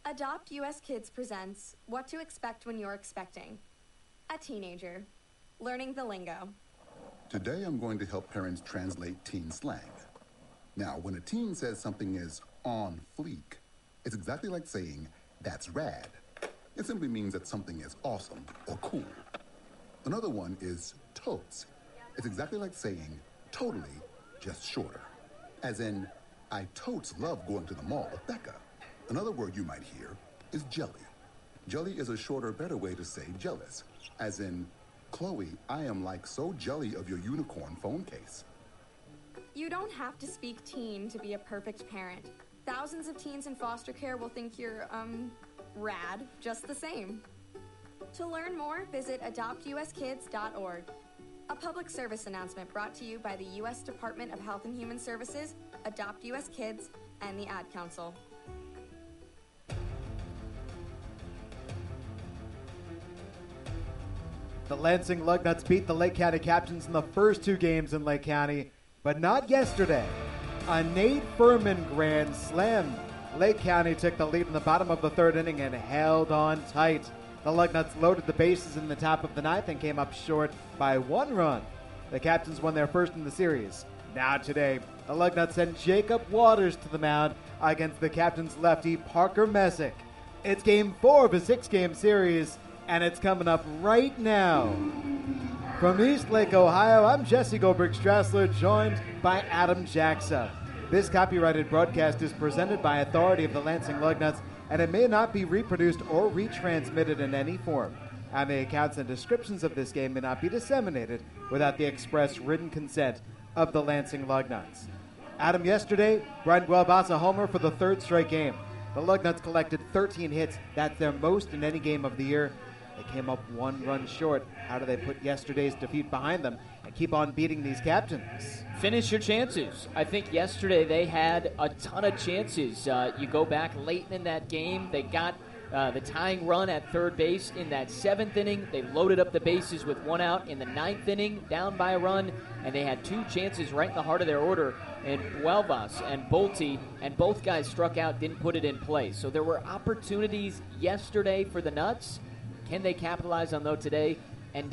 Adopt US Kids presents What to Expect When You're Expecting. A teenager. Learning the lingo. Today I'm going to help parents translate teen slang. Now, when a teen says something is on fleek, it's exactly like saying, that's rad. It simply means that something is awesome or cool. Another one is totes. It's exactly like saying, totally, just shorter. As in, I totes love going to the mall with Becca. Another word you might hear is jelly. Jelly is a shorter, better way to say jealous. As in, Chloe, I am like so jelly of your unicorn phone case. You don't have to speak teen to be a perfect parent. Thousands of teens in foster care will think you're, rad just the same. To learn more, visit adoptuskids.org. A public service announcement brought to you by the U.S. Department of Health and Human Services, Adopt US Kids, and the Ad Council. The Lansing Lugnuts beat the Lake County Captains in the first two games in Lake County, but not yesterday. A Nate Furman grand slam. Lake County took the lead in the bottom of the third inning and held on tight. The Lugnuts loaded the bases in the top of the ninth and came up short by one run. The Captains won their first in the series. Now today, the Lugnuts sent Jacob Waters to the mound against the Captains' lefty Parker Messick. It's game 4 of a 6-game series, and it's coming up right now. From East Lake, Ohio, I'm Jesse Goldberg-Strassler, joined by Adam Jackson. This copyrighted broadcast is presented by authority of the Lansing Lugnuts, and it may not be reproduced or retransmitted in any form. And the accounts and descriptions of this game may not be disseminated without the express written consent of the Lansing Lugnuts. Adam, yesterday, Brian Guelbasa homer for the third straight game. The Lugnuts collected 13 hits. That's their most in any game of the year. They came up one run short. How do they put yesterday's defeat behind them and keep on beating these Captains? Finish your chances. I think yesterday they had a ton of chances. You go back late in that game, they got the tying run at third base in that 7th inning. They loaded up the bases with one out in the 9th inning, down by a run, and they had two chances right in the heart of their order. And Huelvas and Bolte, and both guys struck out, didn't put it in play. So there were opportunities yesterday for the Nuts. Can they capitalize on those today? And,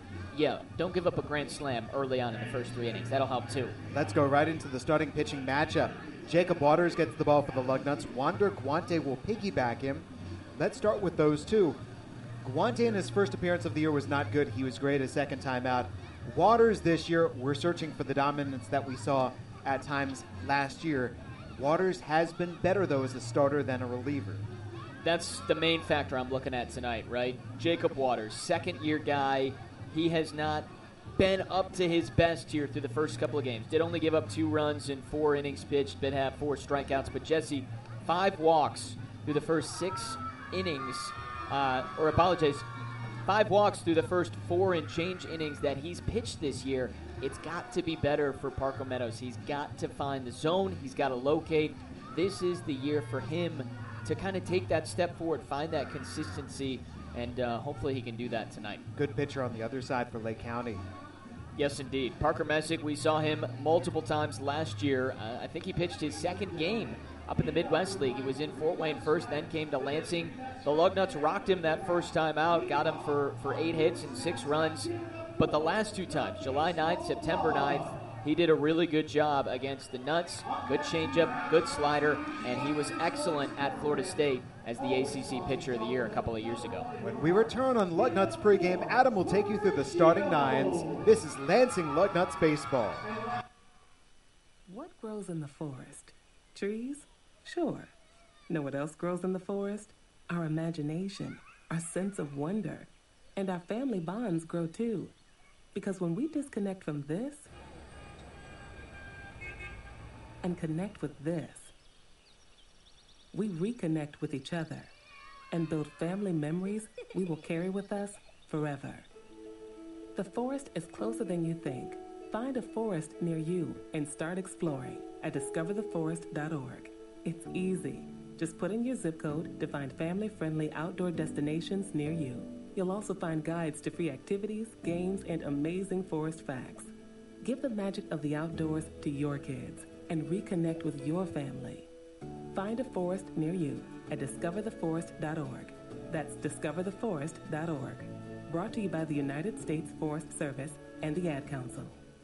don't give up a grand slam early on in the first 3 innings. That'll help, too. Let's go right into the starting pitching matchup. Jacob Waters gets the ball for the Lugnuts. Wander Guante will piggyback him. Let's start with those two. Guante in his first appearance of the year was not good. He was great his second time out. Waters this year, we're searching for the dominance that we saw at times last year. Waters has been better, though, as a starter than a reliever. That's the main factor I'm looking at tonight, right? Jacob Waters, second-year guy. He has not been up to his best here through the first couple of games. Did only give up 2 runs in 4 innings pitched, did have 4 strikeouts. But, Jesse, 5 walks through the first 6 innings. 5 walks through the first 4 and change innings that he's pitched this year. It's got to be better for Parker Meadows. He's got to find the zone. He's got to locate. This is the year for him to kind of take that step forward, find that consistency, and hopefully he can do that tonight. Good pitcher on the other side for Lake County. Yes, indeed. Parker Messick, we saw him multiple times last year. I think he pitched his second game up in the Midwest League. He was in Fort Wayne first, then came to Lansing. The Lugnuts rocked him that first time out, got him for 8 hits and 6 runs. But the last 2 times, July 9th, September 9th, he did a really good job against the Nuts. Good changeup, good slider, and he was excellent at Florida State as the ACC Pitcher of the Year a couple of years ago. When we return on Lugnuts pregame, Adam will take you through the starting 9s. This is Lansing Lugnuts Baseball. What grows in the forest? Trees? Sure. Know what else grows in the forest? Our imagination, our sense of wonder, and our family bonds grow too. Because when we disconnect from this and connect with this, we reconnect with each other and build family memories we will carry with us forever. The forest is closer than you think. Find a forest near you and start exploring at discovertheforest.org. It's easy. Just put in your zip code to find family-friendly outdoor destinations near you. You'll also find guides to free activities, games, and amazing forest facts. Give the magic of the outdoors to your kids and reconnect with your family. Find a forest near you at discovertheforest.org. That's discovertheforest.org. Brought to you by the United States Forest Service and the Ad Council.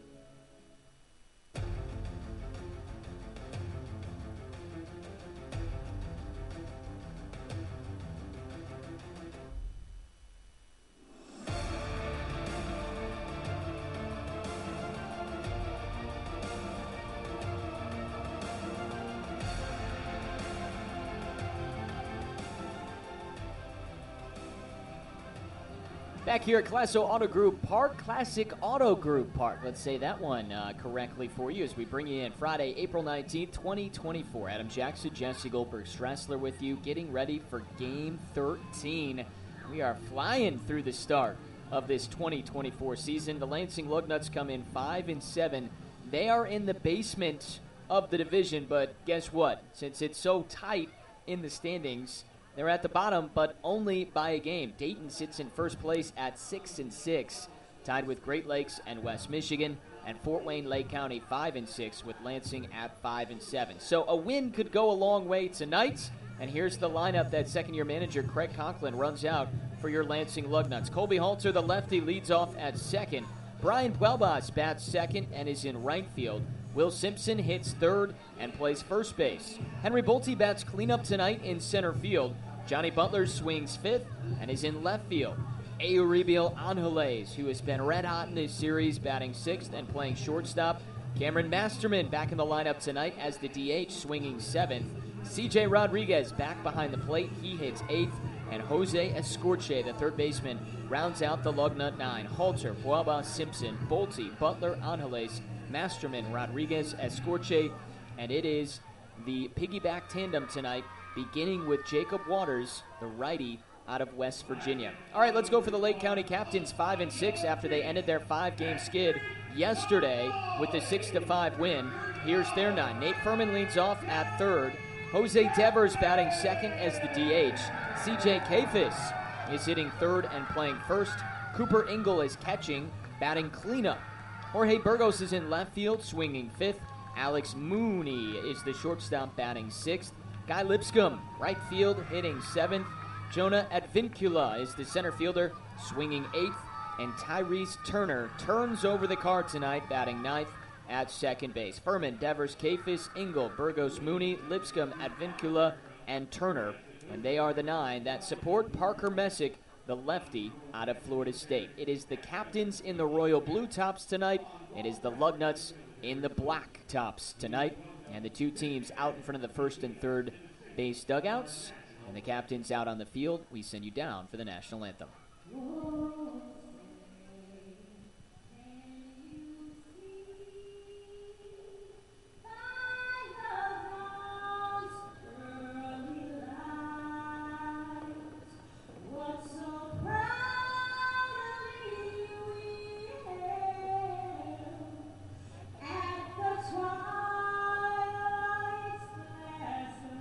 Back here at Classo Auto Group Park, Classic Auto Group Park. Let's say that one correctly for you as we bring you in Friday, April 19th, 2024. Adam Jackson, Jesse Goldberg, Strassler with you, getting ready for Game 13. We are flying through the start of this 2024 season. The Lansing Lugnuts come in 5-7. They are in the basement of the division, but guess what? Since it's so tight in the standings, they're at the bottom, but only by a game. Dayton sits in first place at 6-6, tied with Great Lakes and West Michigan, and Fort Wayne Lake County 5-6 with Lansing at 5-7. So a win could go a long way tonight. And here's the lineup that second-year manager Craig Conklin runs out for your Lansing Lugnuts. Colby Halter, the lefty, leads off at second. Brian Puelbas bats second and is in right field. Will Simpson hits third and plays first base. Henry Bolte bats cleanup tonight in center field. Johnny Butler swings fifth and is in left field. Euribiel Angeles, who has been red hot in this series, batting sixth and playing shortstop. Cameron Masterman back in the lineup tonight as the DH, swinging seventh. CJ Rodriguez back behind the plate. He hits eighth. And Jose Escorche, the third baseman, rounds out the Lugnut nine. Halter, Puelbas, Simpson, Bolte, Butler, Angeles, Masterman, Rodriguez, Escorche. And it is the piggyback tandem tonight, beginning with Jacob Waters, the righty out of West Virginia. All right, let's go for the Lake County Captains, 5-6 after they ended their 5-game skid yesterday with the 6-5 win. Here's their nine. Nate Furman leads off at third. Jose Devers batting second as the DH. CJ Kafis is hitting third and playing first. Cooper Engel is catching, batting cleanup. Jorge Burgos is in left field, swinging fifth. Alex Mooney is the shortstop, batting sixth. Guy Lipscomb, right field, hitting seventh. Jonah Advincula is the center fielder, swinging eighth. And Tyrese Turner turns over the card tonight, batting ninth at second base. Furman, Devers, Kafis, Engel, Burgos, Mooney, Lipscomb, Advincula, and Turner. And they are the nine that support Parker Messick, the lefty out of Florida State. It is the Captains in the royal blue tops tonight. It is the Lugnuts in the black tops tonight. And the two teams out in front of the first and third base dugouts. And the Captains out on the field. We send you down for the national anthem.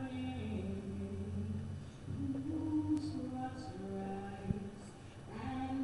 And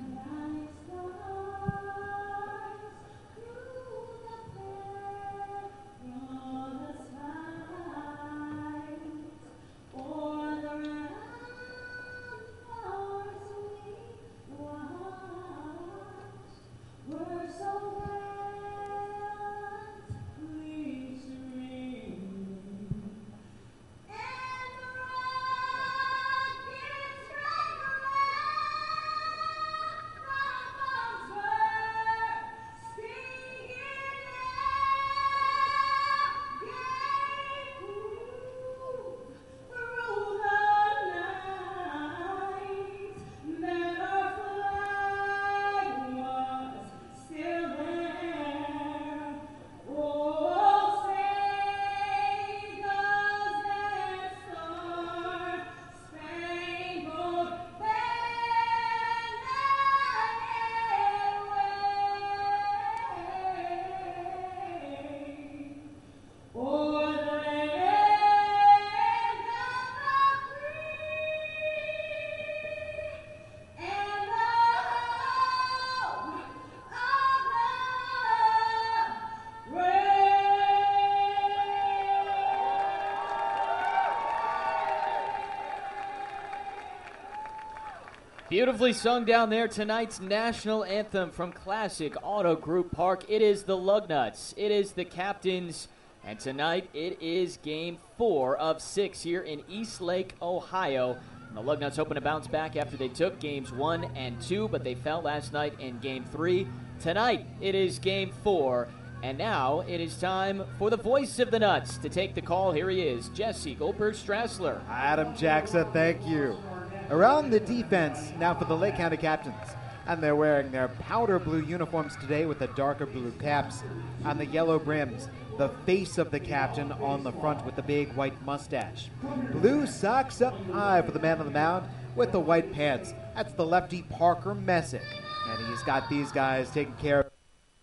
Beautifully sung down there, tonight's national anthem from Classic Auto Group Park. It is the Lugnuts. It is the Captains. And tonight it is Game 4 of 6 here in Eastlake, Ohio. And the Lugnuts hoping to bounce back after they took Games 1 and 2, but they fell last night in Game 3. Tonight it is Game 4. And now it is time for the voice of the Nuts to take the call. Here he is, Jesse Goldberg-Strassler. Adam Jackson, thank you. Around the defense, now for the Lake County Captains. And they're wearing their powder blue uniforms today with the darker blue caps on the yellow brims. The face of the captain on the front with the big white mustache. Blue socks up high for the man on the mound with the white pants. That's the lefty Parker Messick. And he's got these guys taking care of.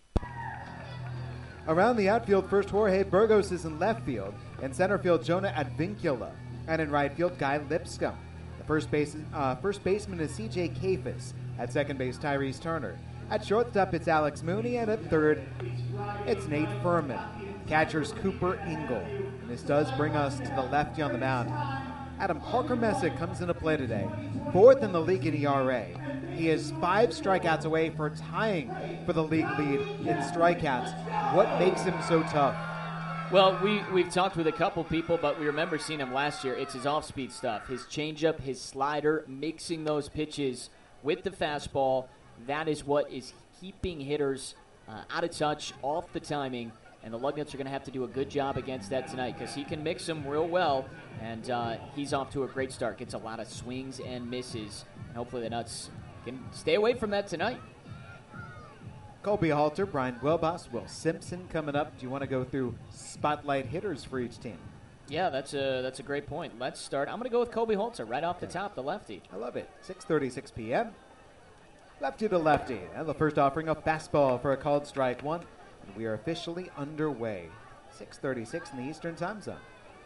Around the outfield, first Jorge Burgos is in left field. In center field, Jonah Advincula. And in right field, Guy Lipscomb. First baseman is C.J. Kafis. At second base, Tyrese Turner. At shortstop, it's Alex Mooney. And at third, it's Nate Furman. Catcher's Cooper Engel. And this does bring us to the lefty on the mound. Adam, Parker Messick comes into play today. Fourth in the league in ERA. He is 5 strikeouts away for tying for the league lead in strikeouts. What makes him so tough? Well, we've talked with a couple people, but we remember seeing him last year. It's his off-speed stuff, his changeup, his slider, mixing those pitches with the fastball. That is what is keeping hitters out of touch, off the timing, and the Lugnuts are going to have to do a good job against that tonight because he can mix them real well, and he's off to a great start. Gets a lot of swings and misses, and hopefully the Nuts can stay away from that tonight. Colby Halter, Brian Guelbas, Will Simpson coming up. Do you want to go through spotlight hitters for each team? Yeah, that's a great point. Let's start. I'm going to go with Colby Halter right off the top, the lefty. I love it. 6:36 p.m. Lefty to lefty. And the first offering, a fastball for a called strike one. And we are officially underway. 6:36 in the Eastern Time Zone.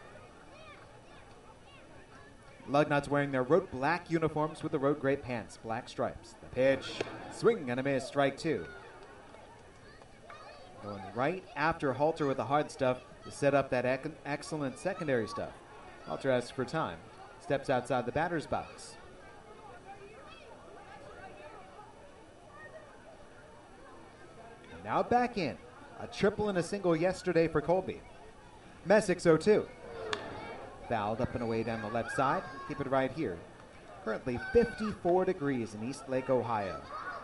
Lugnuts wearing their road black uniforms with the road gray pants, black stripes. The pitch, swing and a miss, strike two. Going right after Halter with the hard stuff to set up that excellent secondary stuff. Halter asks for time. Steps outside the batter's box. And now back in. A triple and a single yesterday for Colby. Messick's 0-2. Fouled up and away down the left side. Keep it right here. Currently 54 degrees in Eastlake, Ohio.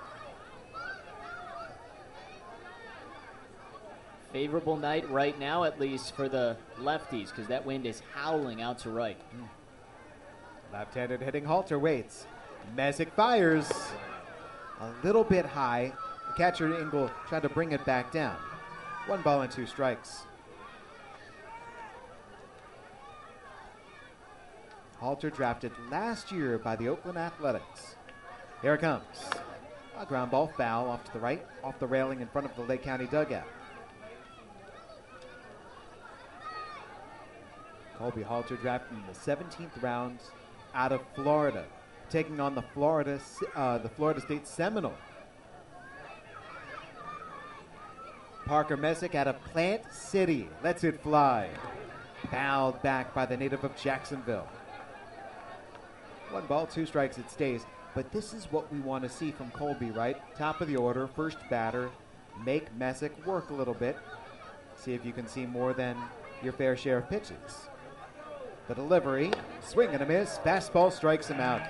Favorable night right now, at least, for the lefties, because that wind is howling out to right. Left-handed hitting Halter waits. Messick fires. A little bit high. The catcher, Engel, tried to bring it back down. 1 ball and 2 strikes. Halter drafted last year by the Oakland Athletics. Here it comes. A ground ball foul off to the right, off the railing in front of the Lake County dugout. Colby Halter drafted in the 17th round out of Florida, taking on the Florida State Seminole. Parker Messick out of Plant City lets it fly. Fouled back by the native of Jacksonville. 1 ball, 2 strikes, it stays. But this is what we want to see from Colby, right? Top of the order, first batter. Make Messick work a little bit. See if you can see more than your fair share of pitches. The delivery, swing and a miss. Fastball strikes him out.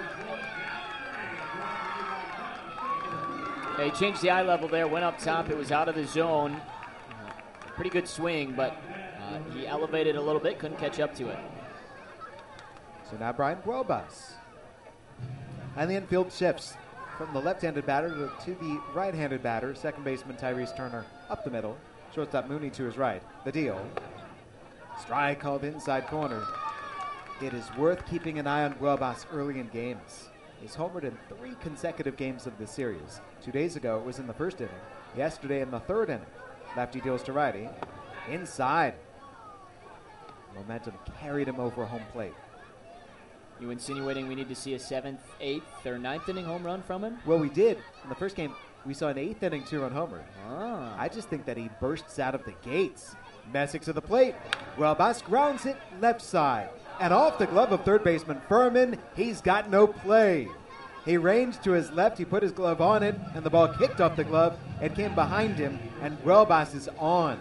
Yeah, he changed the eye level there, went up top. It was out of the zone. Pretty good swing, but he elevated a little bit, couldn't catch up to it. So now Brian Guelbas. And the infield shifts from the left-handed batter to the right-handed batter. Second baseman Tyrese Turner up the middle. Shortstop Mooney to his right. The deal. Strike called inside corner. It is worth keeping an eye on Guelbas early in games. He's homered in 3 consecutive games of this series. 2 days ago, it was in the first inning. Yesterday in the 3rd inning. Lefty deals to righty. Inside. Momentum carried him over home plate. You insinuating we need to see a 7th, 8th, or 9th inning home run from him? Well, we did. In the first game, we saw an 8th inning 2-run homer. Ah. I just think that he bursts out of the gates. Messick to the plate. Guelbas grounds it left side. And off the glove of third baseman Furman, he's got no play. He ranged to his left, he put his glove on it, and the ball kicked off the glove. It came behind him, and Welbas is on.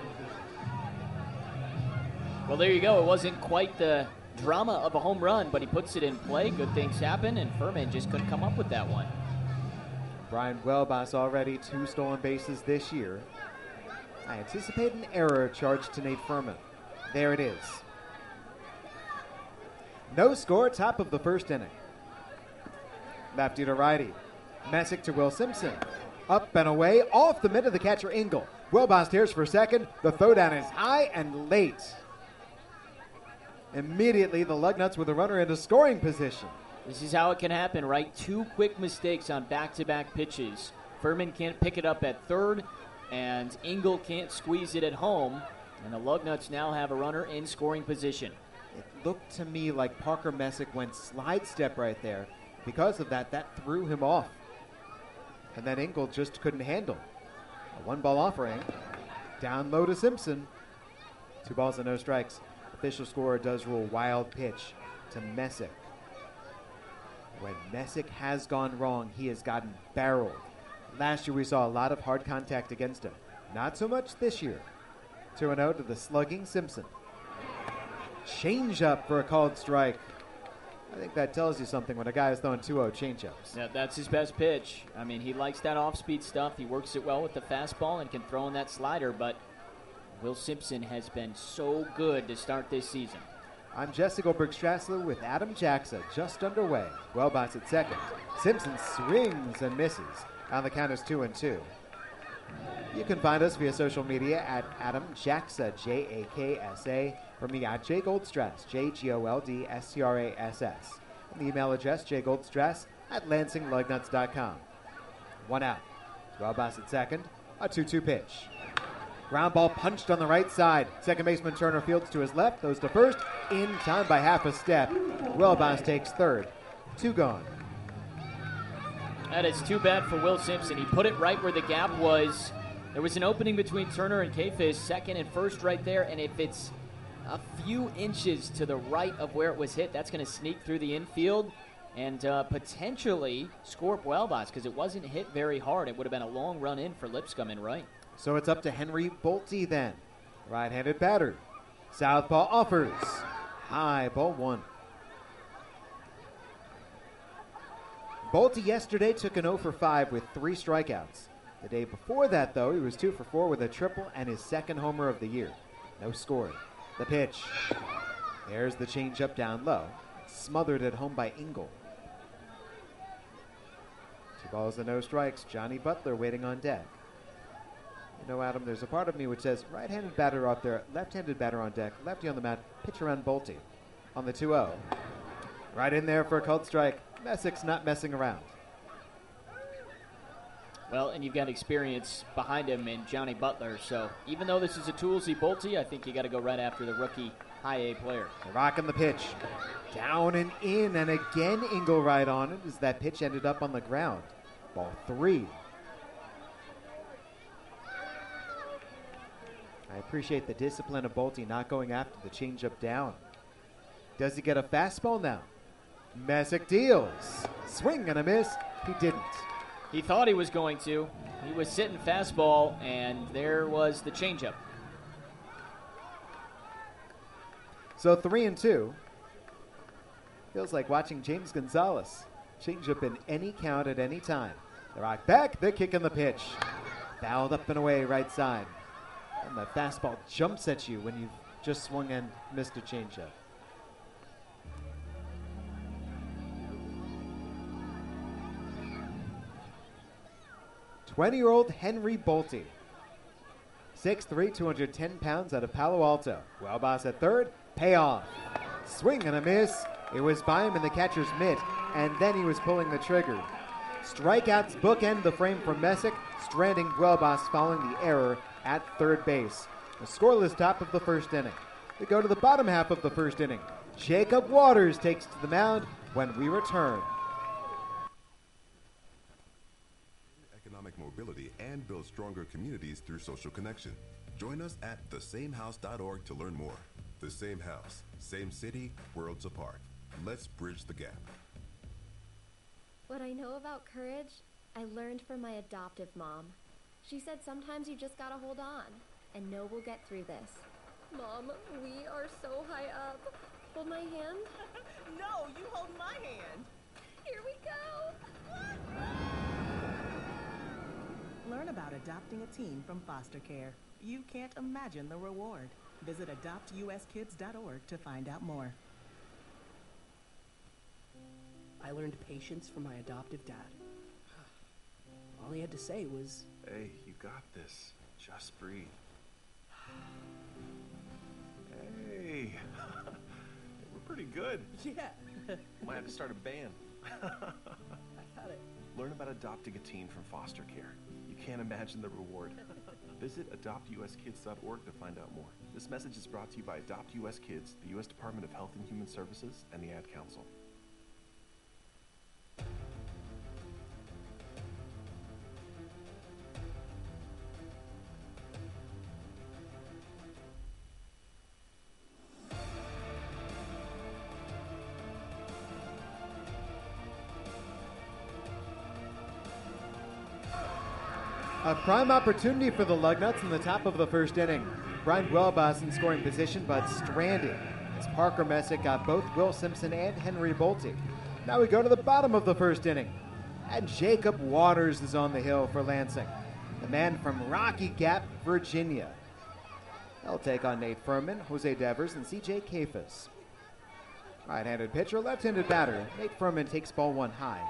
Well, there you go. It wasn't quite the drama of a home run, but he puts it in play. Good things happen, and Furman just couldn't come up with that one. Brian Welbas already 2 stolen bases this year. I anticipate an error charged to Nate Furman. There it is. No score, top of the first inning. Lefty to righty. Messick to Will Simpson. Up and away, off the mid of the catcher Engel. Welbas tears for second. The throwdown is high and late. Immediately, the Lugnuts with a runner into scoring position. This is how it can happen, right? 2 quick mistakes on back-to-back pitches. Furman can't pick it up at third, and Engel can't squeeze it at home. And the Lugnuts now have a runner in scoring position. It looked to me like Parker Messick went slide step right there. Because of that, that threw him off. And then Engel just couldn't handle. A 1-ball offering. Down low to Simpson. 2 balls and no strikes. Official scorer does rule wild pitch to Messick. When Messick has gone wrong, he has gotten barreled. Last year we saw a lot of hard contact against him. Not so much this year. 2-0 to the slugging Simpson. Change up for a called strike. I think that tells you something when a guy is throwing 2-0 changeups. Yeah, that's his best pitch. I mean, he likes that off-speed stuff. He works it well with the fastball and can throw in that slider, but Will Simpson has been so good to start this season. I'm Jesse Goldberg-Strassler with Adam Jackson just underway. Welbas at second. Simpson swings and misses. On the count is 2-2. You can find us via social media at Adam Jacksa, Jaksa, or me at Jay Goldstrass, JGOLDSTRASS. And the email address, jgoldstrass at lansinglugnuts.com. 1 out. Welbas at second. A 2-2 pitch. Ground ball punched on the right side. Second baseman Turner fields to his left, goes to first, in time by half a step. Welbas takes third. 2 gone. That is too bad for Will Simpson. He put it right where the gap was. There was an opening between Turner and Kayfish, second and first right there, and if it's a few inches to the right of where it was hit, that's going to sneak through the infield and potentially score Welbas because it wasn't hit very hard. It would have been a long run in for Lipscomb and right. So it's up to Henry Bolte then. Right-handed batter. Southpaw offers. High, ball 1. Bolte yesterday took an 0 for 5 with 3 strikeouts. The day before that, though, he was 2 for 4 with a triple and his second homer of the year. No score. The pitch. There's the changeup down low. Smothered at home by Engel. 2 balls and no strikes. Johnny Butler waiting on deck. You know, Adam, there's a part of me which says right-handed batter up there, left-handed batter on deck, lefty on the mat, pitch around Bolte on the 2-0. Right in there for a called strike. Messick's not messing around. Well, and you've got experience behind him in Johnny Butler, so even though this is a toolsy Bolte, I think you got to go right after the rookie high-A player. They're rocking the pitch. Down and in, and again Engel right on it as that pitch ended up on the ground. Ball 3. I appreciate the discipline of Bolte not going after the changeup down. Does he get a fastball now? Messick deals. Swing and a miss. He didn't. He thought he was going to. He was sitting fastball, and there was the changeup. So 3-2. Feels like watching James Gonzalez. Changeup in any count at any time. The rock back, the kick and the pitch. Fouled up and away right side. And the fastball jumps at you when you've just swung and missed a changeup. '20-year-old Henry Bolte. 6'3", 210 pounds out of Palo Alto. Welbas at third. Payoff. Swing and a miss. It was by him in the catcher's mitt, and then he was pulling the trigger. Strikeouts bookend the frame for Messick, stranding Welbas following the error at third base. A scoreless top of the first inning. We go to the bottom half of the first inning. Jacob Waters takes to the mound when we return. Economic mobility and build stronger communities through social connection. Join us at thesamehouse.org to learn more. The Same House, same city, worlds apart. Let's bridge the gap. What I know about courage, I learned from my adoptive mom. She said sometimes you just gotta hold on and know we'll get through this. Mom, we are so high up. Hold my hand. No, you hold my hand. Here we go. Learn about adopting a teen from foster care. You can't imagine the reward. Visit adoptuskids.org to find out more. I learned patience from my adoptive dad. All he had to say was, "Hey, you got this. Just breathe." Hey, we're pretty good. yeah. Might have to start a band. I got it. Learn about adopting a teen from foster care. You can't imagine the reward. Visit adoptuskids.org to find out more. This message is brought to you by Adopt US Kids, the U.S. Department of Health and Human Services, and the Ad Council. A prime opportunity for the Lugnuts in the top of the first inning. Brian Dwellbass in scoring position, but stranded as Parker Messick got both Will Simpson and Henry Bolte. Now we go to the bottom of the first inning, and Jacob Waters is on the hill for Lansing, the man from Rocky Gap, Virginia. They'll take on Nate Furman, Jose Devers, and C.J. Kafis. Right-handed pitcher, left-handed batter. Nate Furman takes ball one high.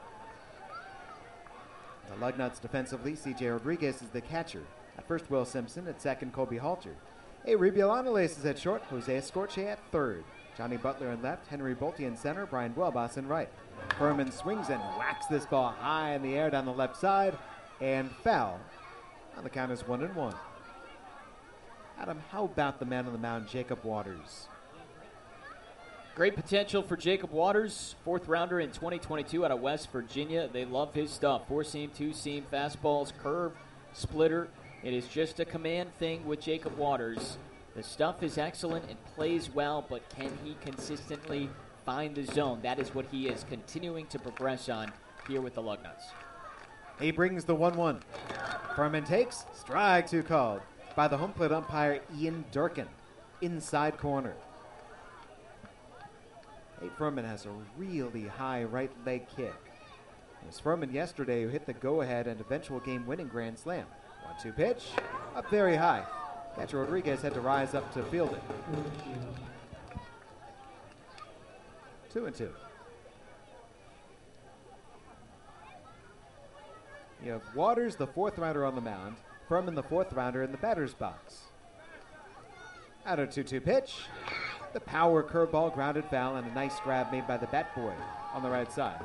The Lugnuts defensively, C.J. Rodriguez is the catcher. At first, Will Simpson. At second, Colby Halter. Avery Bialanales is at short. Jose Escorche at third. Johnny Butler in left. Henry Bolte in center. Brian Dwellbass in right. Furman swings and whacks this ball high in the air down the left side. And foul. On the count is 1-1. Adam, how about the man on the mound, Jacob Waters? Great potential for Jacob Waters, fourth rounder in 2022 out of West Virginia. They love his stuff. Four-seam, two-seam, fastballs, curve, splitter. It is just a command thing with Jacob Waters. The stuff is excellent and plays well, but can he consistently find the zone? That is what he is continuing to progress on here with the Lugnuts. He brings the 1-1. Furman takes, strike two called by the home plate umpire Ian Durkin, inside corner. Nate Furman has a really high right leg kick. It was Furman yesterday who hit the go-ahead and eventual game-winning grand slam. 1-2 pitch, up very high. Catcher Rodriguez had to rise up to field it. 2-2. You have Waters, the fourth rounder, on the mound. Furman, the fourth rounder, in the batter's box. Out of 2-2 pitch. The power curveball grounded foul and a nice grab made by the bat boy on the right side.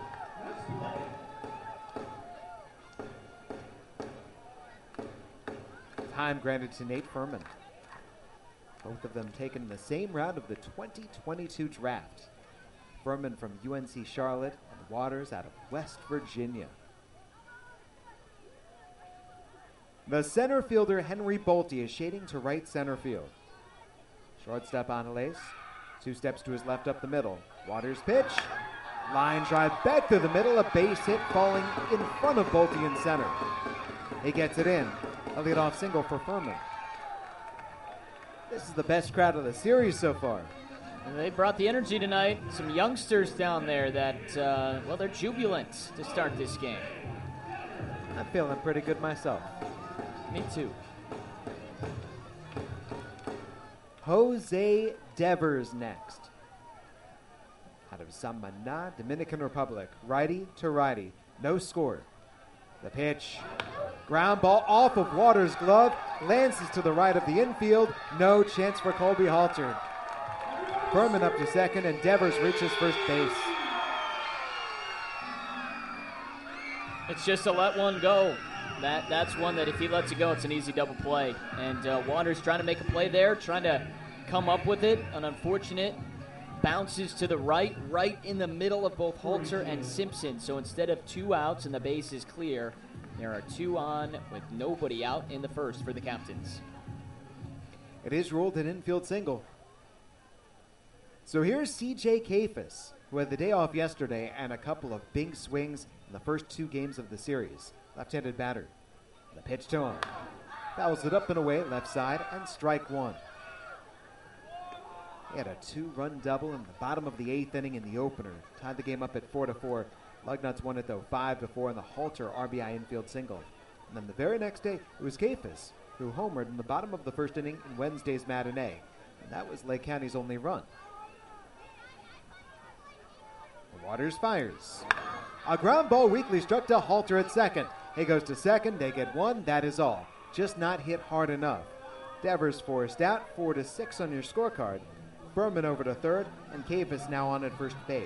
Time granted to Nate Furman. Both of them taken in the same round of the 2022 draft. Furman from UNC Charlotte and Waters out of West Virginia. The center fielder Henry Bolte is shading to right center field. Shortstop Anales, 2 steps to his left up the middle. Waters pitch, line drive back through the middle, a base hit falling in front of Bolte in center. He gets it in, a leadoff single for Furman. This is the best crowd of the series so far. And they brought the energy tonight. Some youngsters down there that, they're jubilant to start this game. I'm feeling pretty good myself. Me too. Jose Devers next. Out of Samaná, Dominican Republic. Righty to righty. No score. The pitch. Ground ball off of Waters' glove. Lances to the right of the infield. No chance for Colby Halter. Furman up to second, and Devers reaches first base. It's just a let one go. That's one that if he lets it go, it's an easy double play. And Waters trying to make a play there, trying to come up with it. An unfortunate bounces to the right in the middle of both Halter and Simpson. So instead of 2 outs and the base is clear, there are 2 on with nobody out in the first for the Captains. It is ruled an infield single. So here's C.J. Kafis, who had the day off yesterday and a couple of big swings in the first 2 games of the series. Left-handed batter. The pitch to him. Fouls it up and away, left side, and strike 1. He had a 2-run double in the bottom of the 8th inning in the opener. Tied the game up at 4-4. Lugnuts won it, though, 5-4 in the Halter RBI infield single. And then the very next day, it was Kafis who homered in the bottom of the first inning in Wednesday's matinee. And that was Lake County's only run. Waters fires. A ground ball weakly struck to Halter at second. He goes to second. They get 1. That is all. Just not hit hard enough. Devers forced out. 4-6 on your scorecard. Furman over to third, and Kafis now on at first base.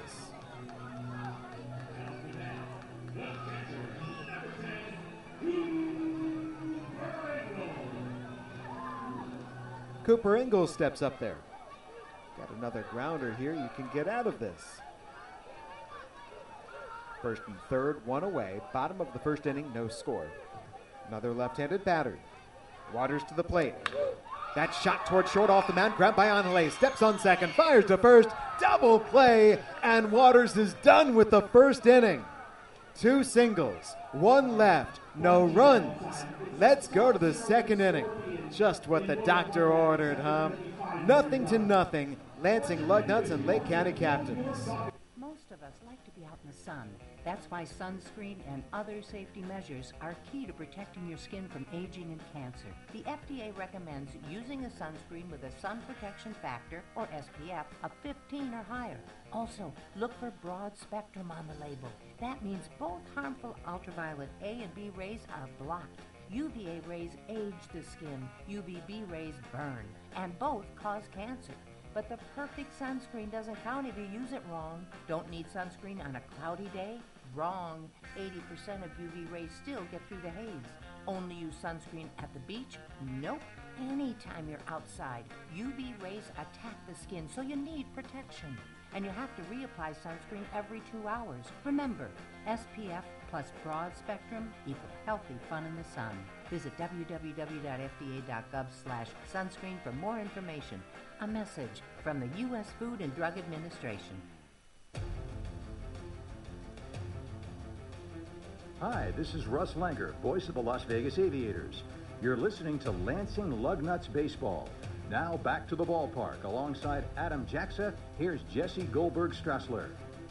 Cooper Ingalls steps up there. Got another grounder here. You can get out of this. First and third, 1 away. Bottom of the first inning, no score. Another left-handed batter. Waters to the plate. That shot toward short off the mound, grabbed by Anjale. Steps on second, fires to first. Double play, and Waters is done with the first inning. 2 singles, 1 left, no runs. Let's go to the second inning. Just what the doctor ordered, huh? 0-0. Lansing Lugnuts and Lake County captains. Most of us like to be out in the sun. That's why sunscreen and other safety measures are key to protecting your skin from aging and cancer. The FDA recommends using a sunscreen with a sun protection factor, or SPF, of 15 or higher. Also, look for broad spectrum on the label. That means both harmful ultraviolet A and B rays are blocked. UVA rays age the skin, UVB rays burn, and both cause cancer. But the perfect sunscreen doesn't count if you use it wrong. Don't need sunscreen on a cloudy day? Wrong. 80% of UV rays still get through the haze. Only use sunscreen at the beach? Nope. Anytime you're outside, UV rays attack the skin, so you need protection. And you have to reapply sunscreen every 2 hours. Remember, SPF plus broad spectrum equal healthy fun in the sun. Visit www.fda.gov/sunscreen for more information. A message from the U.S. Food and Drug Administration. Hi, this is Russ Langer, voice of the Las Vegas Aviators. You're listening to Lansing Lugnuts Baseball. Now back to the ballpark. Alongside Adam Jacksa, here's Jesse Goldberg-Strassler.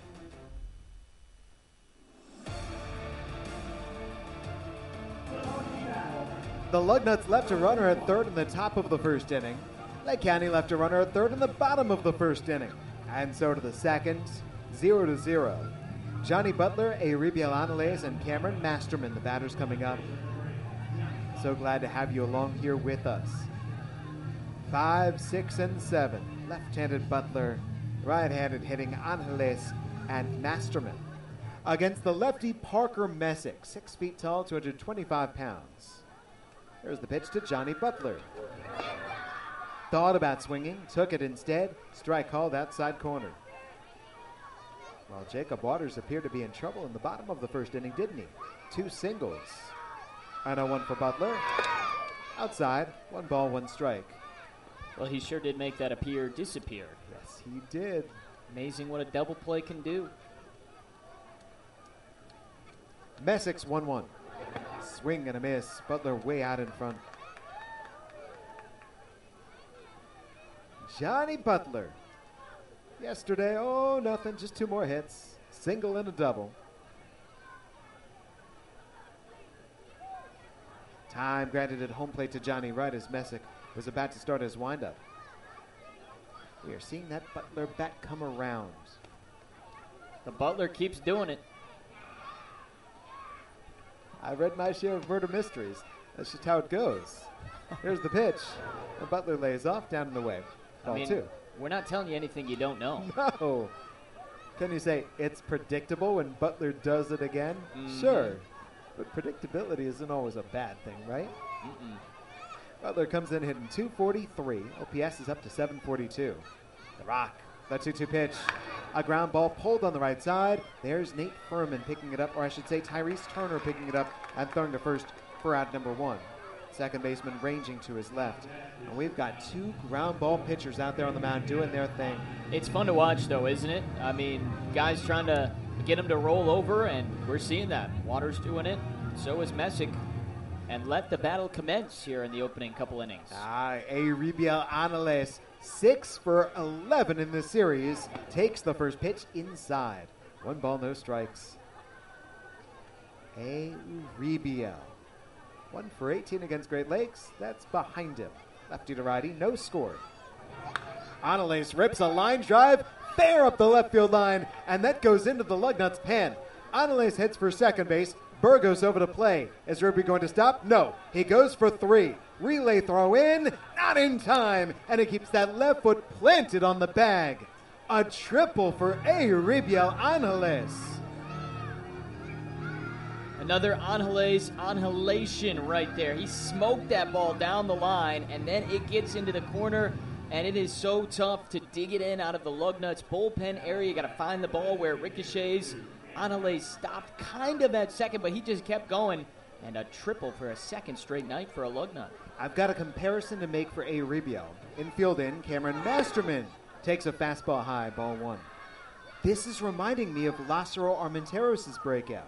The Lugnuts left a runner at third in the top of the first inning. Lake County left a runner at third in the bottom of the first inning. And so to the second, 0-0. Johnny Butler, Euribiel Anjales, and Cameron Masterman, the batters coming up. So glad to have you along here with us. 5, 6, and 7. Left-handed Butler, right-handed hitting Anjales and Masterman. Against the lefty Parker Messick, 6 feet tall, 225 pounds. There's the pitch to Johnny Butler. Thought about swinging, took it instead. Strike called outside corner. Well, Jacob Waters appeared to be in trouble in the bottom of the first inning, didn't he? 2 singles. And a 1 for Butler. Outside, 1 ball, 1 strike. Well, he sure did make that appear disappear. Yes, he did. Amazing what a double play can do. Messick's 1-1. Swing and a miss. Butler way out in front. Johnny Butler. Yesterday, nothing, just 2 more hits. Single and a double. Time granted at home plate to Johnny right as Messick was about to start his windup. We are seeing that Butler bat come around. The Butler keeps doing it. I read my share of murder mysteries. That's just how it goes. Here's the pitch. And Butler lays off down in the way. Ball 2. We're not telling you anything you don't know. No. Can you say it's predictable when Butler does it again? Mm-hmm. Sure. But predictability isn't always a bad thing, right? Mm-mm. Butler comes in hitting 243. OPS is up to 742. The Rock. The 2-2 pitch. A ground ball pulled on the right side. There's Nate Furman picking it up, or I should say Tyrese Turner picking it up and throwing to first for out number 1. second baseman ranging to his left. And we've got two ground ball pitchers out there on the mound doing their thing. It's fun to watch, though, isn't it? I mean, guys trying to get him to roll over, and we're seeing that. Waters doing it, so is Messick. And let the battle commence here in the opening couple innings. Euribiel Angeles, 6 for 11 in this series, takes the first pitch inside. 1 ball, no strikes. Euribiel, 1 for 18 against Great Lakes. That's behind him. Lefty to righty, no score. Angeles rips a line drive, fair up the left field line, and that goes into the Lugnuts pen. Angeles hits for second base. Burgos over to play. Is Ruby going to stop? No. He goes for 3. Relay throw in, not in time, and he keeps that left foot planted on the bag. A triple for Euribiel Angeles. Another Angelation right there. He smoked that ball down the line, and then it gets into the corner, and it is so tough to dig it in out of the Lugnuts bullpen area. You got to find the ball where it ricochets. Angeles stopped kind of at second, but he just kept going. And a triple for a second straight night for a Lugnut. I've got a comparison to make for Euribiel. Infield in, Cameron Masterman takes a fastball high, ball 1. This is reminding me of Lázaro Armenteros' breakout.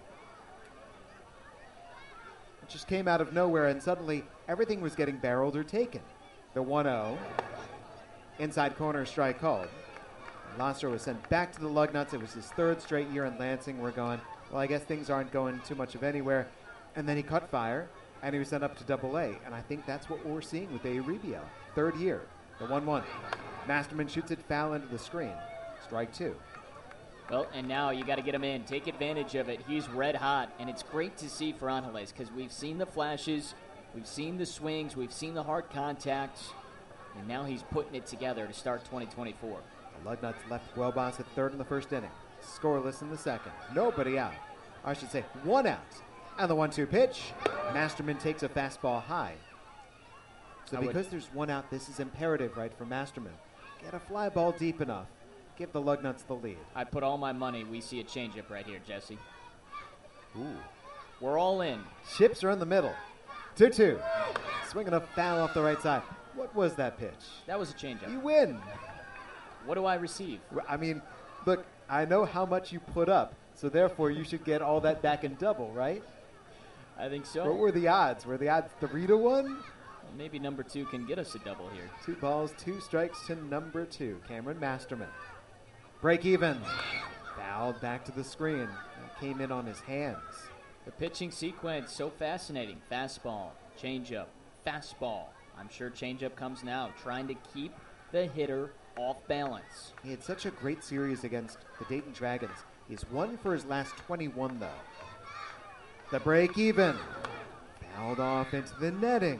It just came out of nowhere, and suddenly everything was getting barreled or taken. The 1-0. Inside corner strike called. Lázaro was sent back to the Lugnuts. It was his 3rd straight year in Lansing. We're going, well, I guess things aren't going too much of anywhere. And then he caught fire, and he was sent up to Double-A. And I think that's what we're seeing with Euribiel. 3rd year, the 1-1. Masterman shoots it foul into the screen. Strike 2. Well, and now you got to get him in. Take advantage of it. He's red hot, and it's great to see for Angeles because we've seen the flashes, we've seen the swings, we've seen the hard contacts, and now he's putting it together to start 2024. The Lugnuts left Guelbas at 3rd in the 1st inning. Scoreless in the 2nd. Nobody out. I should say 1 out. And the 1-2 pitch. Masterman takes a fastball high. So because there's 1 out, this is imperative, right, for Masterman. Get a fly ball deep enough. Give the Lugnuts the lead. I'd put all my money we see a changeup right here, Jesse. Ooh. We're all in. Chips are in the middle. 2-2. Swinging a foul off the right side. What was that pitch? That was a changeup. You win. What do I receive? I mean, look, I know how much you put up, so therefore you should get all that back in double, right? I think so. What were the odds? Were the odds 3-1? Well, maybe number 2 can get us a double here. 2 balls, 2 strikes to number 2, Cameron Masterman. Break even. Fouled back to the screen. That came in on his hands. The pitching sequence, so fascinating. Fastball, changeup, fastball. I'm sure changeup comes now, trying to keep the hitter off balance. He had such a great series against the Dayton Dragons. He's 1 for his last 21, though. The break even. Fouled off into the netting.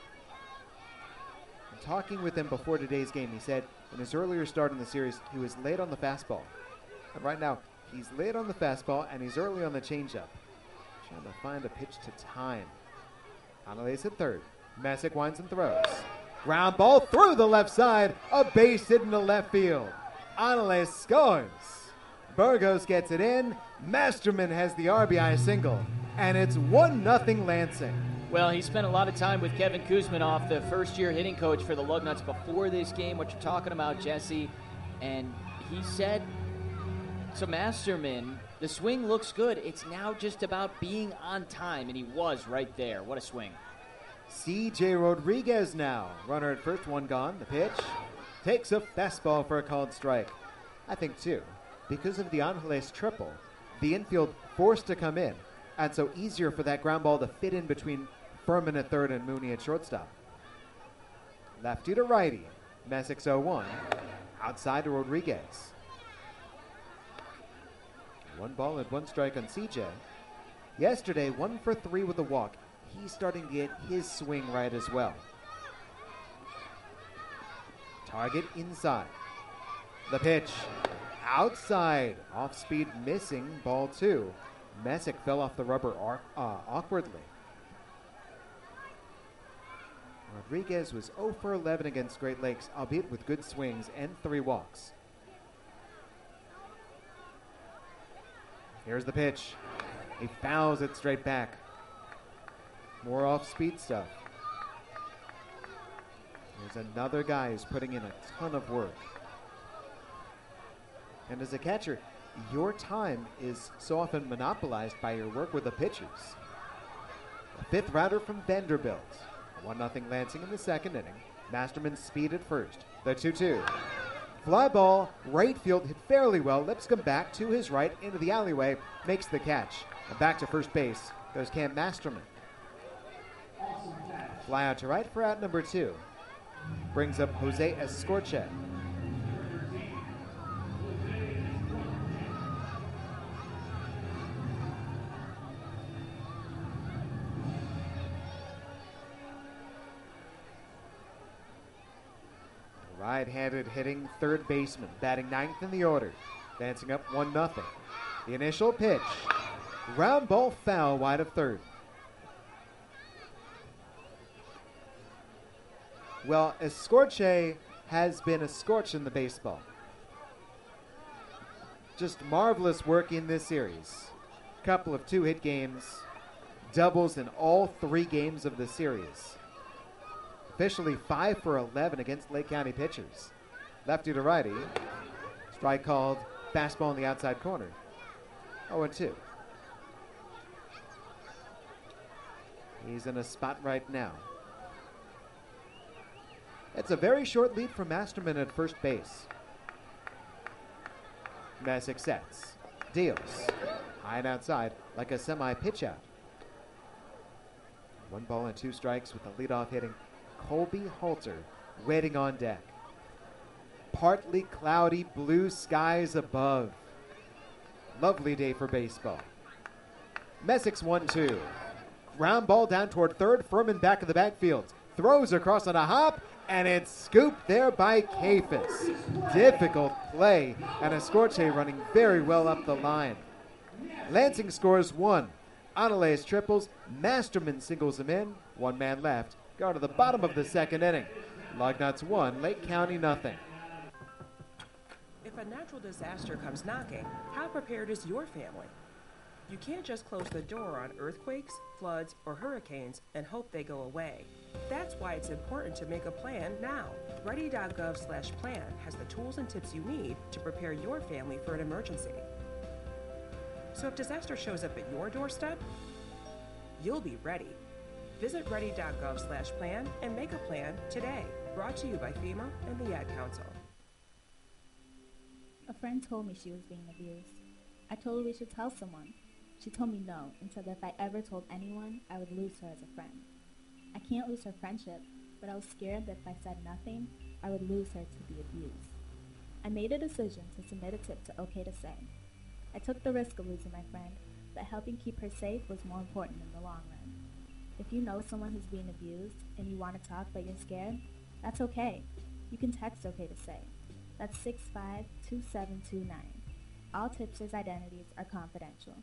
And talking with him before today's game, he said in his earlier start in the series, he was late on the fastball. And right now, he's late on the fastball and he's early on the changeup. Trying to find a pitch to time. Angeles at 3rd. Messick winds and throws. Ground ball through the left side. A base hit into left field. Angeles scores. Burgos gets it in. Masterman has the RBI single. And it's 1-0 Lansing. Well, he spent a lot of time with Kevin Kuzminoff, the first-year hitting coach for the Lugnuts before this game, what you're talking about, Jesse. And he said to Masterman, the swing looks good. It's now just about being on time. And he was right there. What a swing. C.J. Rodriguez now. Runner at first, 1 gone. The pitch. Takes a fastball for a called strike. I think, too, because of the Angeles triple, the infield forced to come in, and so easier for that ground ball to fit in between Furman at 3rd and Mooney at shortstop. Lefty to righty. Messick's 0-1. Outside to Rodriguez. 1 ball and 1 strike on C.J. Yesterday, 1 for 3 with a walk. He's starting to get his swing right as well. Target inside. The pitch. Outside. Off speed missing. Ball 2. Messick fell off the rubber awkwardly. Rodriguez was 0 for 11 against Great Lakes, albeit with good swings and 3 walks. Here's the pitch. He fouls it straight back. More off-speed stuff. There's another guy who's putting in a ton of work. And as a catcher, your time is so often monopolized by your work with the pitchers. A fifth rounder from Vanderbilt. 1-0 Lansing in the second inning. Masterman speed at first. The 2-2. Fly ball, right field, hit fairly well. Lipscomb back to his right into the alleyway. Makes the catch. And back to first base goes Cam Masterman. Fly out to right for out number 2. Brings up Jose Escorche. Right-handed hitting third baseman, batting 9th in the order, dancing up 1-0. The initial pitch, ground ball foul wide of third. Well, Escorche has been a scorch in the baseball. Just marvelous work in this series. Couple of 2-hit games, doubles in all 3 games of the series. Officially 5 for 11 against Lake County pitchers. Lefty to righty. Strike called, fastball in the outside corner. 0-2. He's in a spot right now. It's a very short lead for Masterman at first base. Messick sets. Deals. High and outside like a semi-pitch out. 1 ball and 2 strikes with the leadoff hitting Colby Halter waiting on deck. Partly cloudy blue skies above. Lovely day for baseball. Messick's 1-2. Ground ball down toward third. Furman back in the backfield. Throws across on a hop, and it's scooped there by Kafis. Difficult play, and Escorche running very well up the line. Lansing scores 1. Anales triples. Masterman singles him in. 1 man left. Go to the bottom of the second inning. Lugnuts 1, Lake County nothing. If a natural disaster comes knocking, how prepared is your family? You can't just close the door on earthquakes, floods, or hurricanes and hope they go away. That's why it's important to make a plan now. Ready.gov/plan has the tools and tips you need to prepare your family for an emergency. So if disaster shows up at your doorstep, you'll be ready. Visit ready.gov/plan and make a plan today. Brought to you by FEMA and the Ad Council. A friend told me she was being abused. I told her we should tell someone. She told me no and said that if I ever told anyone, I would lose her as a friend. I can't lose her friendship, but I was scared that if I said nothing, I would lose her to the abuse. I made a decision to submit a tip to OK to Say. I took the risk of losing my friend, but helping keep her safe was more important in the long run. If you know someone who's being abused and you want to talk but you're scared, that's okay. You can text OK to Say. That's 652729. All tipsters' identities are confidential.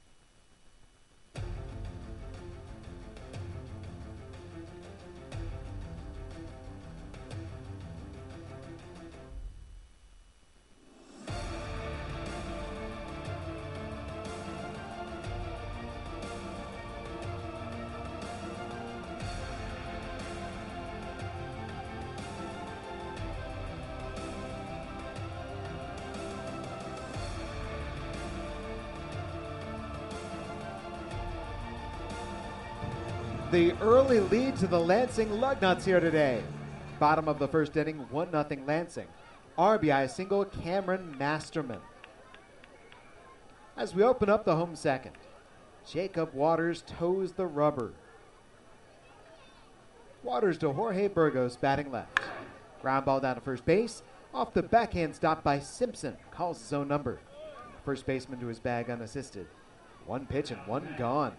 The early lead to the Lansing Lugnuts here today. Bottom of the first inning, 1-0 Lansing. RBI single, Cameron Masterman. As we open up the home second, Jacob Waters toes the rubber. Waters to Jorge Burgos, batting left. Ground ball down to first base. Off the backhand stop by Simpson. Calls his own number. First baseman to his bag unassisted. 1 pitch and 1 gone.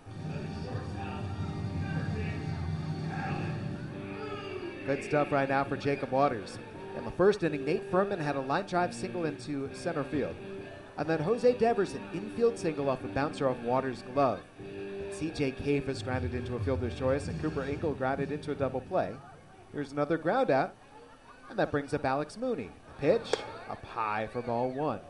Good stuff right now for Jacob Waters. In the first inning, Nate Furman had a line drive single into center field. And then Jose Devers, an infield single off a bouncer off Waters' glove. C.J. Kafis grounded into a fielder's choice, and Cooper Engel grounded into a double play. Here's another ground out, and that brings up Alex Mooney. The pitch, up high for ball 1.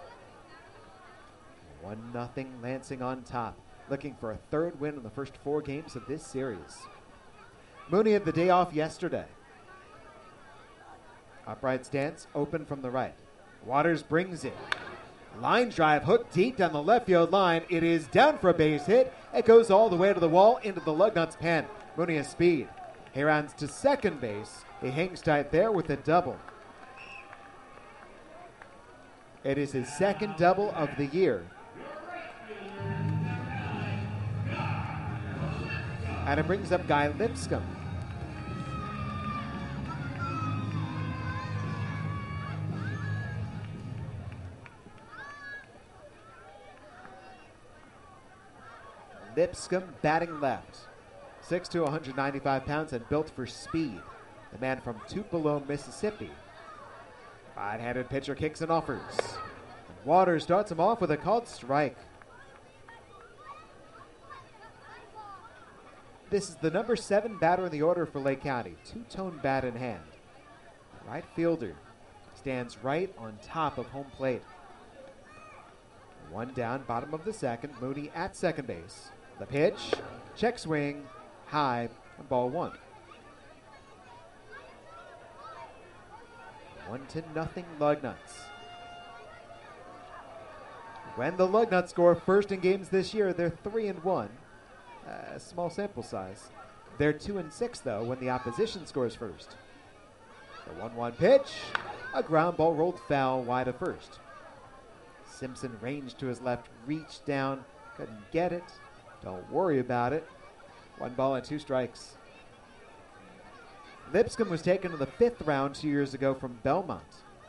1-0 Lansing on top, looking for a third win in the first 4 games of this series. Mooney had the day off yesterday. Upright stance, open from the right. Waters brings it. Line drive, hooked deep down the left field line. It is down for a base hit. It goes all the way to the wall into the Lugnuts pen. Mooney has speed. He runs to second base. He hangs tight there with a double. It is his second double of the year. And it brings up Guy Lipscomb. Lipscomb batting left. 6'2", 195 pounds and built for speed. The man from Tupelo, Mississippi. Right-handed pitcher kicks and offers. Waters starts him off with a called strike. This is the number 7 batter in the order for Lake County. Two-tone bat in hand. The right fielder stands right on top of home plate. One down, bottom of the second. Mooney at second base. The pitch, check swing, high, and ball 1. 1-0 Lugnuts. When the Lugnuts score first in games this year, they're 3-1. Small sample size. They're 2-6 though when the opposition scores first. The 1-1 pitch, a ground ball rolled foul wide of first. Simpson ranged to his left, reached down, couldn't get it. Don't worry about it. 1 ball and 2 strikes. Lipscomb was taken in the 5th round 2 years ago from Belmont.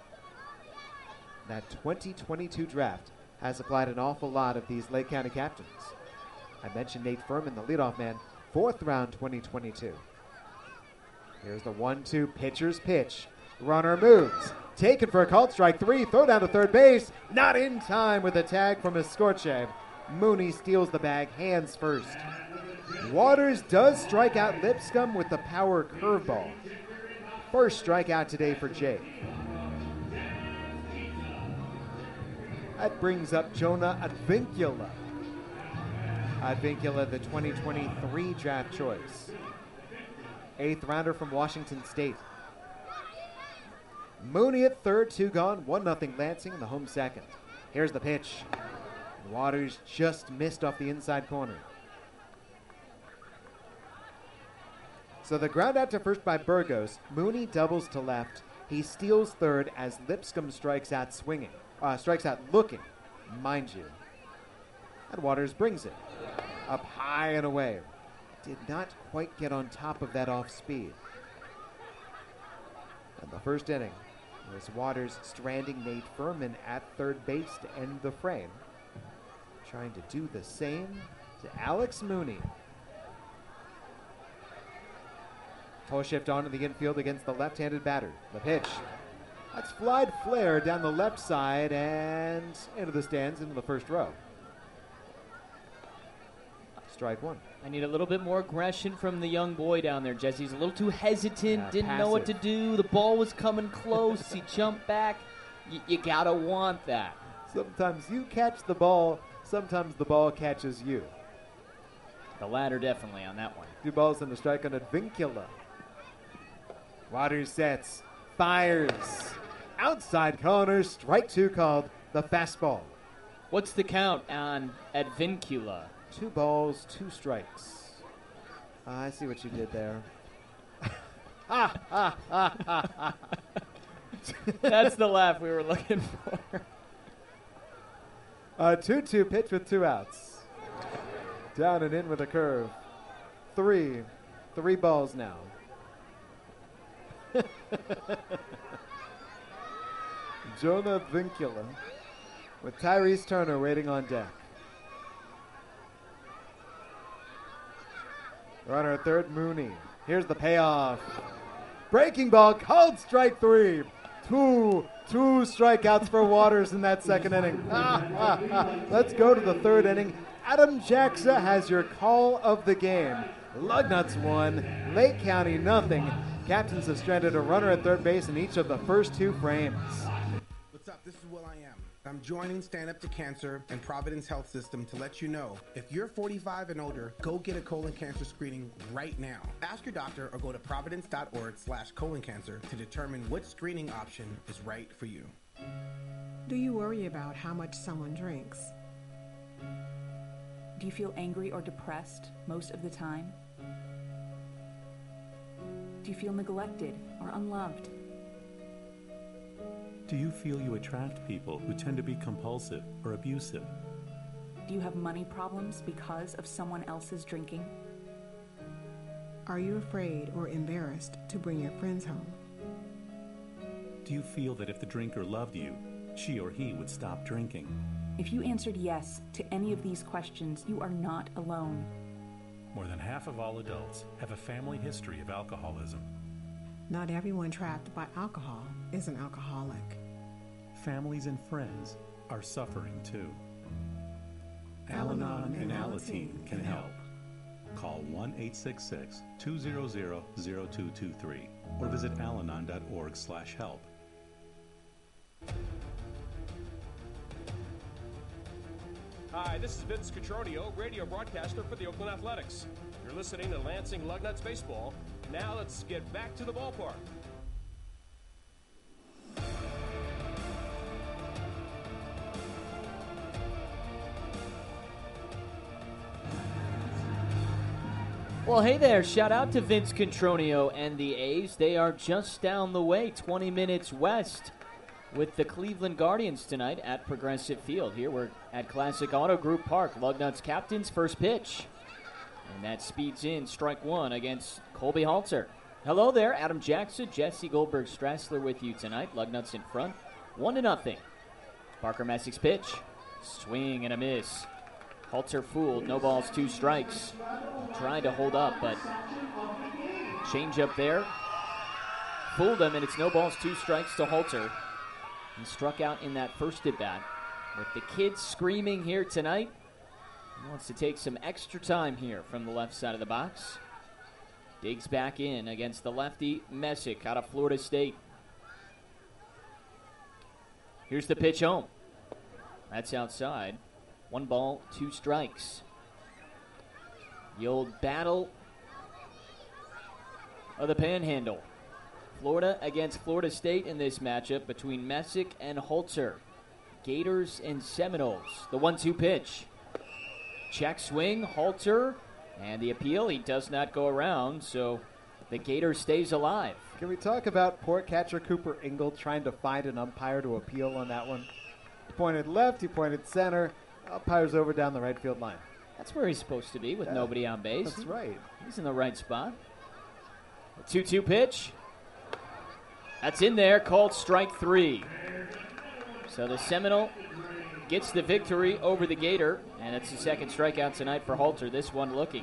That 2022 draft has applied an awful lot of these Lake County captains. I mentioned Nate Furman, the leadoff man, 4th round 2022. Here's the 1-2 pitcher's pitch. Runner moves. Taken for a called strike 3. Throw down to third base. Not in time with a tag from Escorche. Mooney steals the bag, hands first. Waters does strike out Lipscomb with the power curveball. First strikeout today for Jake. That brings up Jonah Advincula. Advincula, the 2023 draft choice. 8th rounder from Washington State. Mooney at third, 2 gone, 1-0 Lansing in the home second. Here's the pitch. Waters just missed off the inside corner. So the ground out to first by Burgos. Mooney doubles to left. He steals third as Lipscomb strikes out swinging. Strikes out looking, mind you. And Waters brings it. Up high and away. Did not quite get on top of that off speed. And the first inning was Waters stranding Nate Furman at third base to end the frame. Trying to do the same to Alex Mooney. Toe shift onto the infield against the left-handed batter. The pitch. That's flied flare down the left side and into the stands into the first row. Strike 1. I need a little bit more aggression from the young boy down there, Jesse. He's a little too hesitant, didn't know what to do. The ball was coming close. He jumped back. You got to want that. Sometimes you catch the ball. Sometimes the ball catches you. The latter definitely on that one. 2 balls and a strike on Advincula. Waters sets, fires. Outside corner, strike 2 called. The fastball. What's the count on Advincula? 2 balls, 2 strikes. I see what you did there. That's the laugh we were looking for. A 2-2 pitch with 2 outs. Down and in with a curve. 3 balls now. Jonah Advincula with Tyrese Turner waiting on deck. Runner at third, Mooney. Here's the payoff. Breaking ball, called strike 3. Two strikeouts for Waters in that second inning. Let's go to the third inning. Adam Jacksa has your call of the game. Lugnuts 1, Lake County nothing. Captains have stranded a runner at third base in each of the first 2 frames. What's up? This is Will I Am. I'm joining Stand Up to Cancer and Providence Health System to let you know, if you're 45 and older, go get a colon cancer screening right now. Ask your doctor or go to providence.org/colon cancer to determine what screening option is right for you. Do you worry about how much someone drinks? Do you feel angry or depressed most of the time? Do you feel neglected or unloved? Do you feel you attract people who tend to be compulsive or abusive? Do you have money problems because of someone else's drinking? Are you afraid or embarrassed to bring your friends home? Do you feel that if the drinker loved you, she or he would stop drinking? If you answered yes to any of these questions, you are not alone. More than half of all adults have a family history of alcoholism. Not everyone trapped by alcohol is an alcoholic. Families and friends are suffering too. Al-Anon and Alateen can help. Call 1-866-200-0223 or visit alanon.org/help. Hi, this is Vince Cotroneo, radio broadcaster for the Oakland Athletics. You're listening to Lansing Lugnuts Baseball. Now let's get back to the ballpark. Well, hey there. Shout out to Vince Cotroneo and the A's. They are just down the way, 20 minutes west, with the Cleveland Guardians tonight at Progressive Field. Here we're at Classic Auto Group Park. Lugnuts captain's first pitch. And that speeds in strike one against Colby Halter. Hello there, Adam Jackson, Jesse Goldberg-Strassler with you tonight. Lugnuts in front, 1-0. Parker Messick's pitch. Swing and a miss. Halter fooled, no balls, 2 strikes. Trying to hold up, but change up there. Fooled him, and it's no balls, 2 strikes to Halter. He struck out in that first at-bat. With the kids screaming here tonight, he wants to take some extra time here from the left side of the box. Digs back in against the lefty, Messick out of Florida State. Here's the pitch home. That's outside. 1 ball, 2 strikes. The old battle of the Panhandle. Florida against Florida State in this matchup between Messick and Halter. Gators and Seminoles. The 1-2 pitch. Check swing, Halter, and the appeal. He does not go around, so the Gator stays alive. Can we talk about port catcher Cooper Ingle trying to find an umpire to appeal on that one? He pointed left, he pointed center. Umpire's over down the right field line. That's where he's supposed to be with nobody on base. That's right. He's in the right spot. A 2-2 pitch. That's in there, called strike 3. So the Seminole gets the victory over the Gator, and it's the second strikeout tonight for Halter. This one looking.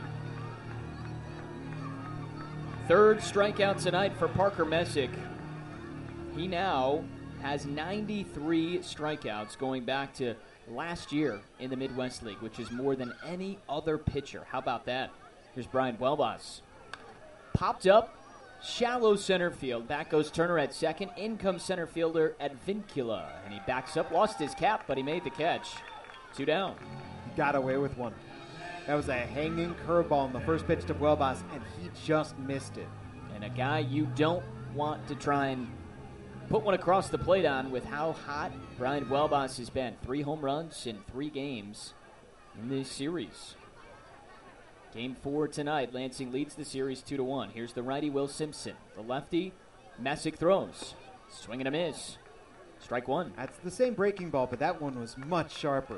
3rd strikeout tonight for Parker Messick. He now has 93 strikeouts going back to last year in the Midwest League, which is more than any other pitcher. How about that? Here's Brian Welbas. Popped up, shallow center field. Back goes Turner at second. In comes center fielder at Vincula. And he backs up, lost his cap, but he made the catch. 2 down. He got away with one. That was a hanging curveball in the first pitch to Welbas, and he just missed it. And a guy you don't want to try and put one across the plate on with how hot Brian Welbas has been. 3 home runs in 3 games in this series. Game 4 tonight. Lansing leads the series 2-1. Here's the righty, Will Simpson. The lefty, Messick throws. Swing and a miss. Strike 1. That's the same breaking ball, but that one was much sharper.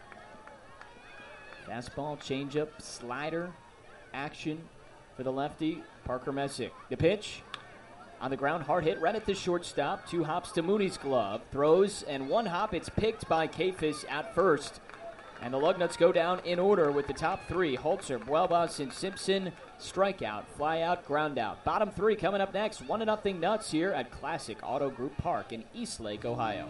Fastball, changeup, slider, action for the lefty, Parker Messick. The pitch. On the ground, hard hit right at the shortstop. 2 hops to Mooney's glove. Throws, and 1 hop. It's picked by Kafis at first. And the Lugnuts go down in order with the top 3. Halter, Welbas, and Simpson. Strikeout, fly out, ground out. Bottom 3 coming up next. 1-0 Nuts here at Classic Auto Group Park in Eastlake, Ohio.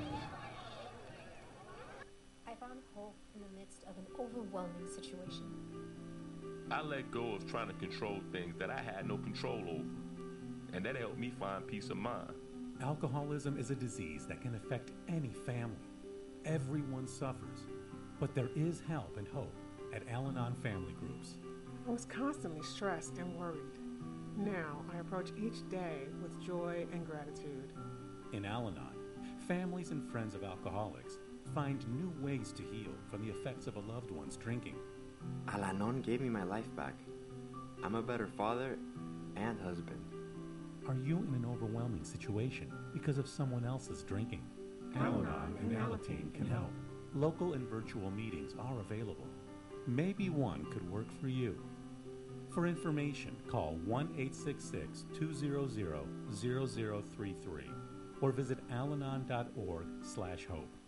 I found hope in the midst of an overwhelming situation. I let go of trying to control things that I had no control over. And that helped me find peace of mind. Alcoholism is a disease that can affect any family. Everyone suffers, but there is help and hope at Al-Anon Family Groups. I was constantly stressed and worried. Now I approach each day with joy and gratitude. In Al-Anon, families and friends of alcoholics find new ways to heal from the effects of a loved one's drinking. Al-Anon gave me my life back. I'm a better father and husband. Are you in an overwhelming situation because of someone else's drinking? Al-Anon and Alateen can help. Local and virtual meetings are available. Maybe one could work for you. For information, call 1-866-200-0033 or visit alanon.org/hope.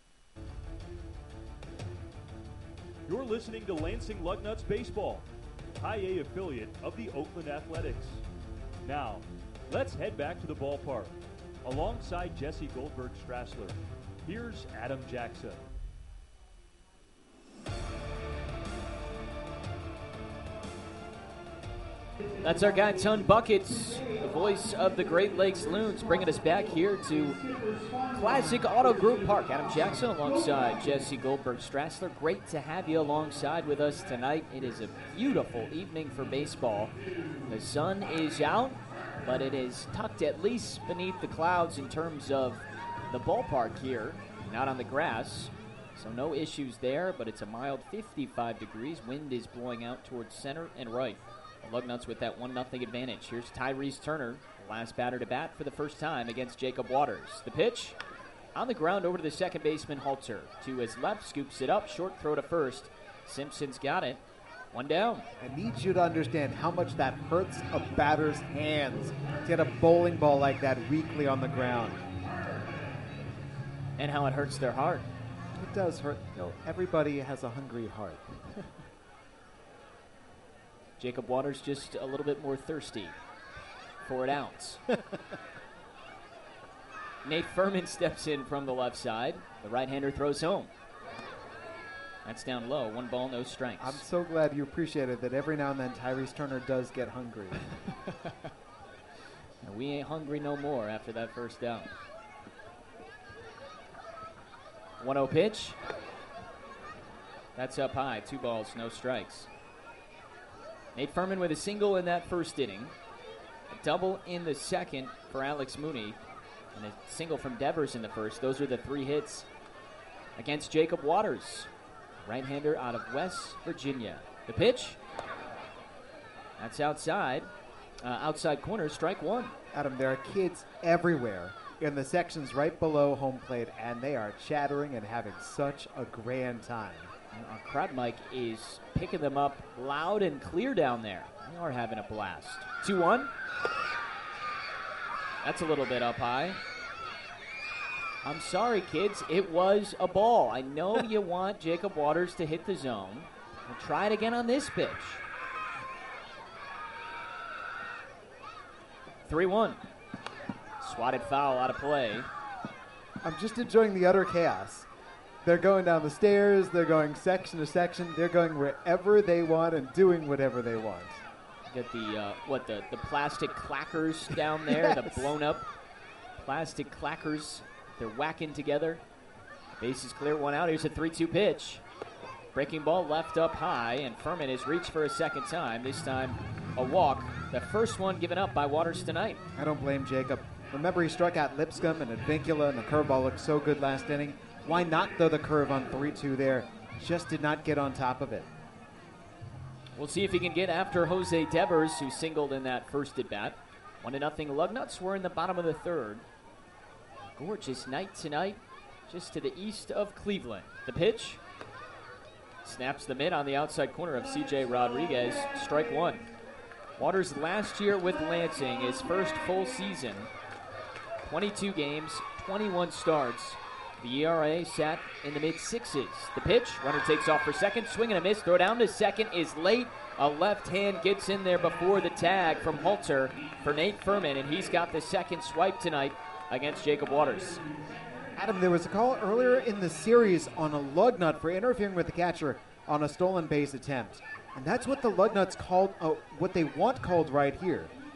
You're listening to Lansing Lugnuts Baseball, High A affiliate of the Oakland Athletics. Now, let's head back to the ballpark. Alongside Jesse Goldberg-Strassler, here's Adam Jackson. That's our guy, Ton Buckets, the voice of the Great Lakes Loons, bringing us back here to Classic Auto Group Park. Adam Jackson alongside Jesse Goldberg-Strassler. Great to have you alongside with us tonight. It is a beautiful evening for baseball. The sun is out, but it is tucked at least beneath the clouds in terms of the ballpark here, not on the grass. So no issues there, but it's a mild 55 degrees. Wind is blowing out towards center and right. The Lugnuts with that 1-0 advantage. Here's Tyrese Turner, the last batter to bat for the first time against Jacob Waters. The pitch on the ground over to the second baseman, Halter. To his left, scoops it up, short throw to first. Simpson's got it. One down. I need you to understand how much that hurts a batter's hands to get a bowling ball like that weakly on the ground. And how it hurts their heart. It does hurt. You know, everybody has a hungry heart. Jacob Waters just a little bit more thirsty for an ounce. Nate Furman steps in from the left side. The right-hander throws home. That's down low. 1 ball, no strikes. I'm so glad you appreciated that every now and then Tyrese Turner does get hungry. And we ain't hungry no more after that first down. 1-0 pitch. That's up high. 2 balls, no strikes. Nate Furman with a single in that first inning. A double in the second for Alex Mooney. And a single from Devers in the first. Those are the 3 hits against Jacob Waters, right-hander out of West Virginia. The pitch. That's outside. Outside corner, strike 1. Adam, there are kids everywhere in the sections right below home plate, and they are chattering and having such a grand time. Our crowd mic is picking them up loud and clear down there. They are having a blast. 2-1. That's a little bit up high. I'm sorry, kids. It was a ball. I know you want Jacob Waters to hit the zone. We'll try it again on this pitch. 3-1. Swatted foul out of play. I'm just enjoying the utter chaos. They're going down the stairs. They're going section to section. They're going wherever they want and doing whatever they want. Get the the plastic clackers down there, yes. The blown up plastic clackers. They're whacking together. Base is clear, 1 out. Here's a 3-2 pitch. Breaking ball left up high, and Furman has reached for a second time. This time a walk. The first one given up by Waters tonight. I don't blame Jacob. Remember, he struck out Lipscomb and Advincula, and the curveball looked so good last inning. Why not throw the curve on 3-2 there? Just did not get on top of it. We'll see if he can get after Jose Devers, who singled in that first at-bat. 1-0 Lugnuts. We're in the bottom of the third. Gorgeous night tonight, just to the east of Cleveland. The pitch. Snaps the mid on the outside corner of C.J. Rodriguez. Strike 1. Waters last year with Lansing, his first full season. 22 games, 21 starts. The ERA sat in the mid-6s. The pitch, runner takes off for second, swing and a miss, throw down to second is late. A left hand gets in there before the tag from Halter for Nate Furman, and he's got the second swipe tonight against Jacob Waters. Adam, there was a call earlier in the series on a Lugnut for interfering with the catcher on a stolen base attempt. And that's what the Lugnuts called, what they want called right here.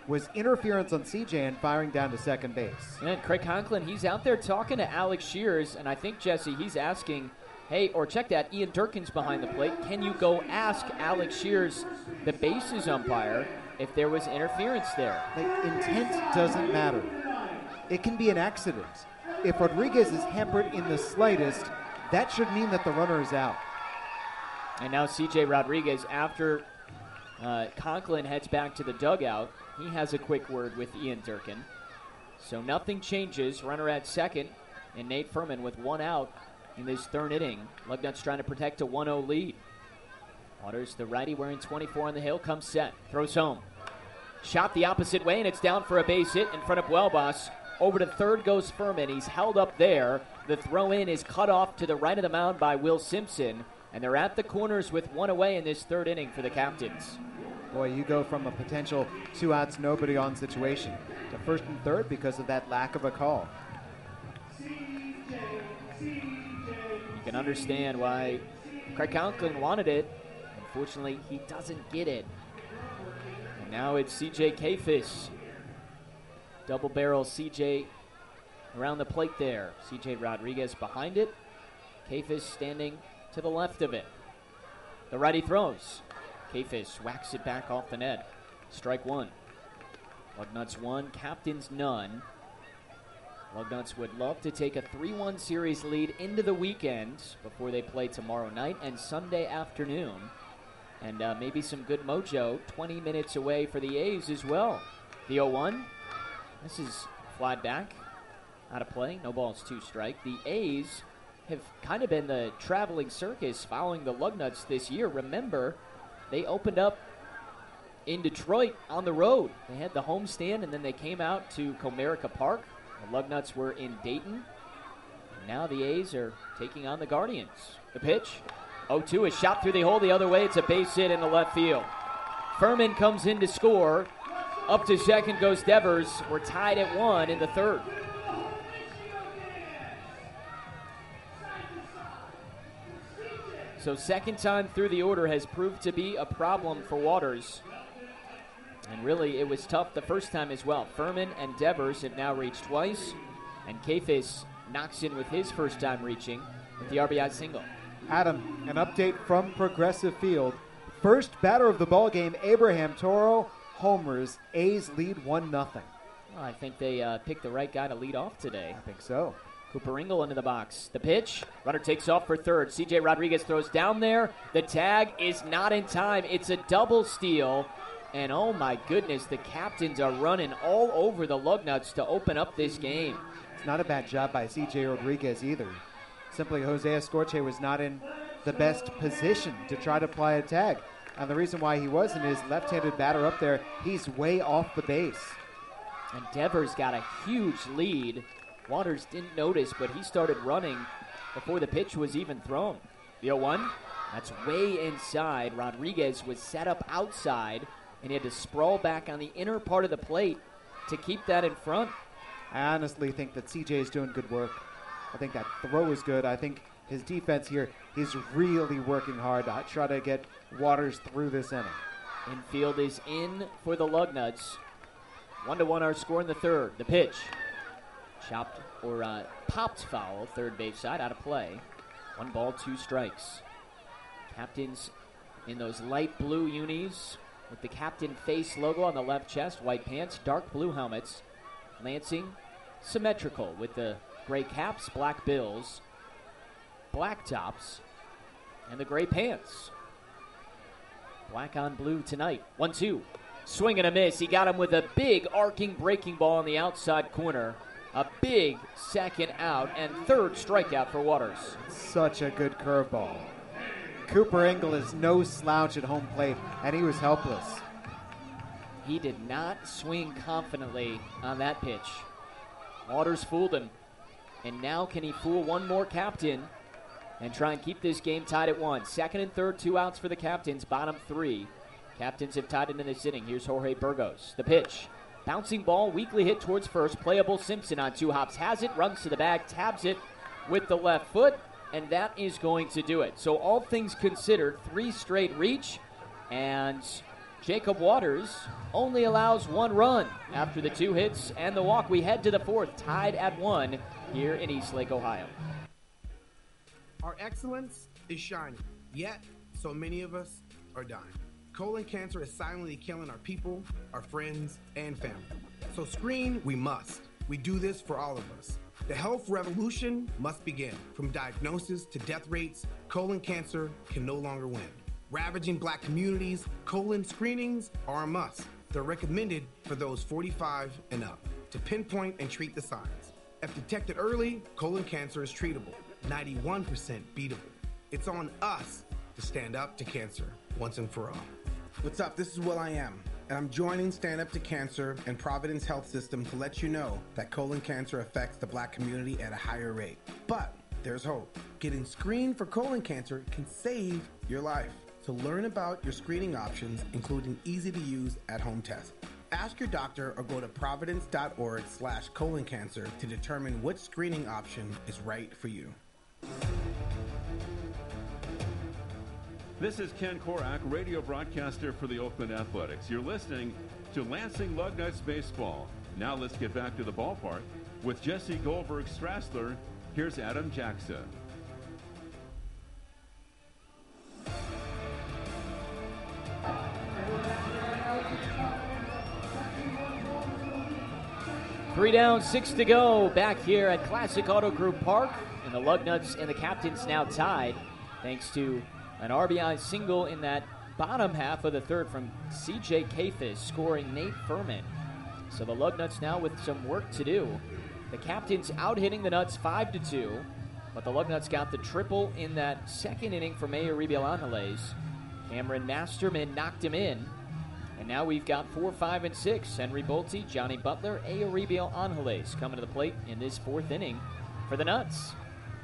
was interference on CJ and firing down to second base. And Craig Conklin, he's out there talking to Alex Shears, and I think, Jesse, he's asking, hey, or check that, Ian Durkin's behind the plate. Can you go ask Alex Shears, the bases umpire, if there was interference there? Like, intent doesn't matter. It can be an accident. If Rodriguez is hampered in the slightest, that should mean that the runner is out. And now C.J. Rodriguez, after Conklin heads back to the dugout, he has a quick word with Ian Durkin. So nothing changes. Runner at second, and Nate Furman with one out in this third inning. Lugnuts trying to protect a 1-0 lead. Waters, the righty wearing 24 on the hill, comes set. Throws home. Shot the opposite way, and it's down for a base hit in front of Welbas. Over to third goes Furman. He's held up there. The throw-in is cut off to the right of the mound by Will Simpson. And they're at the corners with one away in this third inning for the Captains. Boy, you go from a potential 2 outs, nobody on situation to first and third because of that lack of a call. You can understand why Craig Conklin wanted it. Unfortunately, he doesn't get it. And now it's C.J. Kafis. Double barrel C.J. around the plate there. C.J. Rodriguez behind it. Kafis standing to the left of it. The righty throws. Kafis whacks it back off the net. Strike one. Lugnuts 1, Captains none. Lugnuts would love to take a 3-1 series lead into the weekend before they play tomorrow night and Sunday afternoon. And maybe some good mojo 20 minutes away for the A's as well. The 0-1. This is flied back. Out of play. No balls, 2 strike. The A's have kind of been the traveling circus following the Lugnuts this year. Remember, they opened up in Detroit on the road. They had the homestand, and then they came out to Comerica Park. The Lugnuts were in Dayton. And now the A's are taking on the Guardians. The pitch. 0-2 is shot through the hole the other way. It's a base hit in the left field. Furman comes in to score. Up to second goes Devers. We're tied at 1 in the third. So second time through the order has proved to be a problem for Waters. And really, it was tough the first time as well. Furman and Devers have now reached twice. And Kafis knocks in with his first time reaching with the RBI single. Adam, an update from Progressive Field. First batter of the ball game, Abraham Toro, homers. A's lead 1-0. Well, I think they picked the right guy to lead off today. I think so. Cooper Ingle into the box. The pitch. Runner takes off for third. C.J. Rodriguez throws down there. The tag is not in time. It's a double steal. And oh my goodness, the Captains are running all over the Lugnuts to open up this game. It's not a bad job by C.J. Rodriguez either. Simply, Jose Escorche was not in the best position to try to apply a tag. And the reason why he wasn't is left-handed batter up there, he's way off the base. And Devers got a huge lead. Waters didn't notice, but he started running before the pitch was even thrown. The 0-1, that's way inside. Rodriguez was set up outside, and he had to sprawl back on the inner part of the plate to keep that in front. I honestly think that CJ is doing good work. I think that throw is good. I think his defense here, he's really working hard to try to get Waters through this inning. Infield is in for the Lugnuts. 1-1 our score in the third. The pitch. Chopped or popped foul, third base side, out of play. 1 ball, 2 strikes. Captains in those light blue unis with the Captain face logo on the left chest, white pants, dark blue helmets. Lansing, symmetrical with the gray caps, black bills, black tops, and the gray pants. Black on blue tonight. 1-2. Swing and a miss. He got him with a big arcing breaking ball on the outside corner. A big second out and third strikeout for Waters. Such a good curveball. Cooper Ingle is no slouch at home plate, and he was helpless. He did not swing confidently on that pitch. Waters fooled him. And now can he fool one more Captain and try and keep this game tied at 1? Second and third, 2 outs for the Captains, bottom 3. Captains have tied it in this inning. Here's Jorge Burgos. The pitch. Bouncing ball, weakly hit towards first. Playable. Simpson on 2 hops. Has it, runs to the bag, tabs it with the left foot, and that is going to do it. So all things considered, 3 straight reach, and Jacob Waters only allows 1 run after the 2 hits and the walk. We head to the 4th, tied at 1 here in Eastlake, Ohio. Our excellence is shining, yet so many of us are dying. Colon cancer is silently killing our people, our friends, and family. So screen we must. We do this for all of us. The health revolution must begin. From diagnosis to death rates, colon cancer can no longer win. Ravaging black communities, colon screenings are a must. They're recommended for those 45 and up to pinpoint and treat the signs. If detected early, colon cancer is treatable, 91% beatable. It's on us to stand up to cancer once and for all. What's up? This is Will I Am, and I'm joining Stand Up to Cancer and Providence Health System to let you know that colon cancer affects the black community at a higher rate. But there's hope. Getting screened for colon cancer can save your life. So learn about your screening options, including easy-to-use at-home tests. Ask your doctor or go to providence.org/colon cancer to determine which screening option is right for you. This is Ken Korak, radio broadcaster for the Oakland Athletics. You're listening to Lansing Lugnuts Baseball. Now let's get back to the ballpark with Jesse Goldberg-Strassler. Here's Adam Jackson. Three down, 6 to go. Back here at Classic Auto Group Park. And the Lugnuts and the Captains now tied thanks to an RBI single in that bottom half of the 3rd from C.J. Kafis, scoring Nate Furman. So the Lugnuts now with some work to do. The Captains out-hitting the Nuts 5-2, but the Lugnuts got the triple in that 2nd inning from Euribiel Angeles. Cameron Masterman knocked him in. And now we've got 4, 5, and 6. Henry Bolte, Johnny Butler, Euribiel Angeles coming to the plate in this 4th inning for the Nuts.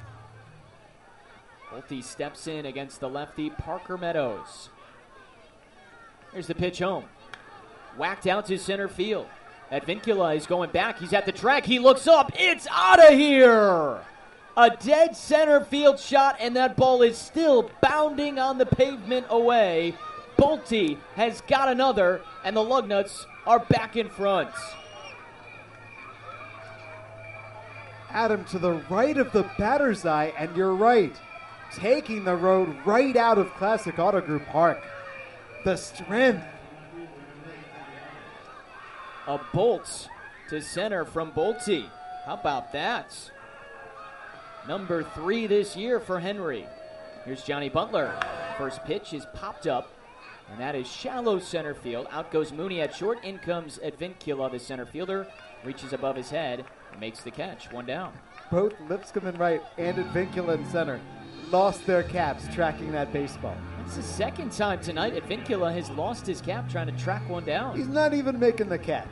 Bolte steps in against the lefty Parker Meadows. Here's the pitch home. Whacked out to center field. Advincula is going back. He's at the track. He looks up. It's out of here! A dead center field shot, and that ball is still bounding on the pavement away. Bolte has got another, and the Lugnuts are back in front. Adam, to the right of the batter's eye, and you're right. Taking the road right out of Classic Auto Group Park. The strength. A bolt to center from Bolte. How about that? Number 3 this year for Henry. Here's Johnny Butler. First pitch is popped up, and that is shallow center field. Out goes Mooney at short. In comes Advincula, the center fielder. Reaches above his head and makes the catch. 1 down. Both Lipscomb in right and Advincula in center lost their caps tracking that baseball. It's the 2nd time tonight Advincula has lost his cap trying to track one down. He's not even making the catch.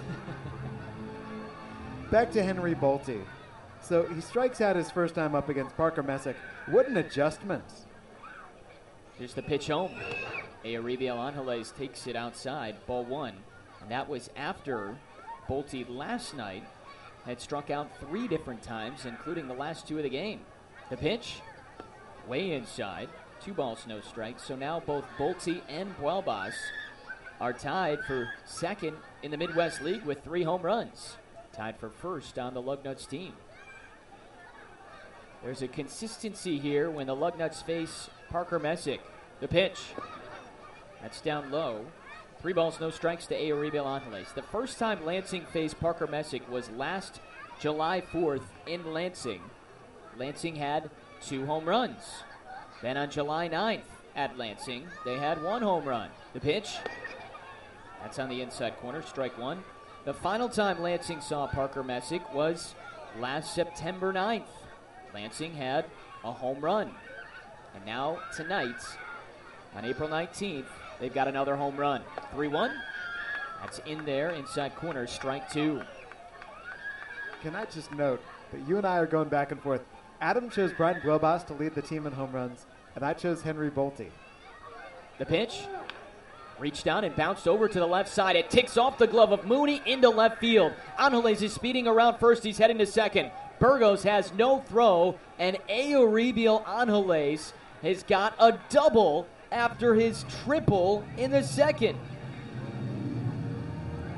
Back to Henry Bolte. So he strikes out his first time up against Parker Messick. What an adjustment. Here's the pitch home. Euribiel Angeles takes it outside, ball 1. And that was after Bolte last night had struck out 3 different times, including the last 2 of the game. The pitch, way inside. 2 balls, no strikes. So now both Bolte and Buelbas are tied for 2nd in the Midwest League with 3 home runs. Tied for 1st on the Lugnuts team. There's a consistency here when the Lugnuts face Parker Messick. The pitch. That's down low. 3 balls, no strikes to Euribiel Angeles. The first time Lansing faced Parker Messick was last July 4th in Lansing. Lansing had 2 home runs. Then on July 9th at Lansing, they had 1 home run. The pitch. That's on the inside corner, strike 1. The final time Lansing saw Parker Messick was last September 9th. Lansing had a home run. And now, tonight, on April 19th, they've got another home run. 3-1. That's in there, inside corner, strike 2. Can I just note that you and I are going back and forth. Adam chose Brian Buelbas to lead the team in home runs, and I chose Henry Bolte. The pitch. Reached down and bounced over to the left side. It ticks off the glove of Mooney into left field. Angeles is speeding around first. He's heading to second. Burgos has no throw, and Euribiel Angeles has got a double after his triple in the 2nd.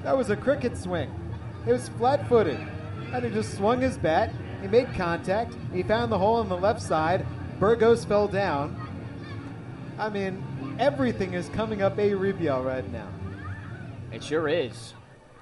That was a cricket swing. It was flat-footed. And he just swung his bat. He made contact. He found the hole on the left side. Burgos fell down. I mean, everything is coming up A. Rubio right now. It sure is.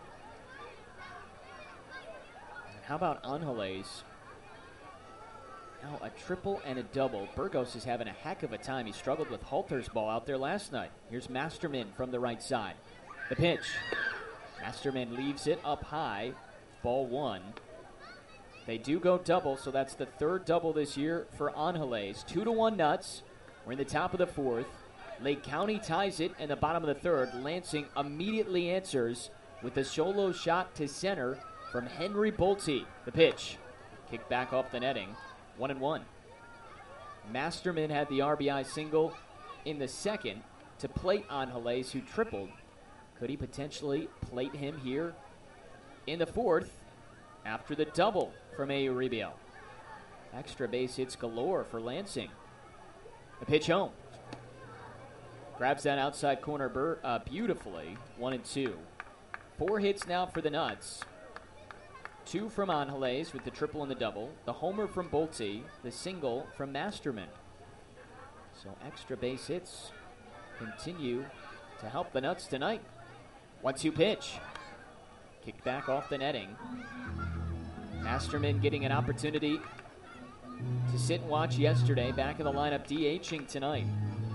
How about Angeles? Now a triple and a double. Burgos is having a heck of a time. He struggled with Halter's ball out there last night. Here's Masterman from the right side. The pitch. Masterman leaves it up high. Ball one. They do go double, so that's the third double this year for Angeles. 2-1 Nuts. We're in the top of the fourth. Lake County ties it in the bottom of the third. Lansing immediately answers with a solo shot to center from Henry Bolte. The pitch. Kicked back off the netting. 1-1. Masterman had the RBI single in the second to plate Angeles, who tripled. Could he potentially plate him here in the fourth after the double from A. Uribe? Extra base hits galore for Lansing. The pitch home. Grabs that outside corner beautifully. 1-2. 4 hits now for the Nuts. 2 from Angeles with the triple and the double. The homer from Bolte. The single from Masterman. So extra base hits continue to help the Nuts tonight. 1-2 pitch. Kicked back off the netting. Masterman getting an opportunity to sit and watch yesterday. Back in the lineup, DHing tonight.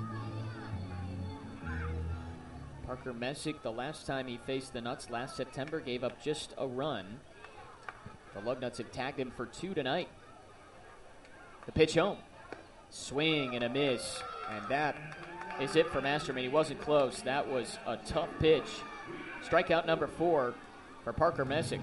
Parker Messick, the last time he faced the Nuts last September, gave up just a run. The Lugnuts have tagged him for 2 tonight. The pitch home. Swing and a miss. And that is it for Masterman. He wasn't close. That was a tough pitch. Strikeout number 4 for Parker Messick.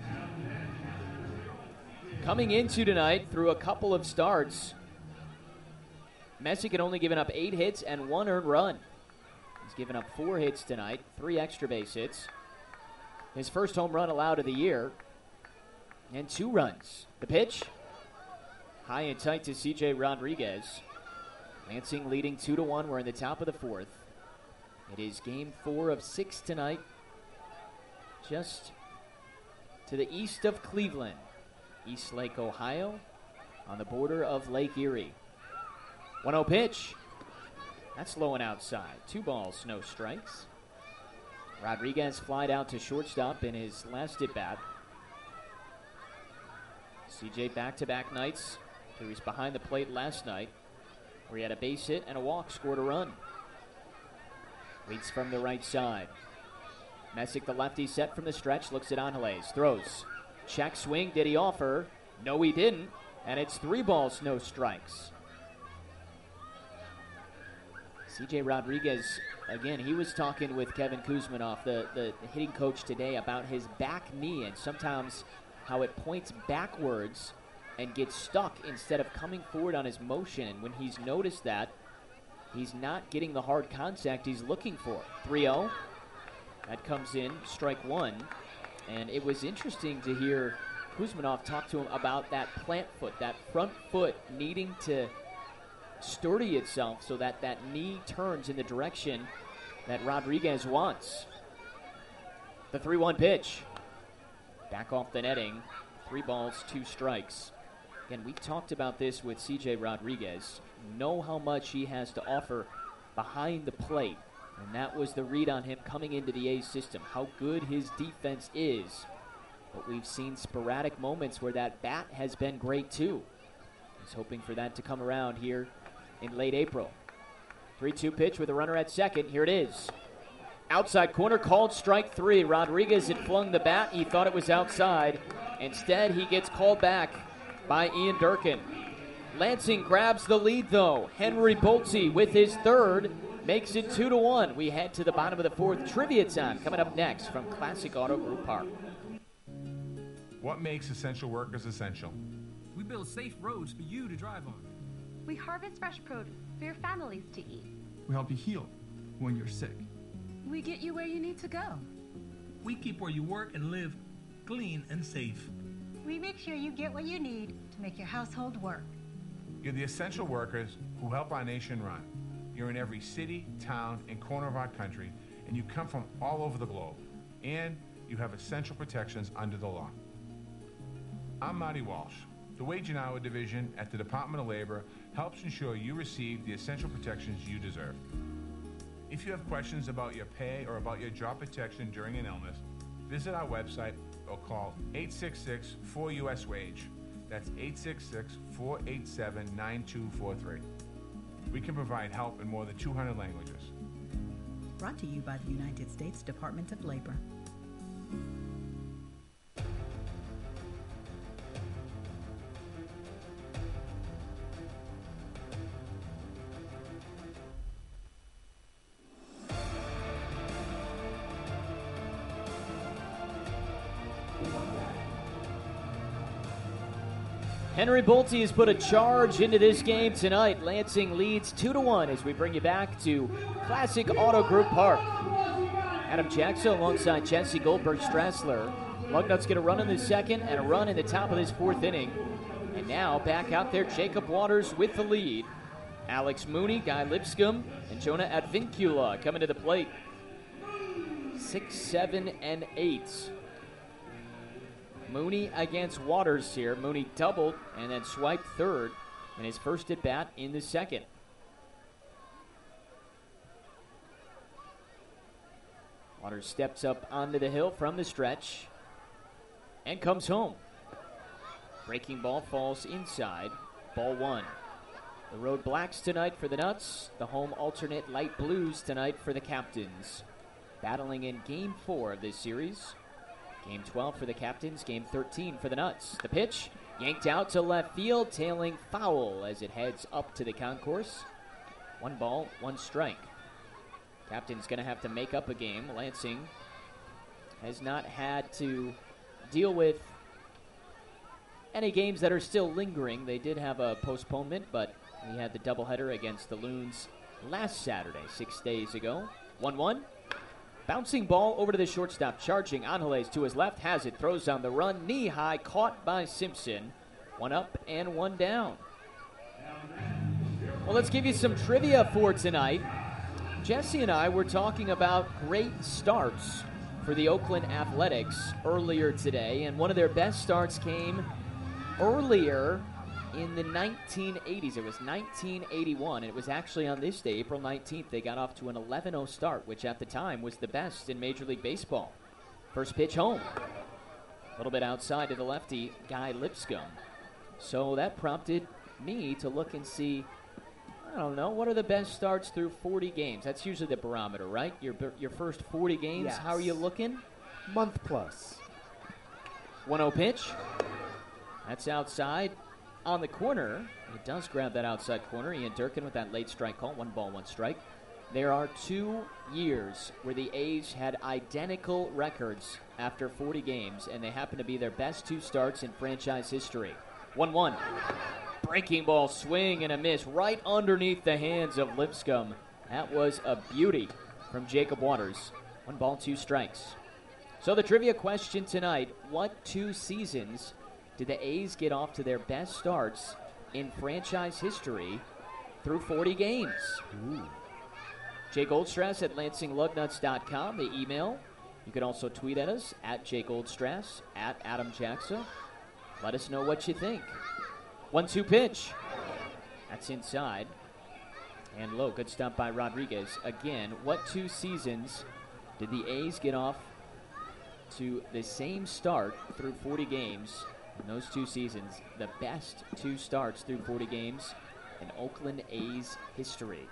Coming into tonight through a couple of starts, Messick had only given up 8 hits and 1 earned run. He's given up 4 hits tonight, 3 extra base hits. His first home run allowed of the year, and 2 runs. The pitch, high and tight to C.J. Rodriguez. Lansing leading 2-1. We're in the top of the fourth. It is game 4 of 6 tonight, just to the east of Cleveland. East Lake, Ohio, on the border of Lake Erie. 1-0 pitch. That's low and outside. 2 balls, no strikes. Rodriguez flied out to shortstop in his last at-bat. CJ back-to-back nights. He was behind the plate last night, where he had a base hit and a walk, scored a run. Waits from the right side. Messick, the lefty, set from the stretch, looks at Angeles, throws. Check swing, did he offer? No, he didn't. And it's 3 balls, no strikes. C.J. Rodriguez, again, he was talking with Kevin Kuzminoff, the hitting coach today, about his back knee and sometimes how it points backwards and gets stuck instead of coming forward on his motion. And when he's noticed that, he's not getting the hard contact he's looking for. 3-0. That comes in, strike 1. And it was interesting to hear Kuzminoff talk to him about that plant foot, that front foot needing to sturdy itself so that that knee turns in the direction that Rodriguez wants. The 3-1 pitch. Back off the netting. 3 balls, 2 strikes. Again, we talked about this with C.J. Rodriguez. Know how much he has to offer behind the plate. And that was the read on him coming into the A's system, how good his defense is. But we've seen sporadic moments where that bat has been great too. He's hoping for that to come around here in late April. 3-2 pitch with a runner at second. Here it is. Outside corner, called strike 3. Rodriguez had flung the bat. He thought it was outside. Instead, he gets called back by Ian Durkin. Lansing grabs the lead, though. Henry Bolte with his third makes it 2-1. We head to the bottom of the fourth. Trivia time coming up next from Classic Auto Group Park. What makes essential workers essential? We build safe roads for you to drive on. We harvest fresh produce for your families to eat. We help you heal when you're sick. We get you where you need to go. We keep where you work and live clean and safe. We make sure you get what you need to make your household work. You're the essential workers who help our nation run. You're in every city, town, and corner of our country, and you come from all over the globe. And you have essential protections under the law. I'm Marty Walsh. The Wage and Hour Division at the Department of Labor helps ensure you receive the essential protections you deserve. If you have questions about your pay or about your job protection during an illness, visit our website or call 866-4US-WAGE. That's 866-487-9243. We can provide help in more than 200 languages. Brought to you by the United States Department of Labor. Henry Bolte has put a charge into this game tonight. Lansing leads 2-1 as we bring you back to Classic Auto Group Park. Adam Jackson alongside Jesse Goldberg-Strassler. Lugnuts get a run in the second and a run in the top of this fourth inning. And now back out there, Jacob Waters with the lead. Alex Mooney, Guy Lipscomb, and Jonah Advincula coming to the plate. 6, 7, and 8. Mooney against Waters here. Mooney doubled and then swiped third in his first at bat in the second. Waters steps up onto the hill from the stretch and comes home. Breaking ball falls inside. Ball one. The road blacks tonight for the Nuts. The home alternate light blues tonight for the Captains. Battling in Game 4 of this series. Game 12 for the Captains, Game 13 for the Nuts. The pitch, yanked out to left field, tailing foul as it heads up to the concourse. 1 ball, 1 strike. Captains going to have to make up a game. Lansing has not had to deal with any games that are still lingering. They did have a postponement, but we had the doubleheader against the Loons last Saturday, 6 days ago. 1-1. Bouncing ball over to the shortstop, charging Angeles to his left, has it, throws on the run, knee high, caught by Simpson. 1 up and 1 down. Well, let's give you some trivia for tonight. Jesse and I were talking about great starts for the Oakland Athletics earlier today, and one of their best starts came earlier in the 1980s. It was 1981, and it was actually on this day, April 19th, they got off to an 11-0 start, which at the time was the best in Major League Baseball. First pitch home. A little bit outside to the lefty, Guy Lipscomb. So that prompted me to look and see, I don't know, what are the best starts through 40 games? That's usually the barometer, right? Your first 40 games, Yes. How are you looking? Month plus. 1-0 pitch. That's outside. On the corner, he does grab that outside corner. Ian Durkin with that late strike call. 1 ball, 1 strike. There are 2 years where the A's had identical records after 40 games, and they happen to be their best 2 starts in franchise history. 1-1. Breaking ball, swing and a miss right underneath the hands of Lipscomb. That was a beauty from Jacob Waters. 1 ball, 2 strikes. So the trivia question tonight, what 2 seasons did the A's get off to their best starts in franchise history through 40 games? Ooh. Jay Goldstrass at LansingLugnuts.com, the email. You can also tweet at us, at Jay Goldstrass, at Adam Jackson. Let us know what you think. 1-2 pitch. That's inside. And low, good stop by Rodriguez. Again, what 2 seasons did the A's get off to the same start through 40 games? In those 2 seasons, the best 2 starts through 40 games in Oakland A's history.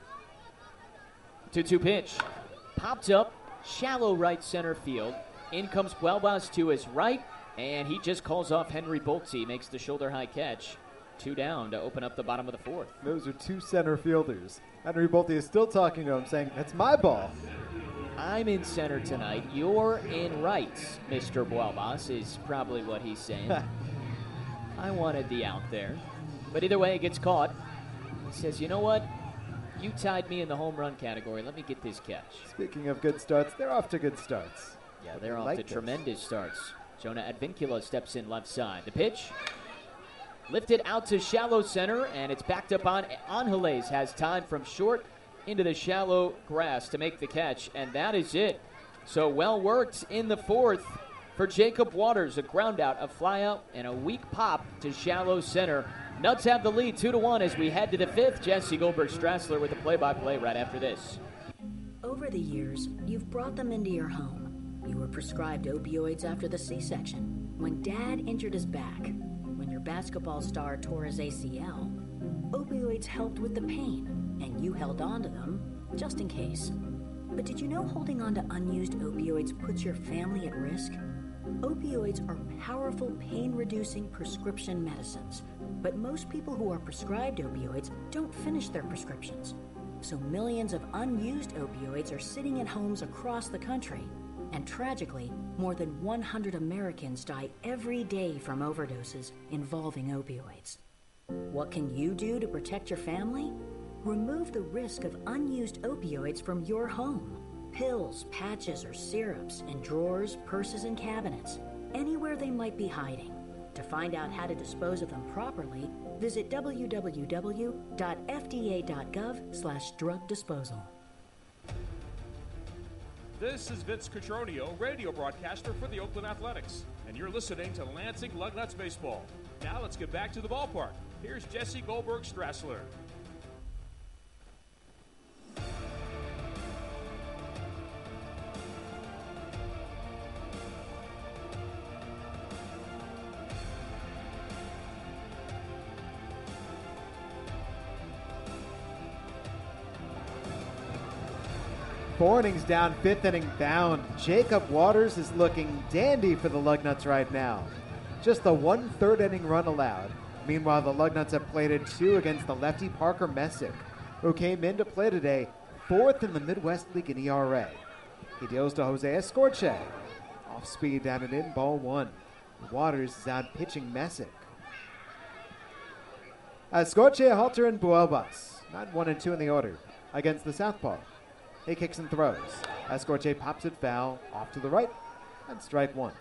2-2 pitch. Popped up, shallow right center field. In comes Puelvas to his right, and he just calls off Henry Bolte, makes the shoulder-high catch. 2 down to open up the bottom of the 4th. Those are 2 center fielders. Henry Bolte is still talking to him, saying, "That's my ball." I'm in center tonight. You're in right, Mr. Puelvas, is probably what he's saying. I wanted the out there. But either way, it gets caught. He says, you know what? You tied me in the home run category. Let me get this catch. Speaking of good starts, they're off to good starts. Yeah, they're off to tremendous starts. Jonah Advincula steps in left side. The pitch. Lifted out to shallow center, and it's backed up on. Angeles has time from short into the shallow grass to make the catch, and that is it. So well worked in the fourth for Jacob Waters. A ground out, a fly out, and a weak pop to shallow center. Nuts have the lead 2-1 as we head to the fifth. Jesse Goldberg-Strassler with the play-by-play right after this. Over the years, you've brought them into your home. You were prescribed opioids after the C-section, when Dad injured his back, when your basketball star tore his ACL. Opioids helped with the pain, and you held on to them just in case. But did you know holding on to unused opioids puts your family at risk? Opioids are powerful pain-reducing prescription medicines, but most people who are prescribed opioids don't finish their prescriptions. So millions of unused opioids are sitting in homes across the country. And tragically, more than 100 Americans die every day from overdoses involving opioids. What can you do to protect your family? Remove the risk of unused opioids from your home. Pills, patches, or syrups in drawers, purses, and cabinets, anywhere they might be hiding. To find out how to dispose of them properly, visit www.fda.gov/drug disposal. This is Vince Cotroneo, radio broadcaster for the Oakland Athletics, and you're listening to Lansing Lugnuts Baseball. Now let's get back to the ballpark. Here's Jesse Goldberg-Strassler. Four innings down, fifth inning bound. Jacob Waters is looking dandy for the Lugnuts right now. Just the 1/3 inning run allowed. Meanwhile, the Lugnuts have plated two against the lefty Parker Messick, who came into play today, fourth in the Midwest League in ERA. He deals to Jose Escorche. Off speed down and in, ball one. Waters is out pitching Messick. Escorche, Halter, and Buelbas, not 1 and 2 in the order, against the southpaw. He kicks and throws. Escorche pops it foul, off to the right, and strike one.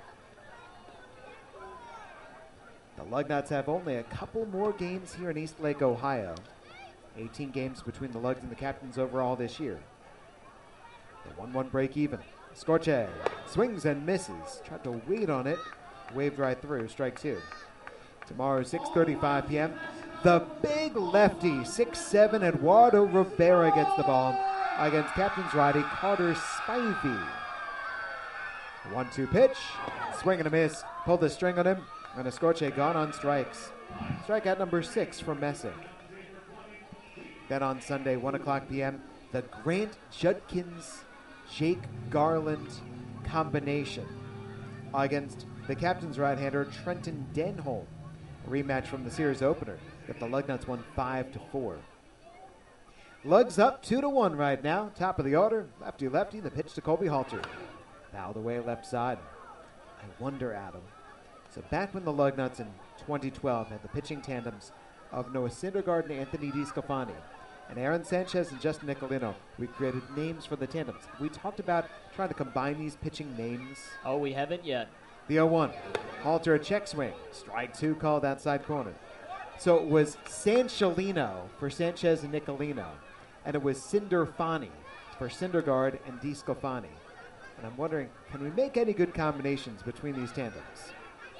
The Lugnuts have only a couple more games here in East Lake, Ohio. 18 games between the Lugs and the Captains overall this year. The 1-1 break even. Escorche swings and misses. Tried to wait on it. Waved right through. Strike two. Tomorrow, 6:35 p.m. The big lefty, 6'7", Eduardo Rivera gets the ball against Captain's righty Carter Spivey. 1-2 pitch, swing and a miss, pulled the string on him, and Escorche gone on strikes. Strikeout number 6 from Messick. Then on Sunday, 1 o'clock p.m., the Grant Judkins-Jake Garland combination against the Captain's right-hander Trenton Denholm. A rematch from the series opener that the Lugnuts won 5-4. Lugs up 2-1 right now. Top of the order. Lefty-lefty. The pitch to Colby Halter. Fouled away left side. I wonder, Adam. So back when the Lugnuts in 2012 had the pitching tandems of Noah Syndergaard and Anthony DeSclafani and Aaron Sanchez and Justin Nicolino, we created names for the tandems. We talked about trying to combine these pitching names. Oh, we haven't yet. The 0-1. Halter a check swing. Strike two called outside corner. So it was Sanchelino for Sanchez and Nicolino. And it was Cinderfani for Syndergaard and DeSclafani. And I'm wondering, can we make any good combinations between these tandems?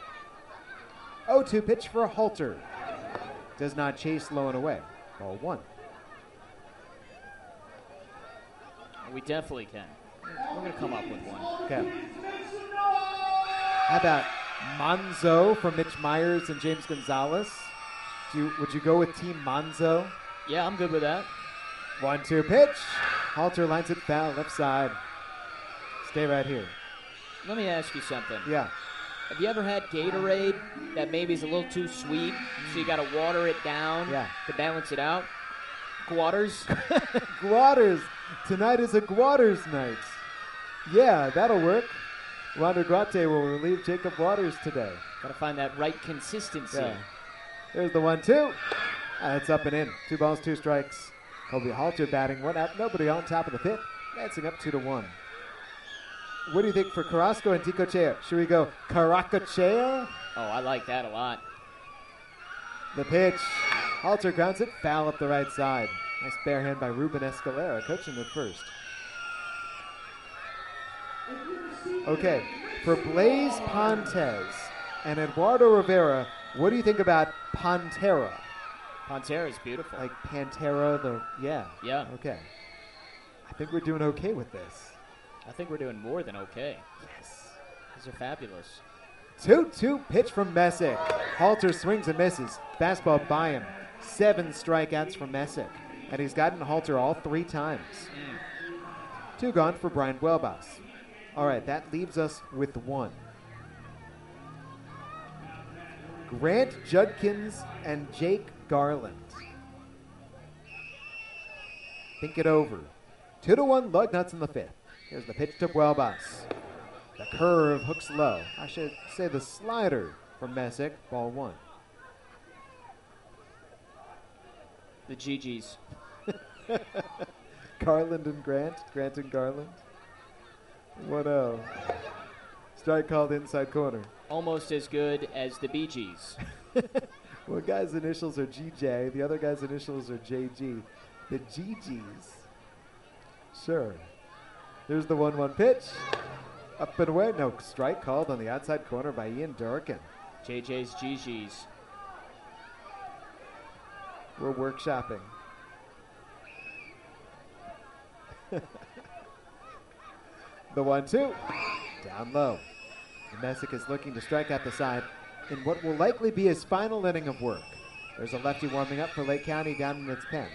0-2 pitch for Halter. Does not chase low and away. Ball one. We definitely can. We're going to come up with one. Okay. How about Monzo for Mitch Myers and James Gonzalez? Would you go with Team Monzo? Yeah, I'm good with that. 1-2 pitch. Halter lines it foul left side. Stay right here. Let me ask you something. Yeah. Have you ever had Gatorade that maybe is a little too sweet, so you got to water it down to balance it out? Guaters? Guaters. Tonight is a Guaters night. Yeah, that'll work. Wander Guate will relieve Jacob Waters today. Got to find that right consistency. Yeah. There's the 1-2. It's up and in. 2 balls, 2 strikes. Colby Halter batting, 1 out, nobody on top of the 5th. Dancing up 2-1. What do you think for Carrasco and Ticochea? Should we go Caracochea? Oh, I like that a lot. The pitch. Halter grounds it, foul up the right side. Nice bare hand by Ruben Escalera, coaching at first. Okay, for Blaise Pontes and Eduardo Rivera, what do you think about Pantera? Pantera is beautiful. Like Pantera, Yeah. Okay. I think we're doing okay with this. I think we're doing more than okay. Yes. These are fabulous. 2-2 pitch from Messick. Halter swings and misses. Fastball by him. 7 strikeouts from Messick. And he's gotten Halter all 3 times. 2 gone for Brian Welbas. All right, that leaves us with 1. Grant Judkins and Jake Garland. Think it over. 2-1 Lugnuts in the 5th. Here's the pitch to Welbas. The curve hooks low. I should say the slider from Messick. Ball 1. The GGs. Garland and Grant. Grant and Garland. 1-0. Strike called inside corner. Almost as good as the Bee Gees. One guy's initials are GJ. The other guy's initials are JG. The GGs. Sure. Here's the 1-1 pitch. Up and away. No, strike called on the outside corner by Ian Durkin. JJ's GGs. We're workshopping. The 1-2. Down low. Messick is looking to strike out the side in what will likely be his final inning of work. There's a lefty warming up for Lake County down in its pen.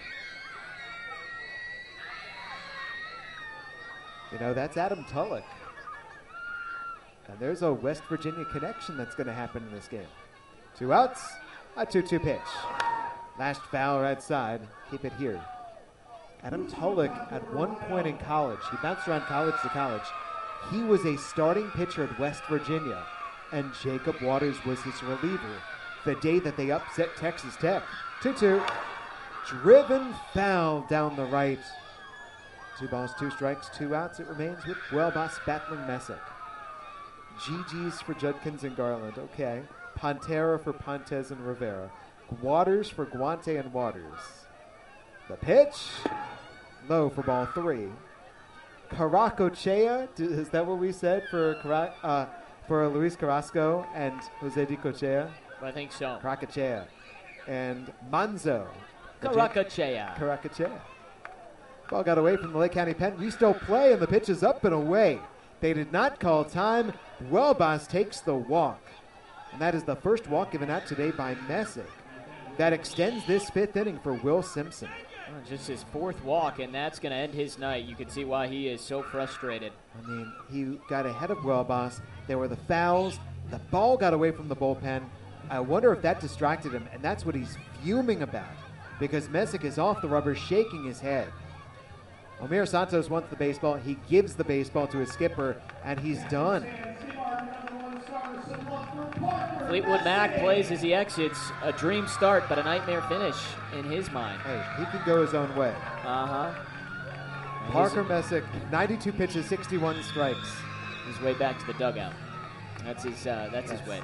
You know, that's Adam Tulloch. And there's a West Virginia connection that's going to happen in this game. 2 outs, a 2-2 pitch. Lashed foul right side. Keep it here. Adam Tulloch, at one point in college, he bounced around college to college. He was a starting pitcher at West Virginia, and Jacob Waters was his reliever the day that they upset Texas Tech. 2-2. Driven foul down the right. 2 balls, 2 strikes, 2 outs. It remains with Welbas battling Messick. GG's for Judkins and Garland. Okay. Pantera for Pontes and Rivera. Waters for Guante and Waters. The pitch. Low for ball 3. Caracochea. Is that what we said for Luis Carrasco and Jose Di Cochea? I think so. Caracochea. And Manzo. Caracochea. Ball got away from the Lake County pen. We still play, and the pitch is up and away. They did not call time. Welbas takes the walk. And that is the first walk given out today by Messick. That extends this 5th inning for Will Simpson. Just his 4th walk, and that's going to end his night. You can see why he is so frustrated. I mean, he got ahead of Welbas. There were the fouls. The ball got away from the bullpen. I wonder if that distracted him, and that's what he's fuming about, because Messick is off the rubber, shaking his head. Omir Santos wants the baseball. He gives the baseball to his skipper, and he's done. Fleetwood Mac plays as he exits. A dream start, but a nightmare finish in his mind. Hey, he can go his own way. Uh-huh. Parker Messick, 92 pitches, 61 strikes. His way back to the dugout. That's his way.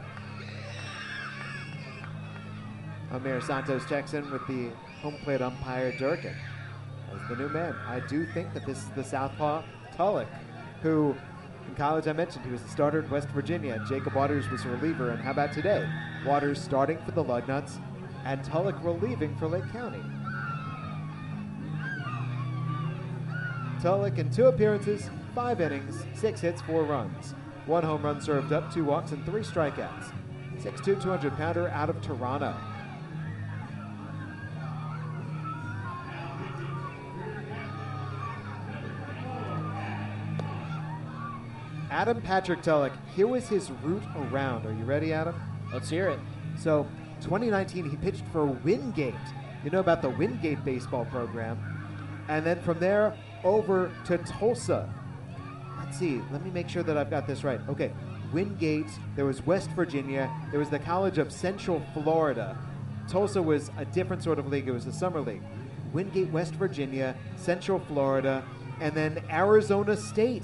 Omir Santos checks in with the home plate umpire Durkin as the new man. I do think that this is the southpaw Tulloch, who in college I mentioned he was the starter at West Virginia. Jacob Waters was a reliever, and how about today? Waters starting for the Lugnuts and Tulloch relieving for Lake County. Tulloch in 2 appearances, 5 innings, 6 hits, 4 runs. 1 home run served up, 2 walks, and 3 strikeouts. 6'2", 200-pounder out of Toronto. Adam Patrick Tulloch, here was his route around. Are you ready, Adam? Let's hear it. So, 2019, he pitched for Wingate. You know about the Wingate baseball program. And then from there, over to Tulsa. Let's see. Let me make sure that I've got this right. Okay. Wingate, there was West Virginia, there was the College of Central Florida. Tulsa was a different sort of league. It was a summer league. Wingate, West Virginia, Central Florida, and then Arizona State.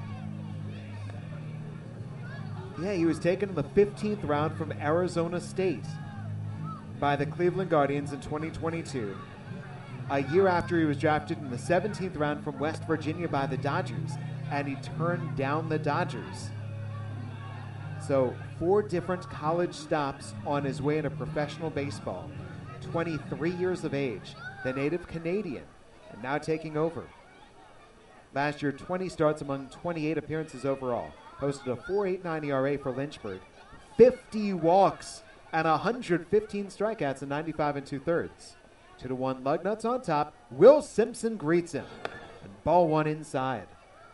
Yeah, he was taken in the 15th round from Arizona State by the Cleveland Guardians in 2022. A year after he was drafted in the 17th round from West Virginia by the Dodgers. and he turned down the Dodgers. So 4 different college stops on his way into professional baseball. 23 years of age, the native Canadian, and now taking over. Last year, 20 starts among 28 appearances overall. Posted a 4.89 ERA for Lynchburg, 50 walks, and 115 strikeouts in 95 2/3. 2-1 Lugnuts on top. Will Simpson greets him. And ball 1 inside.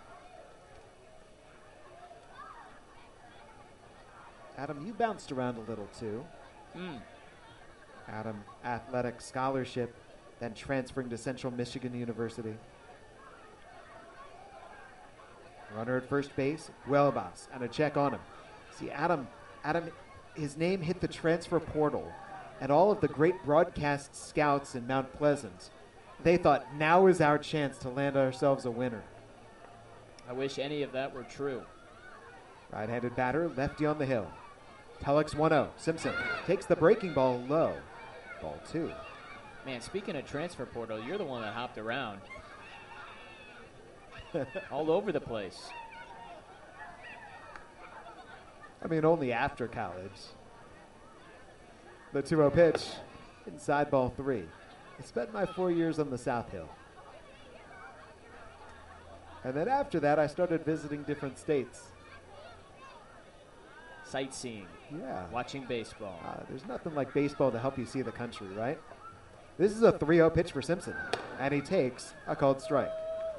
Adam, you bounced around a little too. Adam, athletic scholarship, then transferring to Central Michigan University. Runner at first base, Buelbas, and a check on him. See, Adam, his name hit the transfer portal, and all of the great broadcast scouts in Mount Pleasant, they thought, now is our chance to land ourselves a winner. I wish any of that were true. Right-handed batter, lefty on the hill. Telex 1-0. Simpson takes the breaking ball low. Ball 2. Man, speaking of transfer portal, you're the one that hopped around. All over the place. I mean, only after college. The 2-0 pitch, inside ball 3. I spent my 4 years on the South Hill. And then after that, I started visiting different states. Sightseeing. Yeah. Watching baseball. There's nothing like baseball to help you see the country, right? This is a 3-0 pitch for Simpson, and he takes a called strike.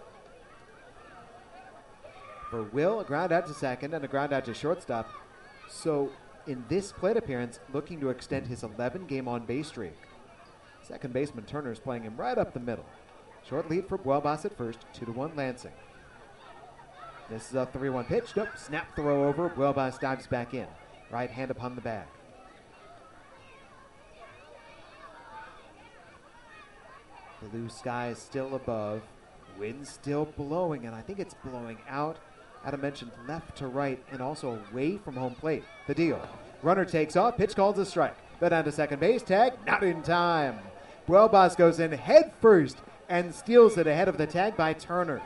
For Will, a ground out to second and a ground out to shortstop. So in this plate appearance, looking to extend his 11-game on-base streak. Second baseman Turner's playing him right up the middle. Short lead for Buelbas at first, 2-1 Lansing. This is a 3-1 pitch. Nope, snap throw over. Buelbas dives back in. Right hand upon the bag. Blue skies still above. Wind still blowing, and I think it's blowing out. Adam mentioned left to right and also away from home plate. The deal. Runner takes off. Pitch called a strike. Go down to second base. Tag. Not in time. Buelbas goes in head first and steals it ahead of the tag by Turner.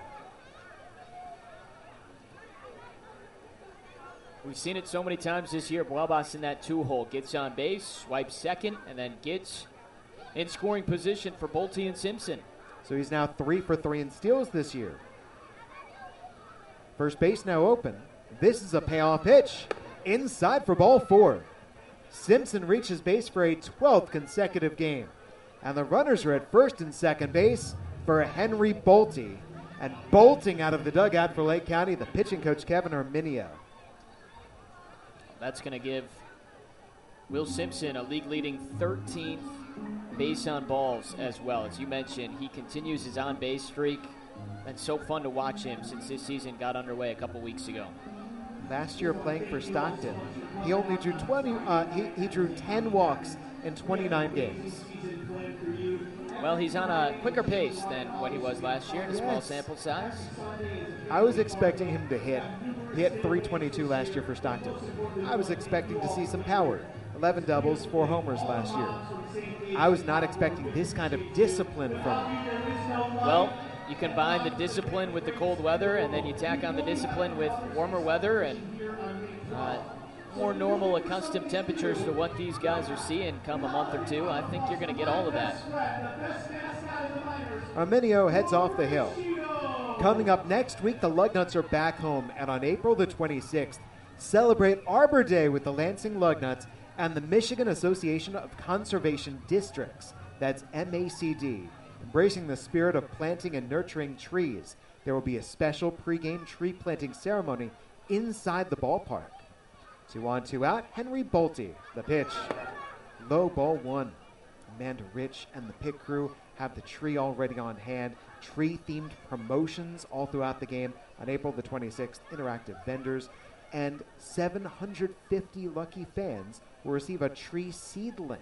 We've seen it so many times this year. Buelbas in that 2-hole. Gets on base, swipes second, and then gets in scoring position for Bolte and Simpson. So he's now 3 for 3 in steals this year. First base now open. This is a payoff pitch. Inside for ball 4. Simpson reaches base for a 12th consecutive game. And the runners are at first and second base for Henry Bolte. And bolting out of the dugout for Lake County, the pitching coach Kevin Arminio. That's going to give Will Simpson a league-leading 13th base on balls as well. As you mentioned, he continues his on-base streak. Been so fun to watch him since this season got underway a couple weeks ago. Last year playing for Stockton, he only drew 10 walks in 29 games. Well, he's on a quicker pace than what he was last year in a small sample size. I was expecting him to hit. He hit 322 last year for Stockton. I was expecting to see some power. 11 doubles, 4 homers last year. I was not expecting this kind of discipline from him. Well, you combine the discipline with the cold weather, and then you tack on the discipline with warmer weather and more normal, accustomed temperatures to what these guys are seeing come a month or two. I think you're going to get all of that. Arminio heads off the hill. Coming up next week, the Lugnuts are back home, and on April the 26th, celebrate Arbor Day with the Lansing Lugnuts and the Michigan Association of Conservation Districts. That's MACD. Embracing the spirit of planting and nurturing trees, there will be a special pregame tree planting ceremony inside the ballpark. 2 on, 2 out. Henry Bolte, the pitch. Low ball 1. Amanda Rich and the pit crew have the tree already on hand. Tree-themed promotions all throughout the game. On April the 26th, interactive vendors. And 750 lucky fans will receive a tree seedling.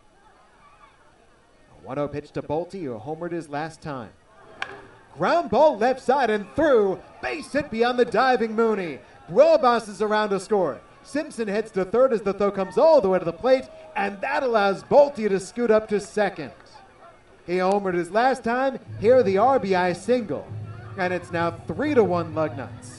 1-0 pitch to Bolte, who homered his last time. Ground ball left side and through. Base hit beyond the diving Mooney. Buelbas is around to score. Simpson heads to third as the throw comes all the way to the plate, and that allows Bolte to scoot up to second. He homered his last time. Here the RBI single. And it's now 3-1 Lugnuts.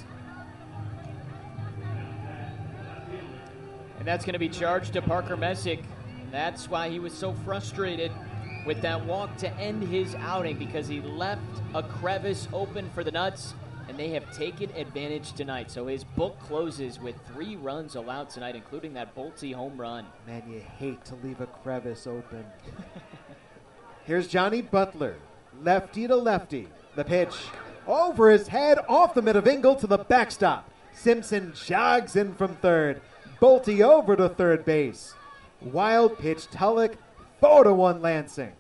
And that's going to be charged to Parker Messick. That's why he was so frustrated with that walk to end his outing, because he left a crevice open for the Nuts, and they have taken advantage tonight. So his book closes with 3 runs allowed tonight, including that Bolte home run. Man, you hate to leave a crevice open. Here's Johnny Butler, lefty to lefty. The pitch over his head, off the mid of Engel to the backstop. Simpson jogs in from third. Bolte over to third base. Wild pitch, Tulloch, 4-1 Lansing.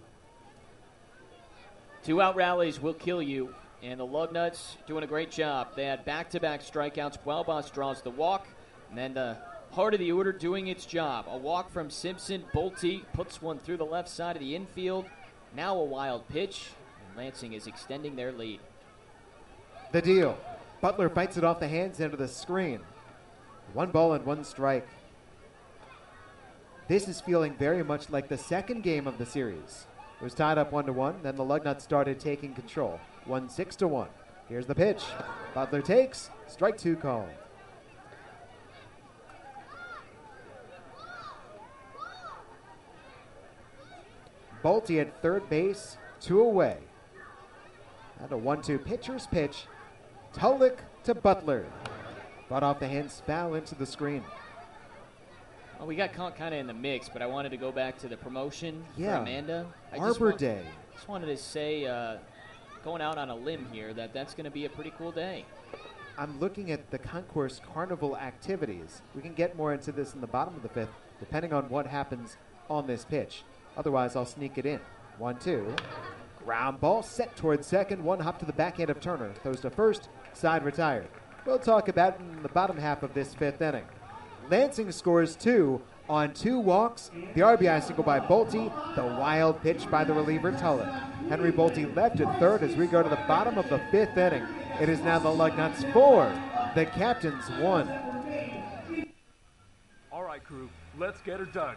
2-out rallies will kill you, and the Lugnuts doing a great job. They had back-to-back strikeouts. Puelbas draws the walk, and then the heart of the order doing its job. A walk from Simpson. Bolte puts one through the left side of the infield. Now a wild pitch, and Lansing is extending their lead. The deal. Butler fights it off the hands into the screen. 1 ball and 1 strike. This is feeling very much like the second game of the series. It was tied up 1-1, then the Lugnuts started taking control. 6-1. Here's the pitch. Butler takes, strike 2 called. Bolte at third base, 2 away. And a 1-2 pitcher's pitch. Tulloch to Butler. Brought off the hands, foul into the screen. Well, we got caught kind of in the mix, but I wanted to go back to the promotion for Amanda. Arbor Day. Just wanted to say, going out on a limb here, that's going to be a pretty cool day. I'm looking at the concourse carnival activities. We can get more into this in the bottom of the 5th, depending on what happens on this pitch. Otherwise, I'll sneak it in. 1-2. Ground ball set towards second. 1 hop to the backhand of Turner. Throws to first. Side retired. We'll talk about it in the bottom half of this 5th inning. Lansing scores 2 on 2 walks. The RBI single by Bolte. The wild pitch by the reliever Tulloch. Henry Bolte left at third as we go to the bottom of the 5th inning. It is now the Lugnuts 4, the Captains 1. All right, crew, let's get her dug.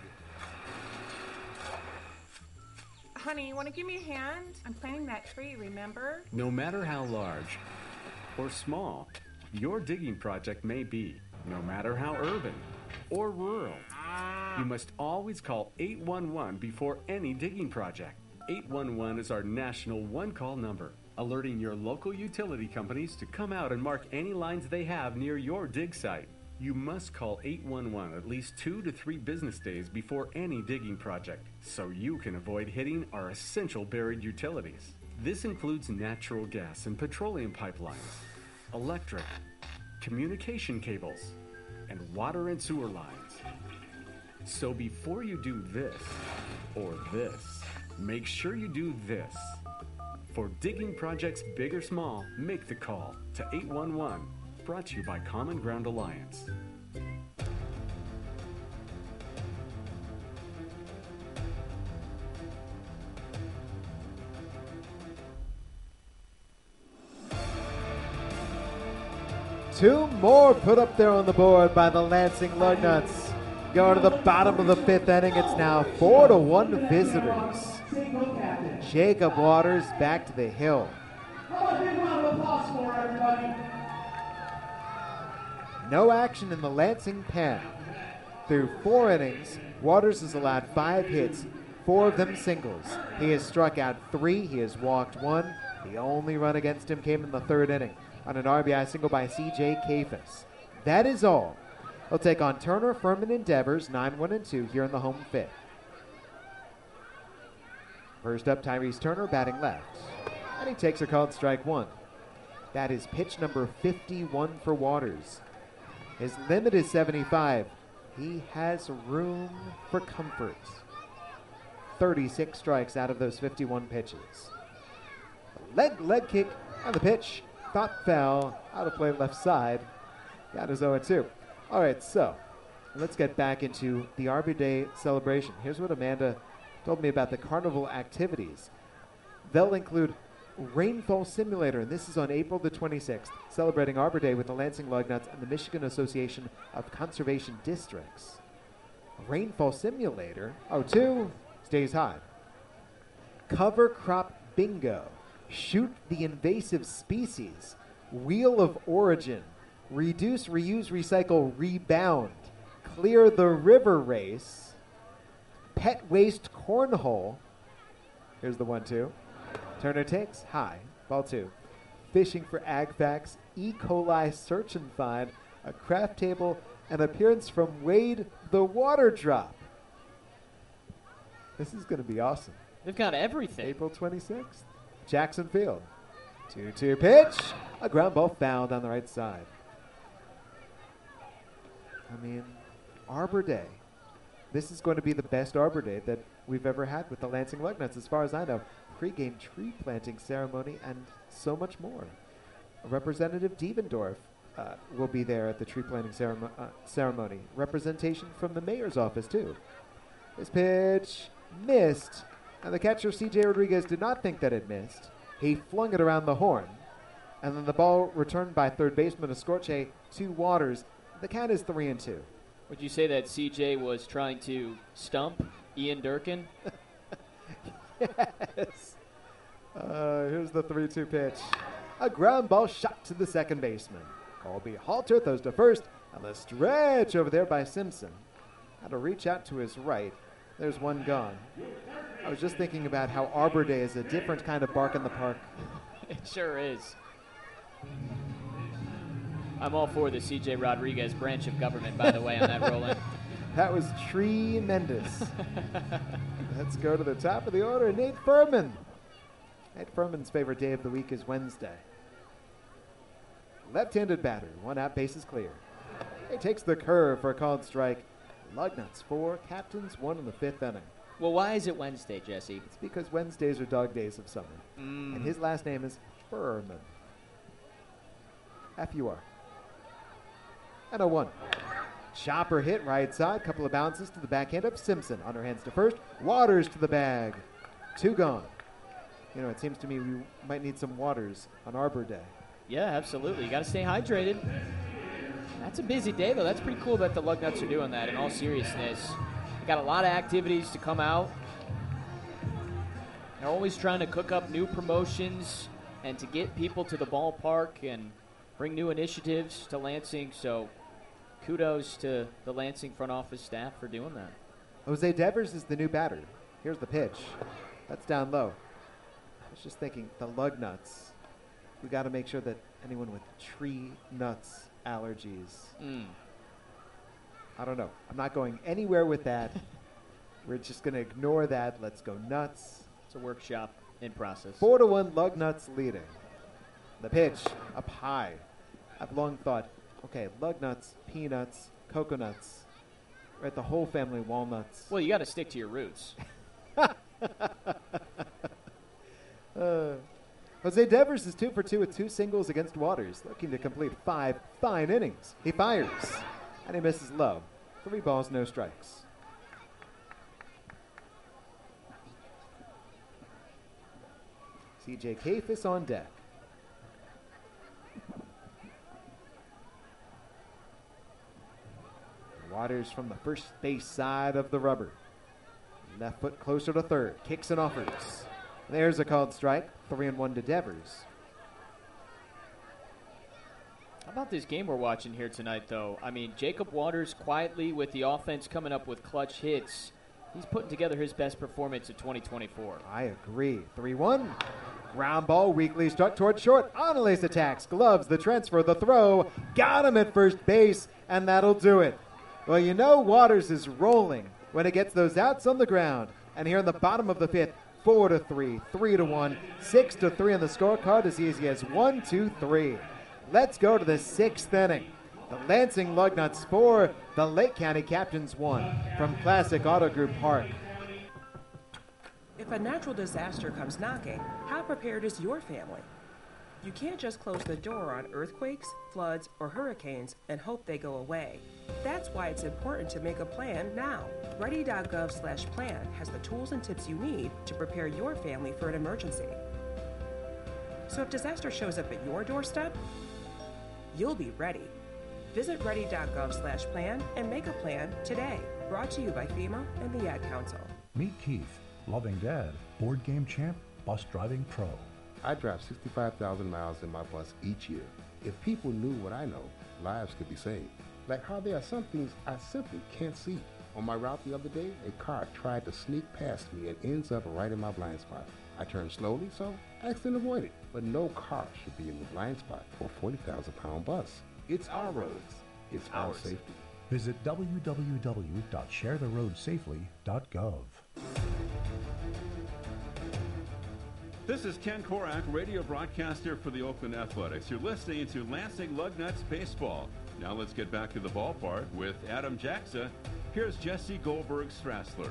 Honey, you want to give me a hand? I'm planting that tree, remember? No matter how large or small your digging project may be, no matter how urban or rural, you must always call 811 before any digging project. 811 is our national one-call number, alerting your local utility companies to come out and mark any lines they have near your dig site. You must call 811 at least 2 to 3 business days before any digging project, so you can avoid hitting our essential buried utilities. This includes natural gas and petroleum pipelines, electric, communication cables, and water and sewer lines. So before you do this or this, make sure you do this. For digging projects big or small, make the call to 811. Brought to you by Common Ground Alliance. Two more put up there on the board by the Lansing Lugnuts. Going to the bottom of the 5th inning, it's now 4-1 visitors. Jacob Waters back to the hill. No action in the Lansing pen. Through 4 innings, Waters has allowed 5 hits, 4 of them singles. He has struck out 3, he has walked 1. The only run against him came in the 3rd inning on an RBI single by C.J. Kafis. That is all. He'll take on Turner, Furman, and Devers, 9-1-2 here in the home 5th. First up, Tyrese Turner batting left, and he takes a called strike 1. That is pitch number 51 for Waters. His limit is 75. He has room for comfort. 36 strikes out of those 51 pitches. Leg kick on the pitch. Thought foul. Out of play left side. Got his 0-2. All right, so let's get back into the Arbor Day celebration. Here's what Amanda told me about the carnival activities. They'll include Rainfall Simulator, and this is on April the 26th, celebrating Arbor Day with the Lansing Lugnuts and the Michigan Association of Conservation Districts. Rainfall Simulator, 2, stays high. Cover Crop Bingo. Shoot the invasive species. Wheel of Origin. Reduce, reuse, recycle, rebound. Clear the river race. Pet waste cornhole. Here's the 1-2. Turner takes. High. Ball 2. Fishing for ag facts. E. coli search and find. A craft table. An appearance from Wade the Water Drop. This is going to be awesome. They've got everything. April 26th. Jackson Field. 2-2 pitch. A ground ball fouled on the right side. I mean, Arbor Day. This is going to be the best Arbor Day that we've ever had with the Lansing Lugnuts, as far as I know. Pre-game tree planting ceremony and so much more. Representative Devendorf will be there at the tree planting ceremony. Representation from the mayor's office, too. This pitch missed, and the catcher, C.J. Rodriguez, did not think that it missed. He flung it around the horn, and then the ball returned by third baseman Escorche to Waters. The count is 3-2. Would you say that C.J. was trying to stump Ian Durkin? Yes. Here's the 3-2 pitch. A ground ball shot to the second baseman. Colby Halter throws to first, and the stretch over there by Simpson. Had to reach out to his right. There's one gone. I was just thinking about how Arbor Day is a different kind of bark in the park. It sure is. I'm all for the C.J. Rodriguez branch of government, by the way, on that rolling. That was tremendous. Let's go to the top of the order. Nate Furman. Nate Furman's favorite day of the week is Wednesday. Left-handed batter. 1 out, bases clear. He takes the curve for a called strike. Lugnuts 4, Captains 1 in the 5th inning. Well, why is it Wednesday, Jesse? It's because Wednesdays are dog days of summer. And his last name is Furman. F-U-R. And a 1. Chopper hit right side. Couple of bounces to the backhand of Simpson. Underhands to first. Waters to the bag. 2 gone. You know, it seems to me we might need some Waters on Arbor Day. Yeah, absolutely. You got to stay hydrated. That's a busy day, though. That's pretty cool that the Lugnuts are doing that, in all seriousness. They got a lot of activities to come out. They're always trying to cook up new promotions and to get people to the ballpark and bring new initiatives to Lansing. So kudos to the Lansing front office staff for doing that. Jose Devers is the new batter. Here's the pitch. That's down low. I was just thinking, the Lugnuts. We got to make sure that anyone with tree nuts allergies. I don't know. I'm not going anywhere with that. We're just going to ignore that. Let's go nuts. It's a workshop in process. 4-1 Lugnuts leading. The pitch up high. I've long thought, okay, Lugnuts, peanuts, coconuts, right? The whole family walnuts. Well, you got to stick to your roots. Jose Devers is 2 for 2 with 2 singles against Waters, looking to complete 5 fine innings. He fires, and he misses low. 3 balls, no strikes. C.J. Kafis on deck. Waters from the first base side of the rubber. Left foot closer to third. Kicks and offers. There's a called strike. 3-1 to Devers. How about this game we're watching here tonight, though? I mean, Jacob Waters quietly with the offense coming up with clutch hits. He's putting together his best performance of 2024. I agree. 3-1. Ground ball weakly struck toward short. Onalace attacks. Gloves, the transfer, the throw. Got him at first base, and that'll do it. Well, you know Waters is rolling when it gets those outs on the ground. And here in the bottom of the 5th, 4-3, 3-1, 6-3 on the scorecard, as easy as 1, 2, 3. Let's go to the 6th inning. The Lansing Lugnuts 4, the Lake County Captains 1 from Classic Auto Group Park. If a natural disaster comes knocking, how prepared is your family? You can't just close the door on earthquakes, floods, or hurricanes and hope they go away. That's why it's important to make a plan now. Ready.gov/plan has the tools and tips you need to prepare your family for an emergency. So if disaster shows up at your doorstep, you'll be ready. Visit ready.gov/plan and make a plan today. Brought to you by FEMA and the Ad Council. Meet Keith, loving dad, board game champ, bus driving pro. I drive 65,000 miles in my bus each year. If people knew what I know, lives could be saved. Like how there are some things I simply can't see. On my route the other day, a car tried to sneak past me and ends up right in my blind spot. I turned slowly, so accident avoided. But no car should be in the blind spot for a 40,000-pound bus. It's our roads. It's our safety. Visit www.sharetheroadsafely.gov. This is Ken Korak, radio broadcaster for the Oakland Athletics. You're listening to Lansing Lugnuts Baseball. Now let's get back to the ballpark with Adam Jaxa. Here's Jesse Goldberg-Strassler.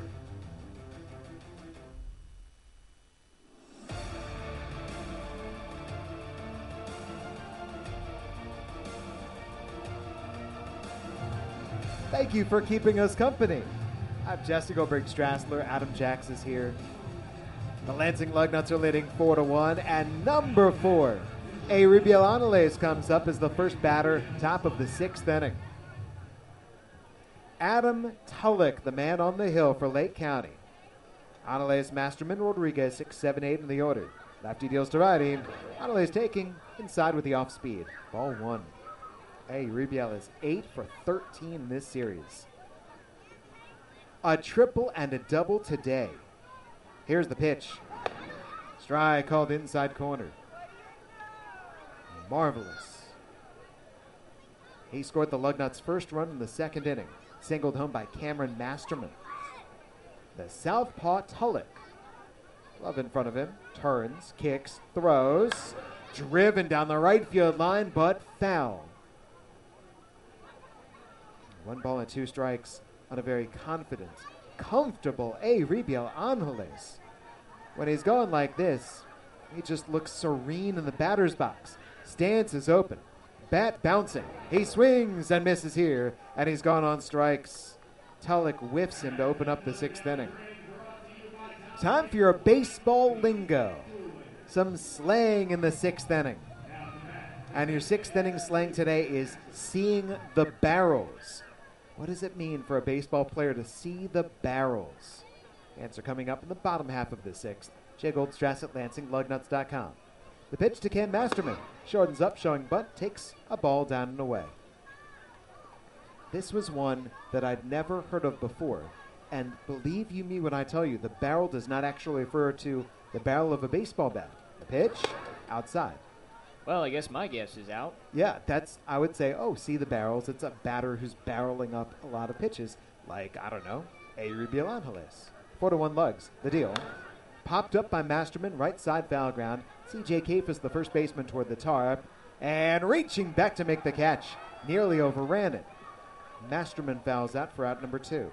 Thank you for keeping us company. I'm Jesse Goldberg-Strassler. Adam Jax is here. The Lansing Lugnuts are leading 4-1, and number 4, Euribiel Angeles, comes up as the first batter, top of the 6th inning. Adam Tulloch, the man on the hill for Lake County. Angeles, Masterman, Rodriguez, 6, 7, 8 in the order. Lefty deals to righty. Angeles taking inside with the off speed. Ball 1. Euribiel is 8 for 13 in this series. A triple and a double today. Here's the pitch. Strike called inside corner. Marvelous. He scored the Lugnuts' first run in the 2nd inning. Singled home by Cameron Masterman. The southpaw Tulloch. Glove in front of him. Turns, kicks, throws. Driven down the right field line, but foul. 1 ball and 2 strikes on a very confident, comfortable Euribiel Angeles. When he's going like this, he just looks serene in the batter's box. Stance is open. Bat bouncing. He swings and misses here, and he's gone on strikes. Tulloch whiffs him to open up the 6th inning. Time for your baseball lingo. Some slang in the 6th inning. And your 6th inning slang today is seeing the barrels. What does it mean for a baseball player to see the barrels? Answer coming up in the bottom half of the 6th. Jay Goldstrass at LansingLugnuts.com. The pitch to Ken Masterman. Shortens up, showing bunt, takes a ball down and away. This was one that I'd never heard of before. And believe you me when I tell you, the barrel does not actually refer to the barrel of a baseball bat. The pitch, outside. Well, I guess my guess is out. Yeah, that's, I would say, oh, see the barrels. It's a batter who's barreling up a lot of pitches, like, I don't know, Euribiel Angeles. 4-1 Lugs, the deal. Popped up by Masterman, right side foul ground. C.J. Kafis, the first baseman, toward the tarp, and reaching back to make the catch. Nearly overran it. Masterman fouls out for out number 2.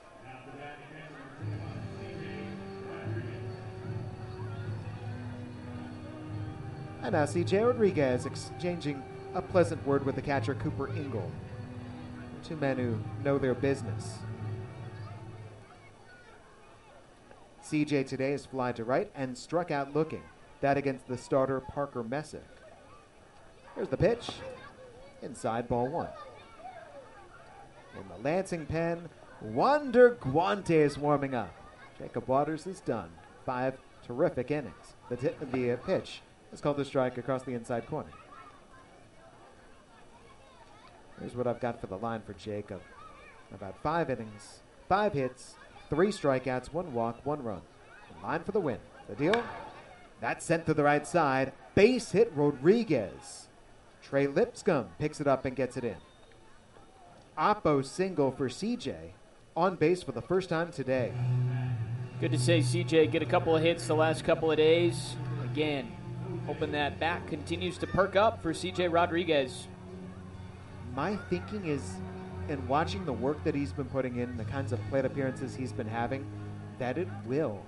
And now C.J. Rodriguez exchanging a pleasant word with the catcher, Cooper Ingle. 2 men who know their business. C.J. today is fly to right and struck out looking. That against the starter, Parker Messick. Here's the pitch. Inside, ball 1. In the Lansing pen, Wander Guante is warming up. Jacob Waters is done. 5 terrific innings. The pitch is called the strike across the inside corner. Here's what I've got for the line for Jacob. About 5 innings, 5 hits, 3 strikeouts, 1 walk, 1 run. The line for the win. The deal? That's sent to the right side. Base hit Rodriguez. Trey Lipscomb picks it up and gets it in. Oppo single for CJ. On base for the first time today. Good to see CJ get a couple of hits the last couple of days. Again, hoping that bat continues to perk up for CJ Rodriguez. My thinking is, in watching the work that he's been putting in, the kinds of plate appearances he's been having, that it will.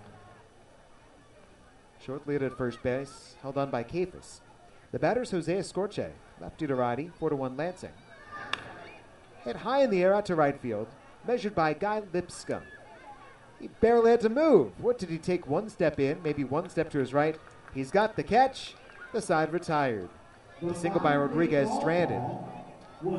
Short lead at first base, held on by Kafis. The batter's Jose Escorche, lefty to righty, 4-1 Lansing. Hit high in the air out to right field, measured by Guy Lipscomb. He barely had to move. What did he take? 1 step in, maybe 1 step to his right. He's got the catch. The side retired. The single by Rodriguez stranded.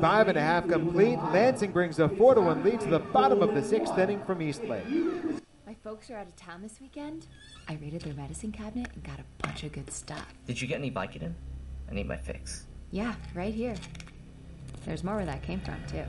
5.5 complete. Lansing brings a 4-1 lead to the bottom of the 6th inning from Eastlake. I folks are out of town this weekend. I raided their medicine cabinet and got a bunch of good stuff. Did you get any Vicodin? I need my fix. Yeah, right here. There's more where that came from, too.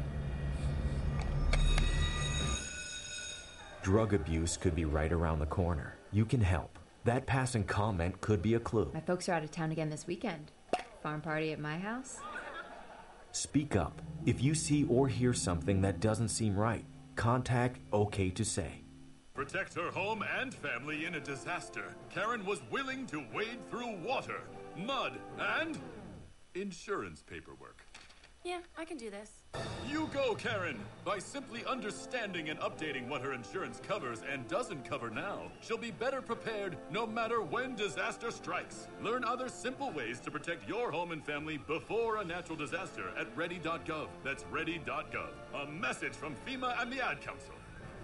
Drug abuse could be right around the corner. You can help. That passing comment could be a clue. My folks are out of town again this weekend. Farm party at my house? Speak up. If you see or hear something that doesn't seem right, contact OK to Say. Protect her home and family in a disaster. Karen was willing to wade through water, mud, and insurance paperwork. Yeah, I can do this. You go, Karen! By simply understanding and updating what her insurance covers and doesn't cover now, she'll be better prepared no matter when disaster strikes. Learn other simple ways to protect your home and family before a natural disaster at ready.gov. That's ready.gov. A message from FEMA and the Ad Council.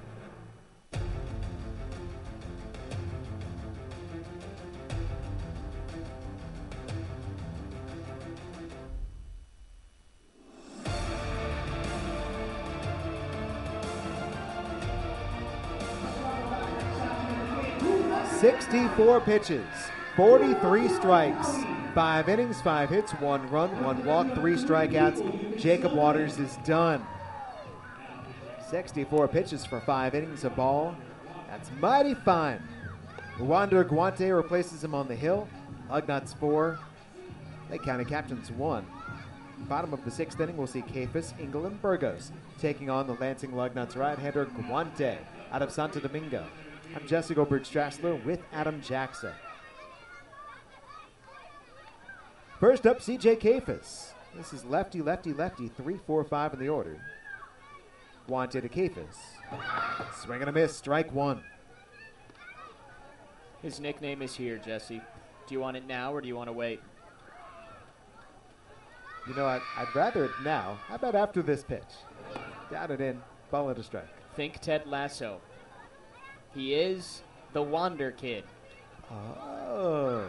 "64 pitches, 43 strikes, 5 innings, 5 hits, 1 run, 1 walk, 3 strikeouts. Jacob Waters is done. 64 pitches for 5 innings, a ball. That's mighty fine. Wander Guante replaces him on the hill. Lugnuts 4, Lake County Captains 1. Bottom of the 6th inning, we'll see Cephas, Engel, and Burgos taking on the Lansing Lugnuts right-hander Guante out of Santo Domingo. I'm Jesse Goldberg-Strassler with Adam Jackson. First up, CJ Cephas. This is lefty, lefty, lefty, 3-4-5 in the order. Guante to Cephas. Swing and a miss, strike 1. His nickname is here, Jesse. Do you want it now or do you want to wait? You know, I'd rather it now. How about after this pitch? Down and in, ball into strike. Think Ted Lasso. He is the Wander Kid. Oh.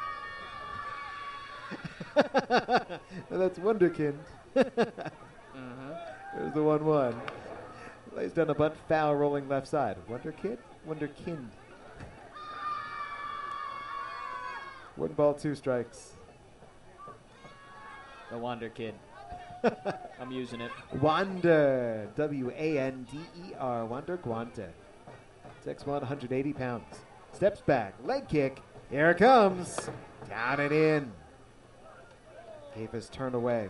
That's Wonderkind. There's the 1-1. Lays down a bunt foul rolling left side. Wonder Kid? Wonderkind. 1 ball, 2 strikes. The Wander Kid. I'm using it. Wander. W-A-N-D-E-R. Wander Guante. 6'1", 180 pounds. Steps back. Leg kick. Here it comes. Down and in. Cephas turned away.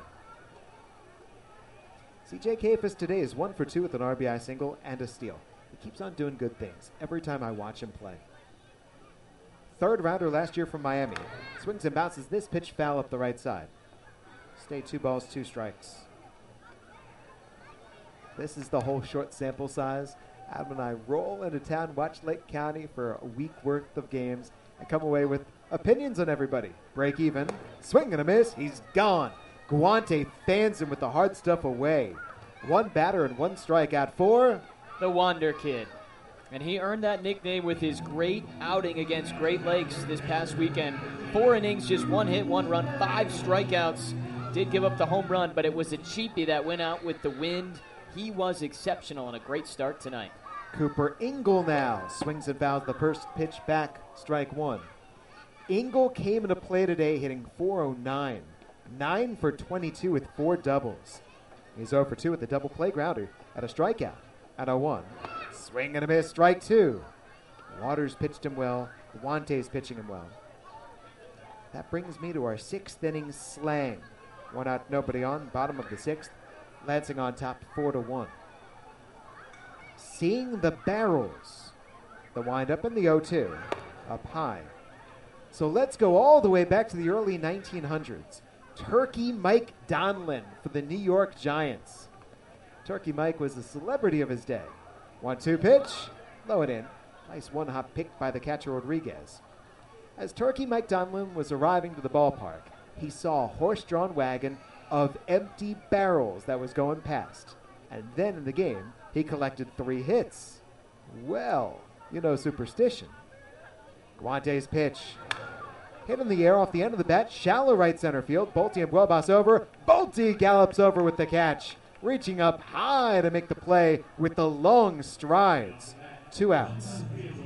CJ Cephas today is 1 for 2 with an RBI single and a steal. He keeps on doing good things every time I watch him play. 3rd rounder last year from Miami. Swings and bounces this pitch foul up the right side. Stay 2 balls, 2 strikes. This is the whole short sample size. Adam and I roll into town, watch Lake County for a week worth of games, and come away with opinions on everybody. Break even. Swing and a miss. He's gone. Guante fans him with the hard stuff away. 1 batter and 1 strikeout for the Wander Kid. And he earned that nickname with his great outing against Great Lakes this past weekend. 4 innings, just 1 hit, 1 run, 5 strikeouts. Did give up the home run, but it was a cheapie that went out with the wind. He was exceptional and a great start tonight. Cooper Engel now swings and fouls the first pitch back, strike 1. Engel came into play today hitting .409, 9 for 22 with 4 doubles. He's 0 for 2 with a double play grounder at a strikeout at 0-1. Swing and a miss, strike 2. Waters pitched him well. Guante's pitching him well. That brings me to our 6th inning slang. 1 out, nobody on, bottom of the 6th. Lansing on top 4-1. Seeing the barrels. The windup in the 0-2. Up high. So let's go all the way back to the early 1900s. Turkey Mike Donlin for the New York Giants. Turkey Mike was the celebrity of his day. 1-2 pitch. Low and in. Nice 1-hop pick by the catcher Rodriguez. As Turkey Mike Donlin was arriving to the ballpark, he saw a horse-drawn wagon of empty barrels that was going past. And then in the game, he collected 3 hits. Well, you know superstition. Guante's pitch. Hit in the air off the end of the bat, shallow right center field. Bolte and Buelbas over. Bolte gallops over with the catch, reaching up high to make the play with the long strides. 2 outs.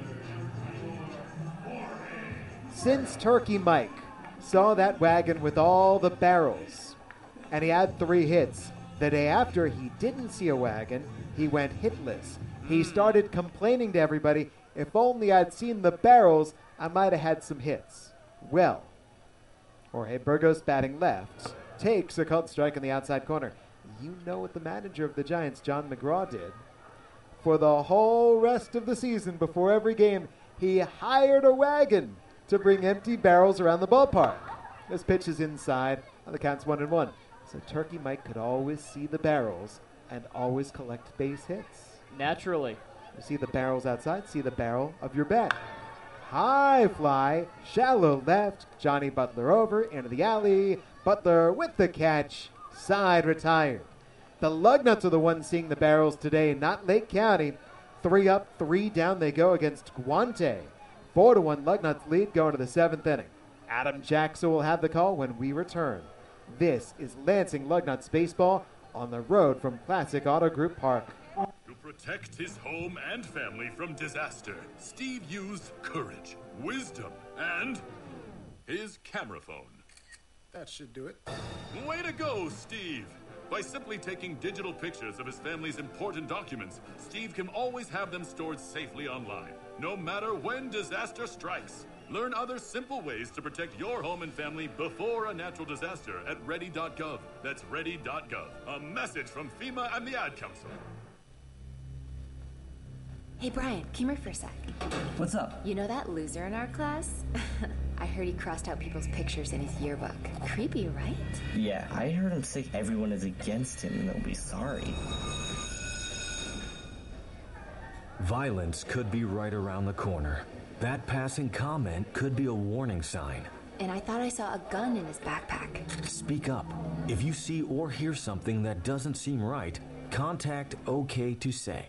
Since Turkey Mike saw that wagon with all the barrels, and he had 3 hits, the day after he didn't see a wagon, he went hitless. He started complaining to everybody, if only I'd seen the barrels, I might have had some hits. Well, Jorge Burgos batting left takes a called strike in the outside corner. You know what the manager of the Giants, John McGraw, did. For the whole rest of the season, before every game, he hired a wagon to bring empty barrels around the ballpark. This pitch is inside, and the count's 1-1. So Turkey Mike could always see the barrels and always collect base hits. Naturally. You see the barrels outside, see the barrel of your bat. High fly, shallow left, Johnny Butler over, into the alley. Butler with the catch, side retired. The Lugnuts are the ones seeing the barrels today, not Lake County. 3 up, 3 down they go against Guante. 4-1 Lugnuts lead going to the 7th inning. Adam Jackson will have the call when we return. This is Lansing Lugnuts baseball on the road from Classic Auto Group Park. To protect his home and family from disaster, Steve used courage, wisdom, and his camera phone. That should do it. Way to go, Steve! By simply taking digital pictures of his family's important documents, Steve can always have them stored safely online, no matter when disaster strikes. Learn other simple ways to protect your home and family before a natural disaster at ready.gov. That's ready.gov. A message from FEMA and the Ad Council. Hey, Brian, come here for a sec. What's up? You know that loser in our class? I heard he crossed out people's pictures in his yearbook. Creepy, right? Yeah, I heard him say everyone is against him and they'll be sorry. Violence could be right around the corner. That passing comment could be a warning sign. And I thought I saw a gun in his backpack. Speak up. If you see or hear something that doesn't seem right, contact OK to Say.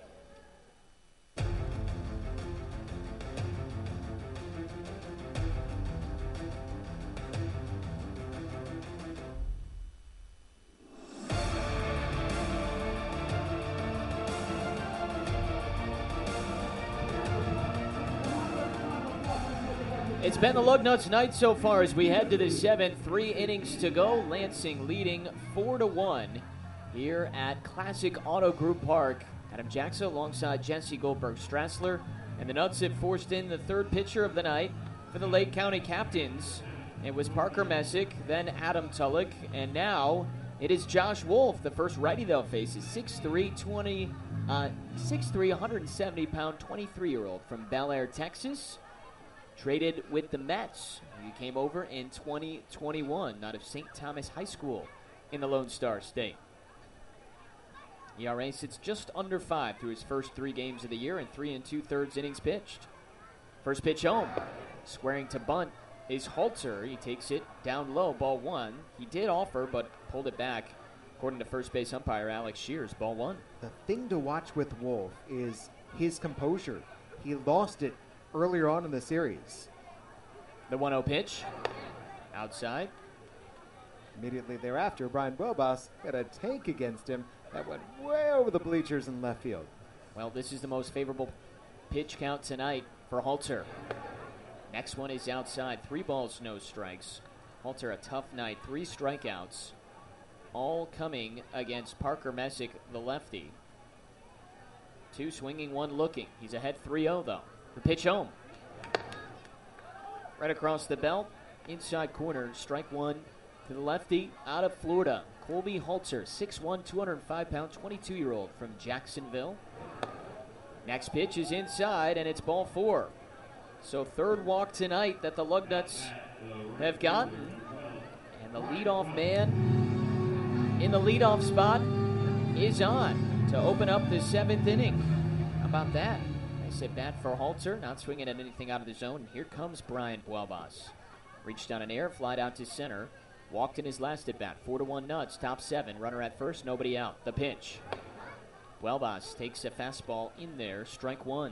It's been the Lugnuts night so far as we head to the 7th. 3 innings to go. Lansing leading 4-1 here at Classic Auto Group Park. Adam Jackson alongside Jesse Goldberg-Strassler. And the Nuts have forced in the 3rd pitcher of the night for the Lake County Captains. It was Parker Messick, then Adam Tulloch, and now it is Josh Wolf, the first righty they'll face. Is 6'3", 170-pound, 23-year-old from Bel Air, Texas. Traded with the Mets. He came over in 2021 out of St. Thomas High School in the Lone Star State. ERA sits just under 5 through his first 3 games of the year and 3 2/3 innings pitched. First pitch home. Squaring to bunt is Halter. He takes it down low, ball 1. He did offer, but pulled it back. According to first base umpire Alex Shears, ball 1. The thing to watch with Wolf is his composure. He lost it earlier on in the series. The 1-0 pitch. Outside. Immediately thereafter, Brian Buelbas got a tank against him that went way over the bleachers in left field. Well, this is the most favorable pitch count tonight for Halter. Next one is outside. 3 balls, no strikes. Halter, a tough night. 3 strikeouts. All coming against Parker Messick, the lefty. 2 swinging, 1 looking. He's ahead 3-0, though. The pitch home. Right across the belt. Inside corner. Strike 1 to the lefty out of Florida. Colby Halter, 6'1", 205-pound, 22-year-old from Jacksonville. Next pitch is inside, and it's ball 4. So 3rd walk tonight that the Lugnuts have gotten. And the leadoff man in the leadoff spot is on to open up the 7th inning. How about that? Nice at bat for Halter, not swinging at anything out of the zone. And here comes Brian Buelbas. Reached down an air, flied out to center. Walked in his last at bat. 4-1 Nuts, top 7. Runner at first, nobody out. The pitch. Buelbas takes a fastball in there, strike 1.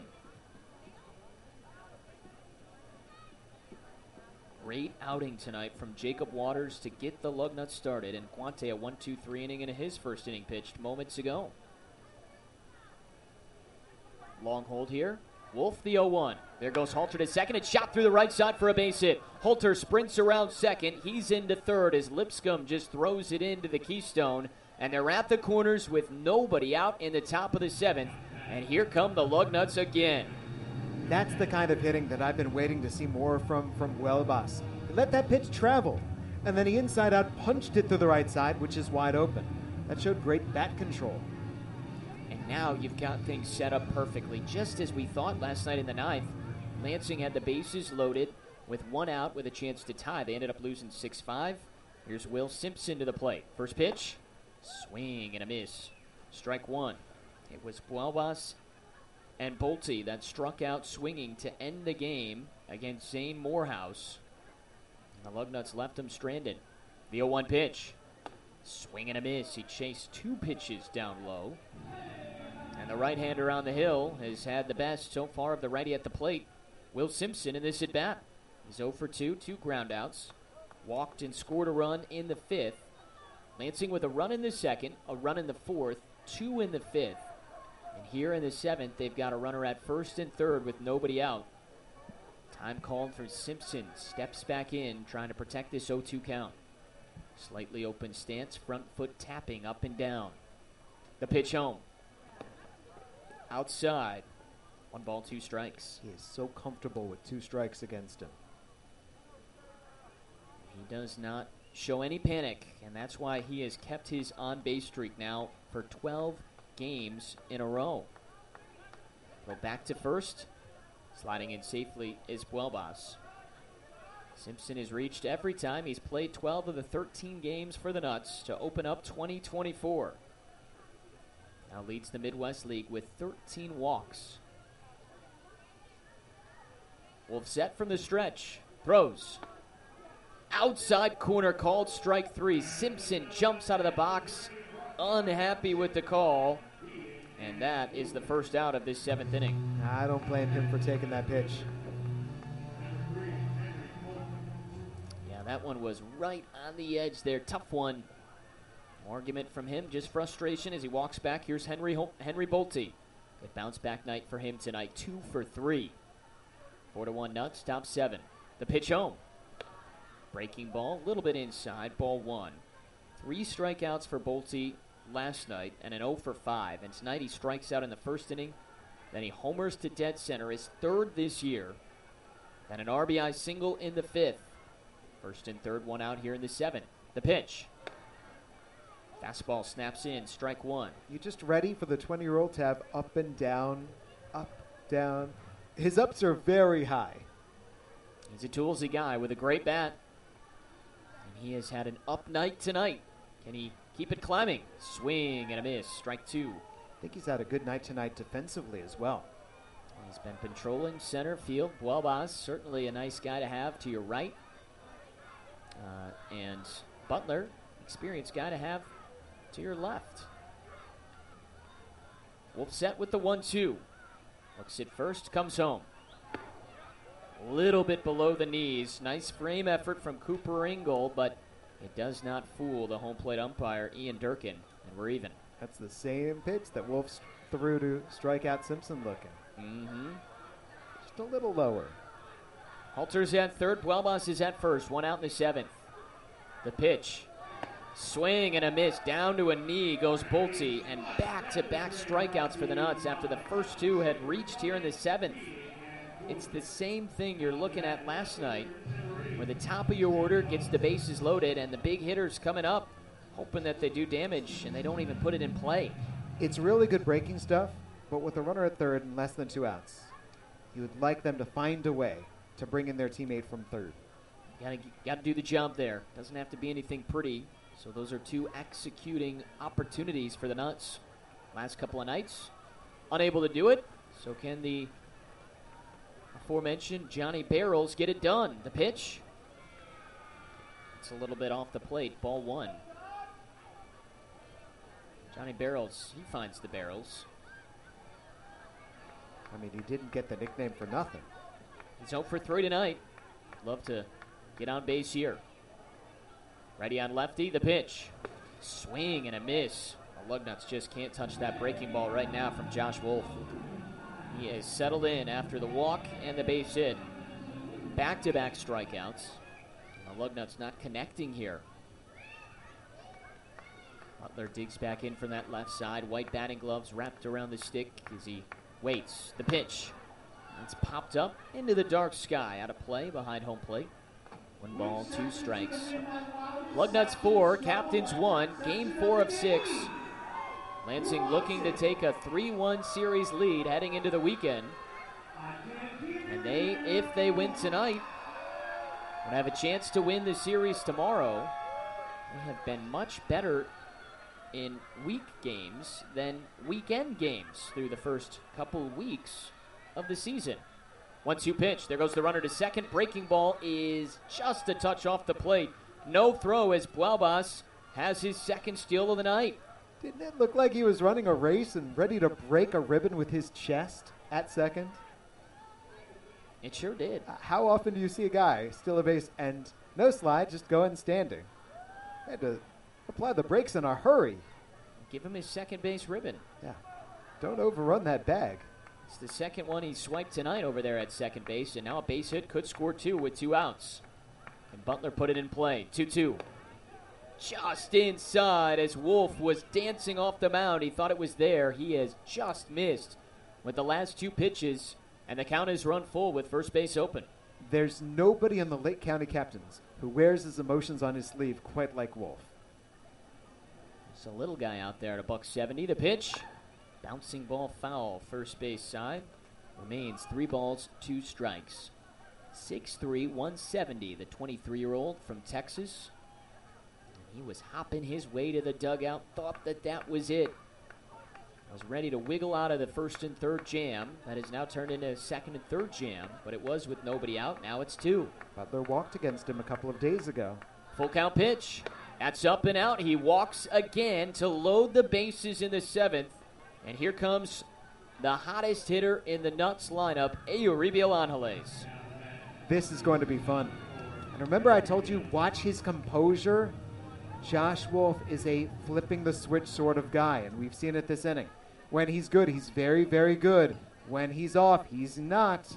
Great outing tonight from Jacob Waters to get the Lugnuts started. And Guante a 1-2-3 inning in his first inning pitched moments ago. Long hold here. Wolf the 0-1. There goes Halter to second. It's shot through the right side for a base hit. Halter sprints around second. He's into third as Lipscomb just throws it into the Keystone. And they're at the corners with nobody out in the top of the 7th. And here come the Lugnuts again. That's the kind of hitting that I've been waiting to see more from Huelvas. He let that pitch travel, and then he inside-out punched it to the right side, which is wide open. That showed great bat control. And now you've got things set up perfectly, just as we thought last night in the 9th. Lansing had the bases loaded with 1 out with a chance to tie. They ended up losing 6-5. Here's Will Simpson to the plate. First pitch, swing and a miss. Strike 1. It was Huelvas and Bolte that struck out swinging to end the game against Zane Morehouse. And the Lugnuts left him stranded. The 0-1 pitch. Swing and a miss. He chased 2 pitches down low. And the right-hander on the hill has had the best so far of the righty at the plate. Will Simpson in this at-bat. He's 0 for 2, 2 groundouts. Walked and scored a run in the 5th. Lansing with a run in the 2nd, a run in the 4th, 2 in the 5th. And here in the 7th, they've got a runner at 1st and 3rd with nobody out. Time called for Simpson. Steps back in, trying to protect this 0-2 count. Slightly open stance, front foot tapping up and down. The pitch home. Outside. 1 ball, 2 strikes. He is so comfortable with 2 strikes against him. He does not show any panic, and that's why he has kept his on-base streak now for 12 games in a row. Go back to first. Sliding in safely is Huelvas. Simpson has reached every time. He's played 12 of the 13 games for the Nuts to open up 2024. Now leads the Midwest League with 13 walks. Wolf set from the stretch. Throws. Outside corner called strike 3. Simpson jumps out of the box. Unhappy with the call. And that is the first out of this 7th inning. I don't blame him for taking that pitch. Yeah, that one was right on the edge there. Tough one. Argument from him, just frustration as he walks back. Here's Henry Bolte. Good bounce back night for him tonight. 2 for 3. 4-1 Nuts, top 7. The pitch home. Breaking ball, a little bit inside, ball 1. 3 strikeouts for Bolte last night and an 0 for 5. And tonight he strikes out in the 1st inning. Then he homers to dead center, his 3rd this year. Then an RBI single in the 5th. 1st and 3rd, 1 out here in the 7th. The pitch. Fastball snaps in, strike 1. You just ready for the 20-year-old to have up and down, up, down. His ups are very high. He's a toolsy guy with a great bat. And he has had an up night tonight. Can he keep it climbing? Swing and a miss, strike 2. I think he's had a good night tonight defensively as well. He's been patrolling center field. Huelvas, certainly a nice guy to have to your right. And Butler, experienced guy to have to your left. Wolf set with the 1-2. Looks at first, comes home. A little bit below the knees. Nice frame effort from Cooper Ingle, but it does not fool the home plate umpire, Ian Durkin, and we're even. That's the same pitch that Wolf threw to strike out Simpson looking. Mm-hmm. Just a little lower. Halter's at 3rd, Huelvas is at 1st, 1 out in the 7th. The pitch. Swing and a miss. Down to a knee goes Bolte, and back-to-back strikeouts for the Nuts after the first 2 had reached here in the 7th. It's the same thing you're looking at last night, where the top of your order gets the bases loaded and the big hitters coming up, hoping that they do damage, and they don't even put it in play. It's really good breaking stuff, but with a runner at 3rd and less than 2 outs, you would like them to find a way to bring in their teammate from 3rd. Got to do the job there. Doesn't have to be anything pretty. So those are 2 executing opportunities for the Nuts. Last couple of nights, unable to do it. So can the aforementioned Johnny Barrels get it done? The pitch. It's a little bit off the plate. Ball 1. Johnny Barrels, he finds the barrels. I mean, he didn't get the nickname for nothing. He's 0 for 3 tonight. Love to get on base here. Ready on lefty, the pitch. Swing and a miss. The Lugnuts just can't touch that breaking ball right now from Josh Wolf. He has settled in after the walk and the base hit. Back-to-back strikeouts. The Lugnuts not connecting here. Butler digs back in from that left side. White batting gloves wrapped around the stick as he waits. The pitch. It's popped up into the dark sky. Out of play behind home plate. 1 ball, 2 strikes. Lugnuts 4, Captains 1. Game 4 of 6. Lansing looking to take a 3-1 series lead heading into the weekend. And they, if they win tonight, would have a chance to win the series tomorrow. They have been much better in week games than weekend games through the first couple weeks of the season. 1-2 pitch. There goes the runner to second. Breaking ball is just a touch off the plate. No throw as Buelbas has his second steal of the night. Didn't it look like he was running a race and ready to break a ribbon with his chest at second? It sure did. How often do you see a guy steal a base and no slide, just go in standing? Had to apply the brakes in a hurry. Give him his second base ribbon. Yeah. Don't overrun that bag. It's the second one he swiped tonight over there at second base, and now a base hit could score 2 with 2 outs. And Butler put it in play. 2-2. Just inside as Wolf was dancing off the mound. He thought it was there. He has just missed with the last 2 pitches, and the count is run full with first base open. There's nobody on the Lake County Captains who wears his emotions on his sleeve quite like Wolf. It's a little guy out there at $170. The pitch. Bouncing ball foul, first base side. Remains 3 balls, 2 strikes. 6'3", 170, the 23-year-old from Texas. He was hopping his way to the dugout, thought that was it. Was ready to wiggle out of the first and third jam. That has now turned into a second and third jam, but it was with nobody out. Now it's 2. Butler walked against him a couple of days ago. Full count pitch. That's up and out. He walks again to load the bases in the 7th. And here comes the hottest hitter in the Nuts lineup, Euribiel Angeles. This is going to be fun. And remember I told you, watch his composure. Josh Wolf is a flipping the switch sort of guy, and we've seen it this inning. When he's good, he's very, very good. When he's off, he's not.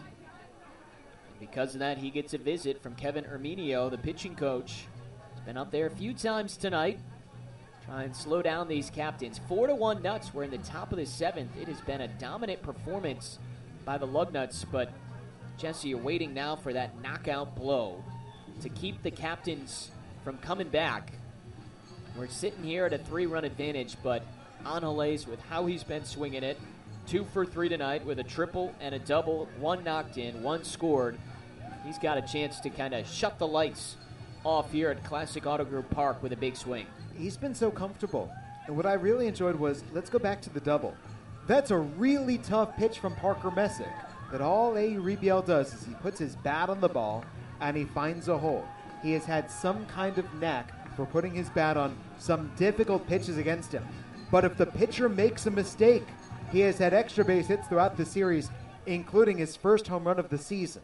Because of that, he gets a visit from Kevin Erminio, the pitching coach. He's been up there a few times tonight. Try and slow down these Captains. 4-1 Nuts. We're in the top of the 7th. It has been a dominant performance by the Lugnuts, but Jesse, you're waiting now for that knockout blow to keep the Captains from coming back. We're sitting here at a 3-run advantage, but Angeles, with how he's been swinging it, 2 for 3 tonight with a triple and a double, 1 knocked in, 1 scored. He's got a chance to kind of shut the lights off here at Classic Auto Group Park with a big swing. He's been so comfortable. And what I really enjoyed was, let's go back to the double. That's a really tough pitch from Parker Messick. That all Euribiel does is he puts his bat on the ball and he finds a hole. He has had some kind of knack for putting his bat on some difficult pitches against him. But if the pitcher makes a mistake, he has had extra base hits throughout the series, including his first home run of the season.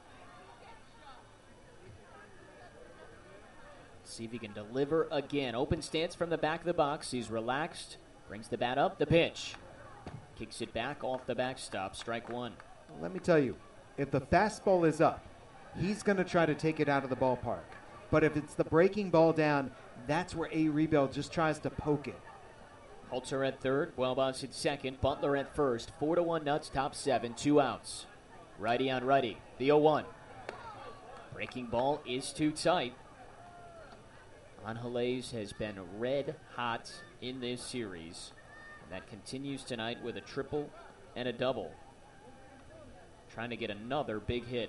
See if he can deliver again. Open stance from the back of the box. He's relaxed. Brings the bat up. The pitch. Kicks it back off the backstop. Strike 1. Let me tell you, if the fastball is up, he's going to try to take it out of the ballpark. But if it's the breaking ball down, that's where Euribiel just tries to poke it. Holzer at third. Buelbas at second. Butler at first. 4-1 Nuts, top 7. 2 outs. Righty on righty. The 0-1. Breaking ball is too tight. Angeles has been red hot in this series. And that continues tonight with a triple and a double. Trying to get another big hit.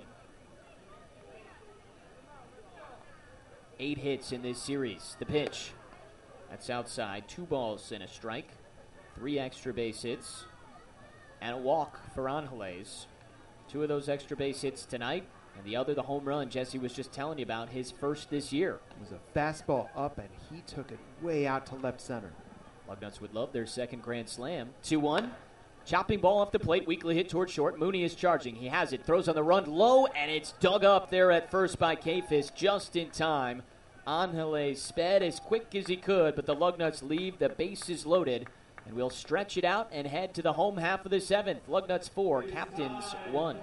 8 hits in this series. The pitch. That's outside. 2 balls and a strike. 3 extra base hits. And a walk for Angeles. 2 of those extra base hits tonight. And the other, the home run Jesse was just telling you about, his first this year. It was a fastball up, and he took it way out to left center. Lugnuts would love their second grand slam. 2-1. Chopping ball off the plate. Weakly hit toward short. Mooney is charging. He has it. Throws on the run low, and it's dug up there at first by Kafis just in time. Angeles sped as quick as he could, but the Lugnuts leave the bases loaded And we'll stretch it out and head to the home half of the 7th. Lugnuts 4, Captains 1.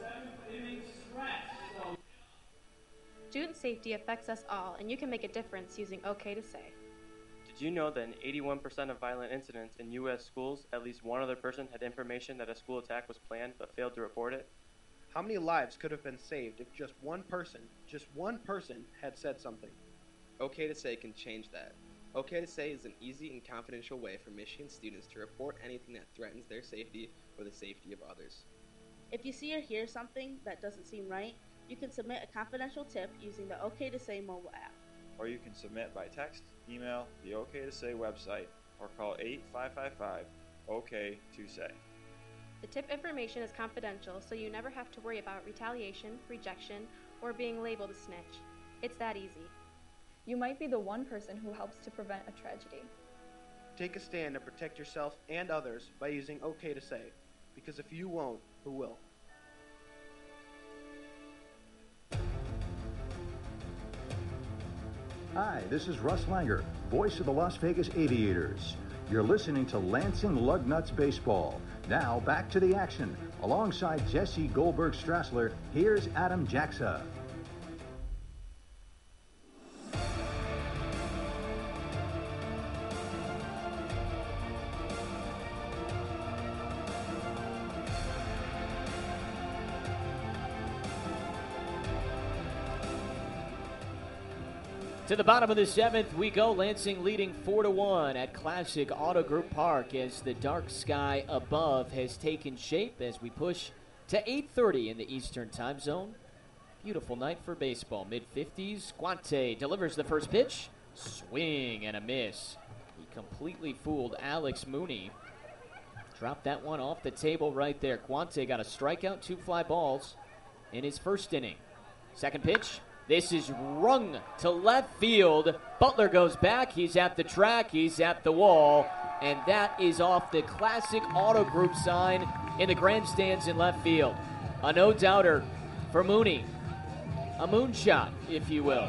Student safety affects us all, and you can make a difference using OK to Say. Did you know that in 81% of violent incidents in U.S. schools, at least one other person had information that a school attack was planned but failed to report it? How many lives could have been saved if just one person, had said something? OK to Say can change that. OK to Say is an easy and confidential way for Michigan students to report anything that threatens their safety or the safety of others. If you see or hear something that doesn't seem right, you can submit a confidential tip using the OK to Say mobile app. Or you can submit by text, email, the OK to Say website, or call 855-OK-to-SAY. The tip information is confidential, so you never have to worry about retaliation, rejection, or being labeled a snitch. It's that easy. You might be the one person who helps to prevent a tragedy. Take a stand and protect yourself and others by using OK to Say, because if you won't, who will? Hi, this is Russ Langer, voice of the Las Vegas Aviators. You're listening to Lansing Lugnuts Baseball. Now back to the action. Alongside Jesse Goldberg-Strassler, here's Adam Jaxa. To the bottom of the 7th we go. Lansing leading 4-1 at Classic Auto Group Park as the dark sky above has taken shape as we push to 8:30 in the Eastern Time Zone. Beautiful night for baseball. Mid-50s. Guante delivers the first pitch. Swing and a miss. He completely fooled Alex Mooney. Dropped that one off the table right there. Guante got a strikeout, 2 fly balls in his first inning. Second pitch. This is rung to left field. Butler goes back. He's at the track. He's at the wall. And that is off the Classic Auto Group sign in the grandstands in left field. A no-doubter for Mooney. A moonshot, if you will.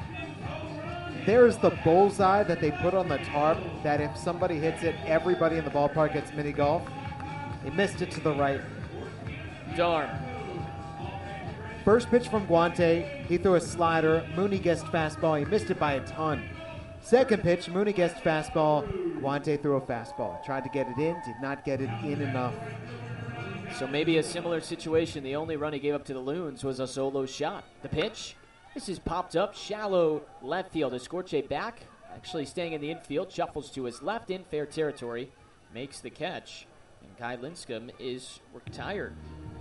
There's the bullseye that they put on the tarp that if somebody hits it, everybody in the ballpark gets mini golf. He missed it to the right. Darn. First pitch from Guante, he threw a slider. Mooney guessed fastball. He missed it by a ton. Second pitch, Mooney guessed fastball. Guante threw a fastball. Tried to get it in, did not get it in enough. So maybe a similar situation. The only run he gave up to the Loons was a solo shot. The pitch, this is popped up, shallow left field. Escorche back, actually staying in the infield, shuffles to his left in fair territory, makes the catch. And Kai Linscomb is retired.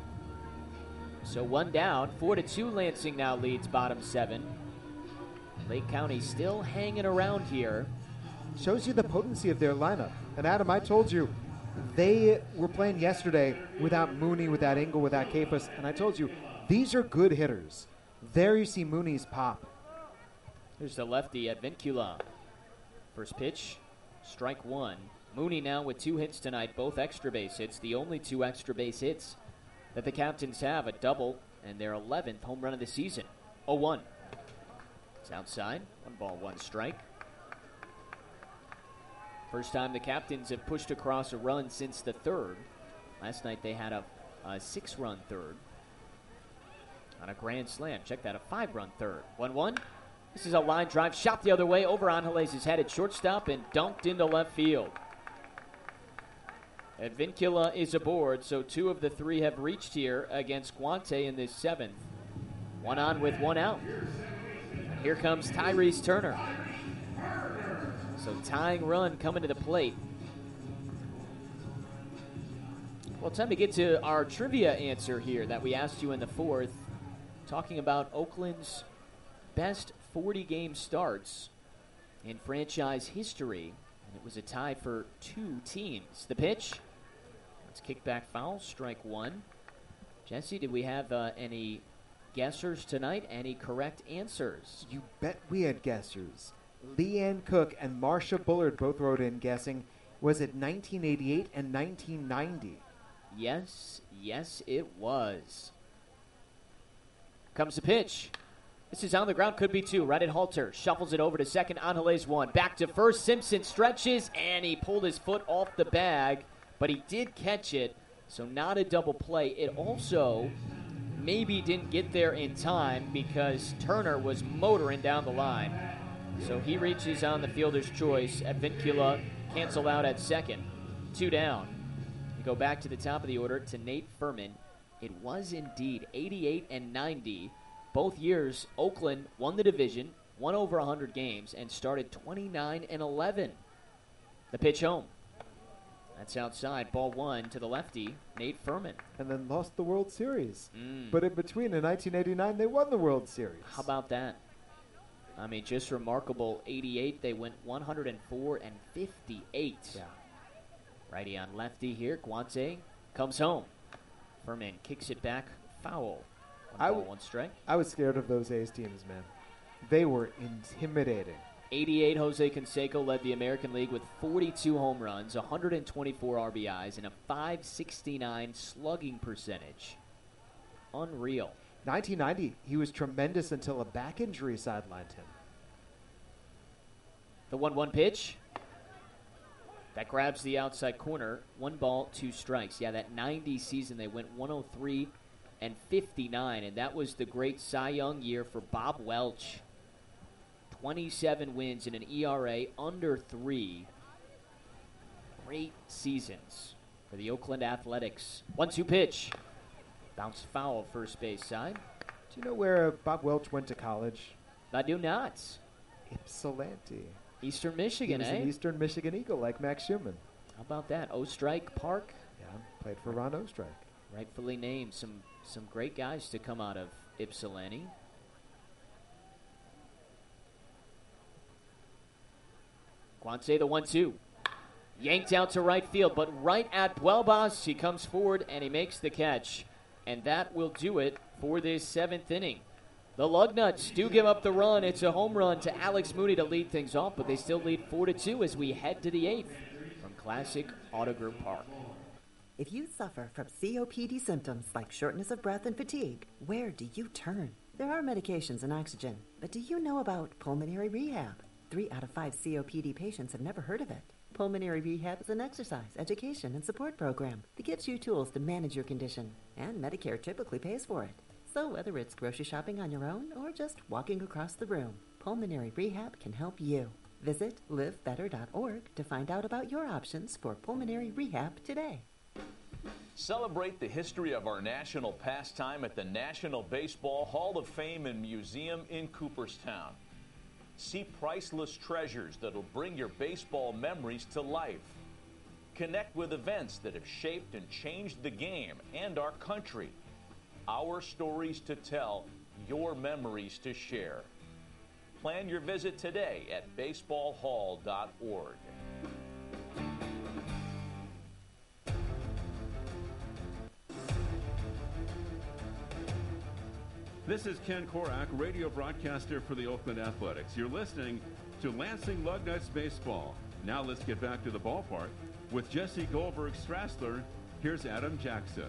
So one down, 4-2 Lansing now leads bottom 7. Lake County still hanging around here. Shows you the potency of their lineup. And Adam, I told you, they were playing yesterday without Mooney, without Engel, without Capus, and I told you, these are good hitters. There you see Mooney's pop. Here's the lefty at Vincula. First pitch, strike one. Mooney now with 2 hits tonight, both extra base hits, the only 2 extra base hits that the Captains have, a double, and their 11th home run of the season. 0-1. It's outside. 1 ball, 1 strike. First time the Captains have pushed across a run since the 3rd. Last night they had a 6-run 3rd on a grand slam. Check that, a 5-run 3rd. 1-1. This is a line drive, shot the other way over Angeles' head at shortstop and dunked into left field. And Vincula is aboard, so 2 of the 3 have reached here against Guante in this 7th. 1 on with 1 out. And here comes Tyrese Turner. So tying run coming to the plate. Well, time to get to our trivia answer here that we asked you in the 4th, talking about Oakland's best 40-game starts in franchise history. And it was a tie for 2 teams. The pitch. It's kickback foul, strike 1. Jesse, did we have any guessers tonight? Any correct answers? You bet we had guessers. Leanne Cook and Marcia Bullard both wrote in guessing. Was it 1988 and 1990? Yes, it was. Comes the pitch. This is on the ground, could be 2. Right at Halter. Shuffles it over to second. Angeles 1. Back to first. Simpson stretches, and he pulled his foot off the bag, but he did catch it, so not a double play. It also maybe didn't get there in time because Turner was motoring down the line. So he reaches on the fielder's choice. Advincula canceled out at second. 2 down. We go back to the top of the order to Nate Furman. It was indeed 88 and 90. Both years, Oakland won the division, won over 100 games, and started 29 and 11. The pitch home. That's outside. Ball 1 to the lefty, Nate Furman. And then lost the World Series. But in between, in 1989, they won the World Series. How about that? I mean, just remarkable. 88, they went 104 and 58. Yeah. Righty on lefty here. Guante comes home. Furman kicks it back. Foul. 1 ball, 1 strike. I was scared of those A's teams, man. They were intimidating. 88, Jose Canseco led the American League with 42 home runs, 124 RBIs, and a .569 slugging percentage. Unreal. 1990, he was tremendous until a back injury sidelined him. The 1-1 pitch. That grabs the outside corner. 1 ball, 2 strikes. Yeah, that 90 season, they went 103 and 59, and that was the great Cy Young year for Bob Welch. 27 wins and an ERA under 3. Great seasons for the Oakland Athletics. 1-2 pitch. Bounce foul first base side. Do you know where Bob Welch went to college? I do not. Ypsilanti. Eastern Michigan, He was an Eastern Michigan Eagle like Max Schumann. How about that? Ostrike Park? Yeah, played for Ron Ostrike. Rightfully named. Some great guys to come out of Ypsilanti. Guante the 1-2. Yanked out to right field, but right at Buelbas, he comes forward and he makes the catch. And that will do it for this 7th inning. The Lugnuts do give up the run. It's a home run to Alex Mooney to lead things off, but they still lead 4-2 as we head to the 8th from Classic Auto Group Park. If you suffer from COPD symptoms like shortness of breath and fatigue, where do you turn? There are medications and oxygen, but do you know about pulmonary rehab? 3 out of 5 COPD patients have never heard of it. Pulmonary Rehab is an exercise, education, and support program that gives you tools to manage your condition, and Medicare typically pays for it. So whether it's grocery shopping on your own or just walking across the room, Pulmonary Rehab can help you. Visit livebetter.org to find out about your options for pulmonary rehab today. Celebrate the history of our national pastime at the National Baseball Hall of Fame and Museum in Cooperstown. See priceless treasures that'll bring your baseball memories to life. Connect with events that have shaped and changed the game and our country. Our stories to tell, your memories to share. Plan your visit today at baseballhall.org. This is Ken Korak, radio broadcaster for the Oakland Athletics. You're listening to Lansing Lugnuts Baseball. Now let's get back to the ballpark with Jesse Goldberg-Strassler. Here's Adam Jackson.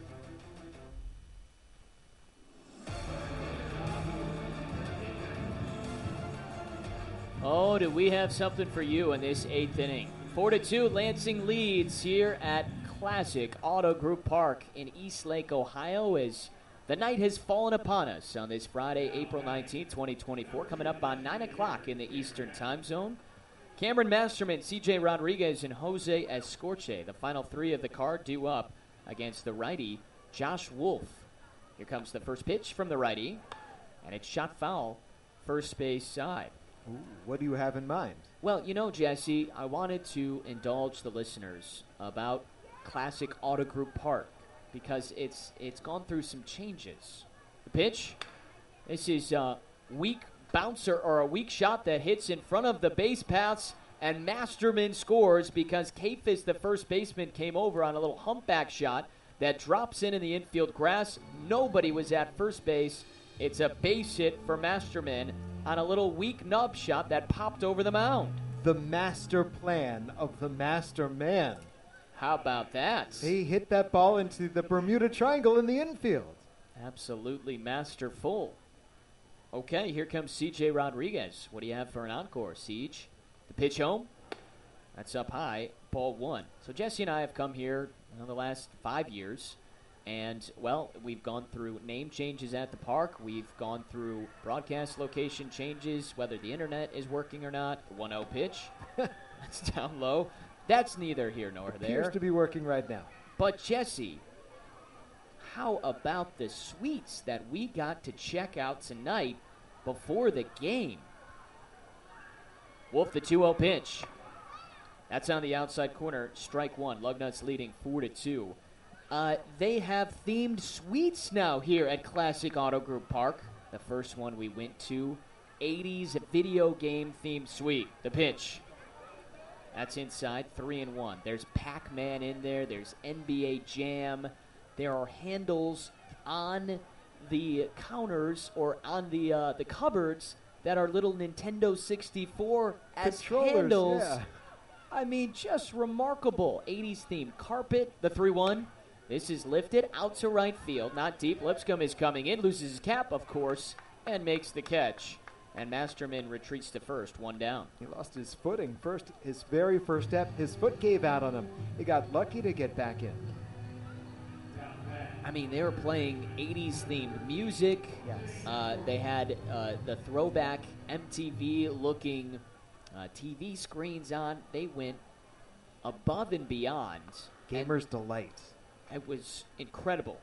Oh, do we have something for you in this 8th inning. 4-2, Lansing leads here at Classic Auto Group Park in Eastlake, Ohio, as the night has fallen upon us on this Friday, April 19, 2024, coming up on 9 o'clock in the Eastern Time Zone. Cameron Masterman, C.J. Rodriguez, and Jose Escorche, the final 3 of the card, due up against the righty, Josh Wolf. Here comes the first pitch from the righty, and it's shot foul, first base side. Ooh, what do you have in mind? Well, you know, Jesse, I wanted to indulge the listeners about Classic Auto Group Park because it's gone through some changes. The pitch, this is a weak bouncer or a weak shot that hits in front of the base paths, and Masterman scores because Kafis, the first baseman, came over on a little humpback shot that drops in the infield grass. Nobody was at first base. It's a base hit for Masterman on a little weak nub shot that popped over the mound. The master plan of the master man. How about that? He hit that ball into the Bermuda Triangle in the infield. Absolutely masterful. Okay, here comes C.J. Rodriguez. What do you have for an encore, Siege? The pitch home. That's up high, ball 1. So Jesse and I have come here the last 5 years, and, well, we've gone through name changes at the park. We've gone through broadcast location changes, whether the internet is working or not. 1-0 pitch. That's down low. That's neither here nor there. Appears to be working right now. But, Jesse, how about the suites that we got to check out tonight before the game? Wolf, the 2-0 pitch. That's on the outside corner, strike 1. Lugnuts leading 4-2. They have themed suites now here at Classic Auto Group Park. The first one we went to, 80s video game themed suite. The pitch. That's inside, 3-1. There's Pac-Man in there. There's NBA Jam. There are handles on the counters or on the cupboards that are little Nintendo 64 as handles. Yeah. I mean, just remarkable. 80s themed carpet, the 3-1. This is lifted out to right field. Not deep. Lipscomb is coming in, loses his cap, of course, and makes the catch. And Masterman retreats to first, 1 down. He lost his footing first. His very first step, his foot gave out on him. He got lucky to get back in. I mean, they were playing 80s-themed music. Yes. They had the throwback MTV-looking TV screens on. They went above and beyond. Gamer's delight. It was incredible.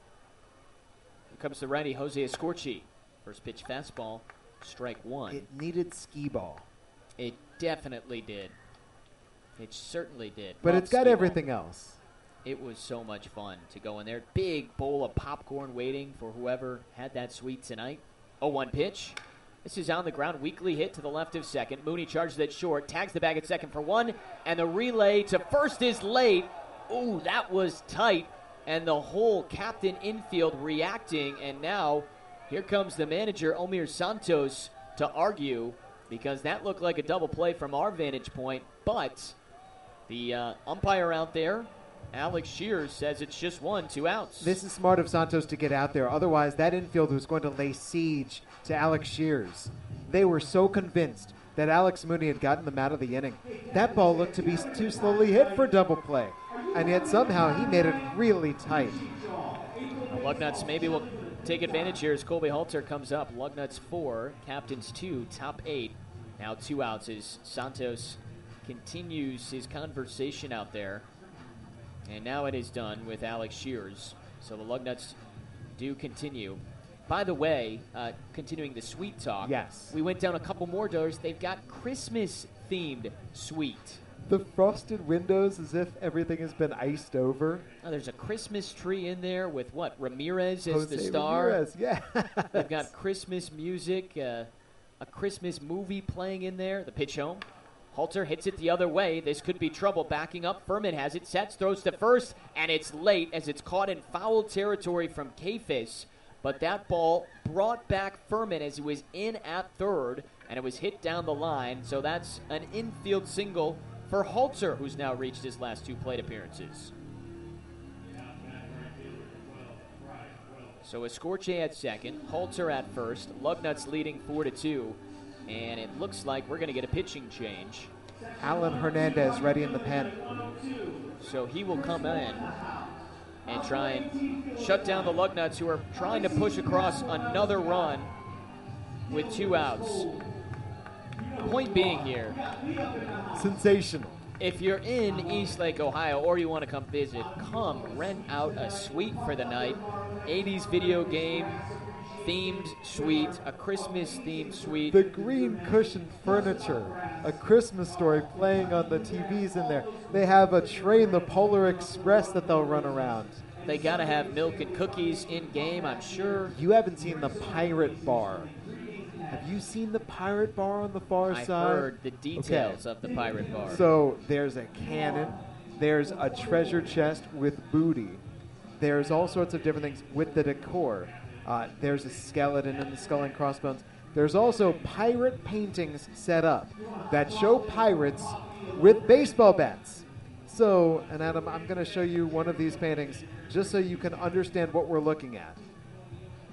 Here comes the righty, Jose Escorchi. First pitch fastball, strike 1. It needed skee ball. It definitely did. It certainly did. But Love it's got skee everything ball. else. It was so much fun to go in there. Big bowl of popcorn waiting for whoever had that suite tonight. 0-1 pitch. This is on the ground. Weakly hit to the left of second. Mooney charges it short. Tags the bag at second for 1. And the relay to first is late. Ooh, that was tight. And the whole captain infield reacting. And now here comes the manager, Omir Santos, to argue because that looked like a double play from our vantage point. But the umpire out there, Alex Shears, says it's just 1, 2 outs. This is smart of Santos to get out there. Otherwise, that infield was going to lay siege to Alex Shears. They were so convinced that Alex Mooney had gotten them out of the inning. That ball looked to be too slowly hit for double play. And yet somehow he made it really tight. Lugnuts maybe will take advantage here as Colby Halter comes up. Lugnuts 4, Captains 2, top 8. Now 2 outs as Santos continues his conversation out there. And now it is done with Alex Shears. So the Lugnuts do continue. By the way, continuing the suite talk. Yes. We went down a couple more doors. They've got Christmas-themed suite. The frosted windows as if everything has been iced over. Oh, there's a Christmas tree in there with what? Ramirez as Jose the star. Ramirez, yeah. They've got Christmas music, a Christmas movie playing in there. The pitch home. Halter hits it the other way. This could be trouble. Backing up. Furman has it. Sets, throws to first, and it's late as it's caught in foul territory from Kafis. But that ball brought back Furman as he was in at third, and it was hit down the line. So that's an infield single for Halter, who's now reached his last 2 plate appearances. So Escorche at second, Halter at first, Lugnuts leading 4-2. And it looks like we're going to get a pitching change. Alan Hernandez ready in the pen. So he will come in and try and shut down the Lugnuts, who are trying to push across another run with 2 outs. Point being here, sensational. If you're in Eastlake, Ohio, or you want to come visit, come rent out a suite for the night. 80s video game themed suite, a Christmas themed suite. The green cushion furniture, a Christmas story playing on the TVs in there. They have a train, the Polar Express, that they'll run around. They got to have milk and cookies in game, I'm sure. You haven't seen the Pirate Bar. Have you seen the Pirate Bar on the far side? I heard the details of the Pirate Bar. So there's a cannon. There's a treasure chest with booty. There's all sorts of different things with the decor. There's a skeleton in the skull and crossbones. There's also pirate paintings set up that show pirates with baseball bats. So, and Adam, I'm going to show you one of these paintings just so you can understand what we're looking at.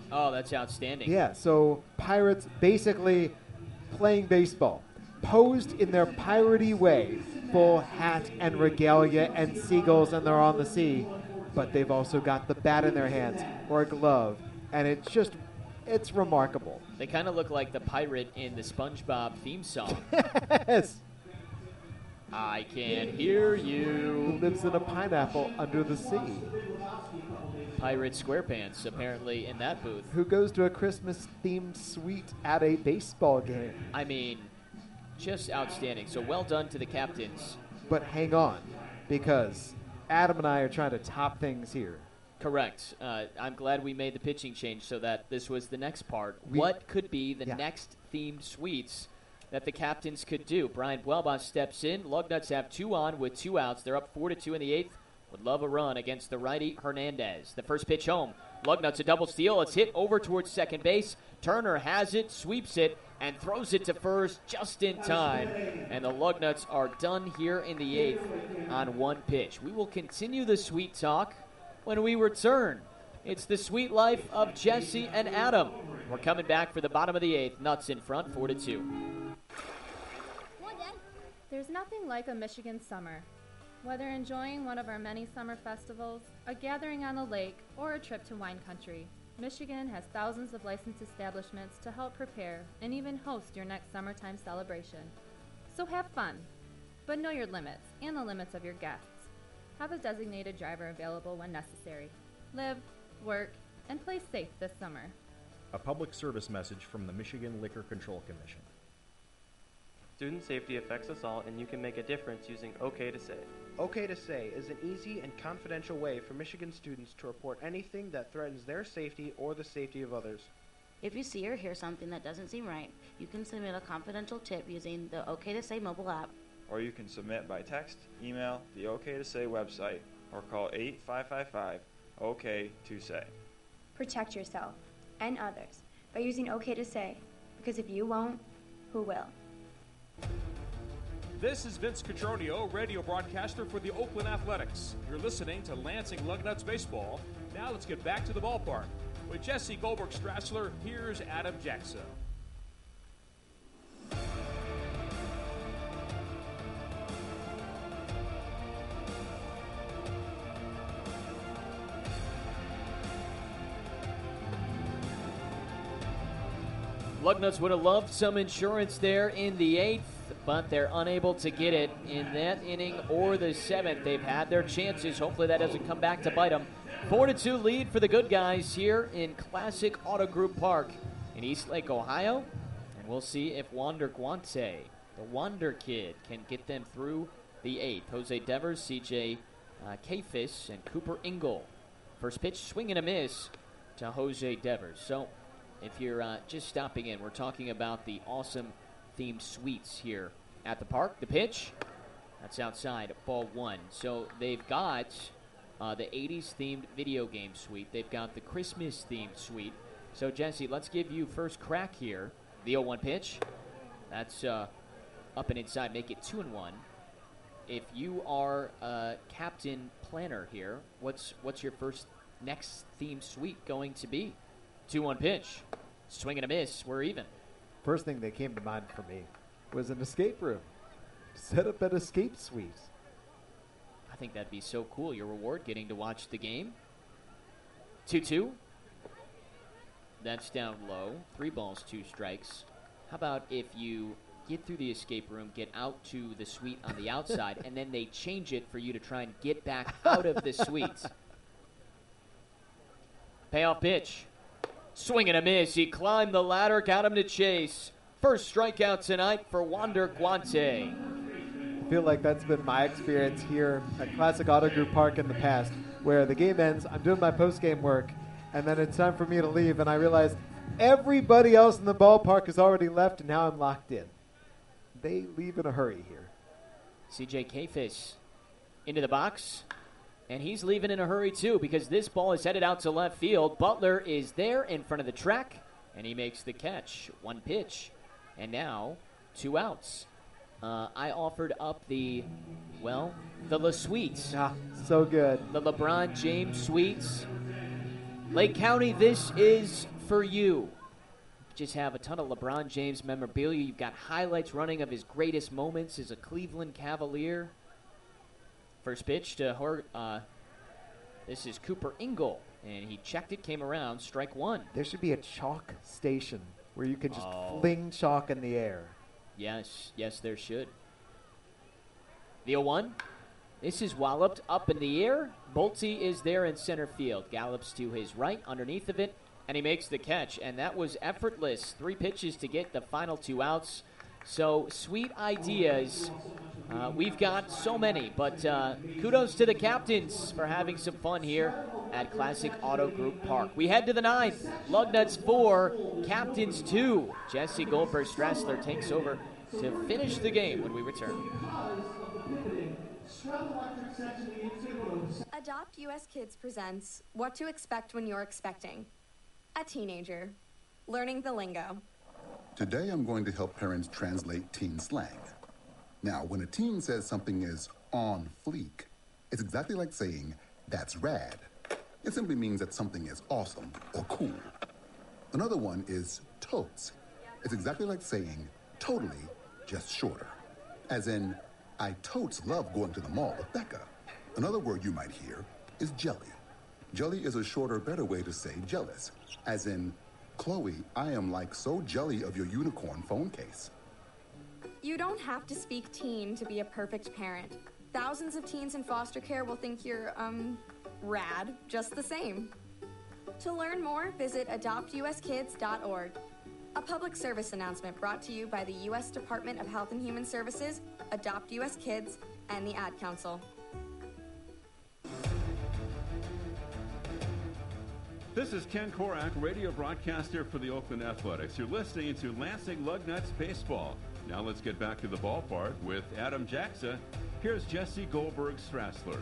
Oh, that's outstanding. Yeah, so Pirates basically playing baseball, posed in their piratey way, full hat and regalia and seagulls, and they're on the sea, but they've also got the bat in their hands or a glove, and it's remarkable. They kind of look like the pirate in the SpongeBob theme song. Yes. I can hear Who you. lives in a pineapple under the sea? Pirate SquarePants, apparently, in that booth. Who goes to a Christmas-themed suite at a baseball game? I mean, just outstanding. So well done to the captains. But hang on, because Adam and I are trying to top things here. Correct. I'm glad we made the pitching change so that this was the next part. What could be the next themed suites that the captains could do? Brian Buelba steps in. Lugnuts have 2 on with 2 outs. They're up 4-2 in the 8th. Would love a run against the righty Hernandez. The first pitch home. Lugnuts a double steal. It's hit over towards second base. Turner has it, sweeps it, and throws it to first just in time. And the Lugnuts are done here in the 8th on 1 pitch. We will continue the sweet talk when we return. It's the sweet life of Jesse and Adam. We're coming back for the bottom of the 8th. Nuts in front, 4-2. There's nothing like a Michigan summer. Whether enjoying one of our many summer festivals, a gathering on the lake, or a trip to wine country, Michigan has thousands of licensed establishments to help prepare and even host your next summertime celebration. So have fun, but know your limits and the limits of your guests. Have a designated driver available when necessary. Live, work, and play safe this summer. A public service message from the Michigan Liquor Control Commission. Student safety affects us all, and you can make a difference using OK to Say. OK to Say is an easy and confidential way for Michigan students to report anything that threatens their safety or the safety of others. If you see or hear something that doesn't seem right, you can submit a confidential tip using the OK to Say mobile app. Or you can submit by text, email, the OK to Say website, or call 855-OK-to-SAY. Protect yourself and others by using OK to Say, because if you won't, who will? This is Vince Cotroneo, radio broadcaster for the Oakland Athletics. You're listening to Lansing Lugnuts Baseball. Now let's get back to the ballpark. With Jesse Goldberg-Strassler, here's Adam Jackson. Lugnuts would have loved some insurance there in the 8th, but they're unable to get it in that inning or the 7th. They've had their chances. Hopefully that doesn't come back to bite them. 4-2 lead for the good guys here in Classic Auto Group Park in Eastlake, Ohio. And we'll see if Wander Guante, the Wander Kid, can get them through the 8th. Jose Devers, CJ Kafis, and Cooper Engel. First pitch, swing and a miss to Jose Devers. So if you're just stopping in, we're talking about the awesome themed suites here at the park. The pitch, that's outside, ball 1. So they've got the 80s themed video game suite. They've got the Christmas themed suite. So Jesse, let's give you first crack here. The 0-1 pitch, that's up and inside, make it 2-1. If you are captain planner here, what's your first next themed suite going to be? 2-1 pitch, swing and a miss, we're even. First thing that came to mind for me was an escape room. Set up an escape suite. I think that'd be so cool. Your reward, getting to watch the game. 2-2. That's down low. 3 balls, 2 strikes. How about if you get through the escape room, get out to the suite on the outside, and then they change it for you to try and get back out of the suite. Payoff pitch. Swing and a miss. He climbed the ladder, got him to chase. First strikeout tonight for Wander Guante. I feel like that's been my experience here at Classic Auto Group Park in the past, where the game ends, I'm doing my post-game work, and then it's time for me to leave, and I realize everybody else in the ballpark has already left, and now I'm locked in. They leave in a hurry here. CJ Kafis into the box. And he's leaving in a hurry, too, because this ball is headed out to left field. Butler is there in front of the track, and he makes the catch. 1 pitch, and now 2 outs. I offered up the Le Suites. Ah, so good. The LeBron James Suites. Lake County, this is for you. Just have a ton of LeBron James memorabilia. You've got highlights running of his greatest moments as a Cleveland Cavalier. First pitch to this is Cooper Ingle, and he checked it, came around, strike one. There should be a chalk station where you can just fling chalk in the air. Yes, there should. The 0-1. This is walloped up in the air. Bolte is there in center field. Gallops to his right, underneath of it, and he makes the catch. And that was effortless. 3 pitches to get the final 2 outs. So, sweet ideas. We've got so many, but kudos to the captains for having some fun here at Classic Auto Group Park. We head to the 9th. Lugnuts 4, Captains 2. Jesse Goldberg-Strassler takes over to finish the game when we return. Adopt US Kids presents What to Expect When You're Expecting. A teenager. Learning the lingo. Today I'm going to help parents translate teen slang. Now, when a teen says something is on fleek, it's exactly like saying, that's rad. It simply means that something is awesome or cool. Another one is totes. It's exactly like saying, totally, just shorter. As in, I totes love going to the mall with Becca. Another word you might hear is jelly. Jelly is a shorter, better way to say jealous. As in, Chloe, I am like so jelly of your unicorn phone case. You don't have to speak teen to be a perfect parent. Thousands of teens in foster care will think you're, rad just the same. To learn more, visit adoptuskids.org. A public service announcement brought to you by the U.S. Department of Health and Human Services, Adopt U.S. Kids, and the Ad Council. This is Ken Korak, radio broadcaster for the Oakland Athletics. You're listening to Lansing Lugnuts Baseball. Now let's get back to the ballpark with Adam Jaxa. Here's Jesse Goldberg-Strassler.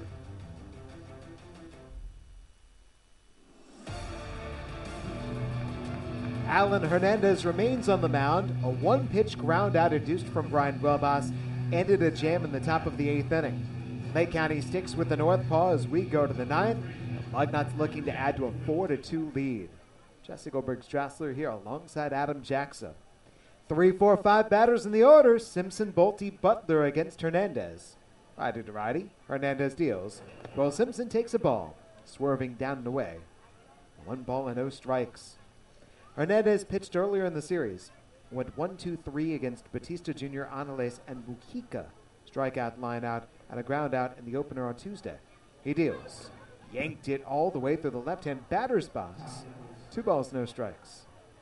Alan Hernandez remains on the mound. A one-pitch ground out induced from Brian Wilbas ended a jam in the top of the 8th inning. Lake County sticks with the North Paw as we go to the 9th. The Lugnuts looking to add to a 4-2 lead. Jesse Goldberg-Strassler here alongside Adam Jaxa. 3, 4, 5 batters in the order. Simpson, Bolte, Butler against Hernandez. Righty to righty. Hernandez deals. Will Simpson takes a ball, swerving down and away. 1 ball and no strikes. Hernandez pitched earlier in the series. Went 1-2-3 against Batista Jr., Anales, and Mujica. Strikeout, line out, and a ground out in the opener on Tuesday. He deals. Yanked it all the way through the left-hand batter's box. 2 balls, no strikes.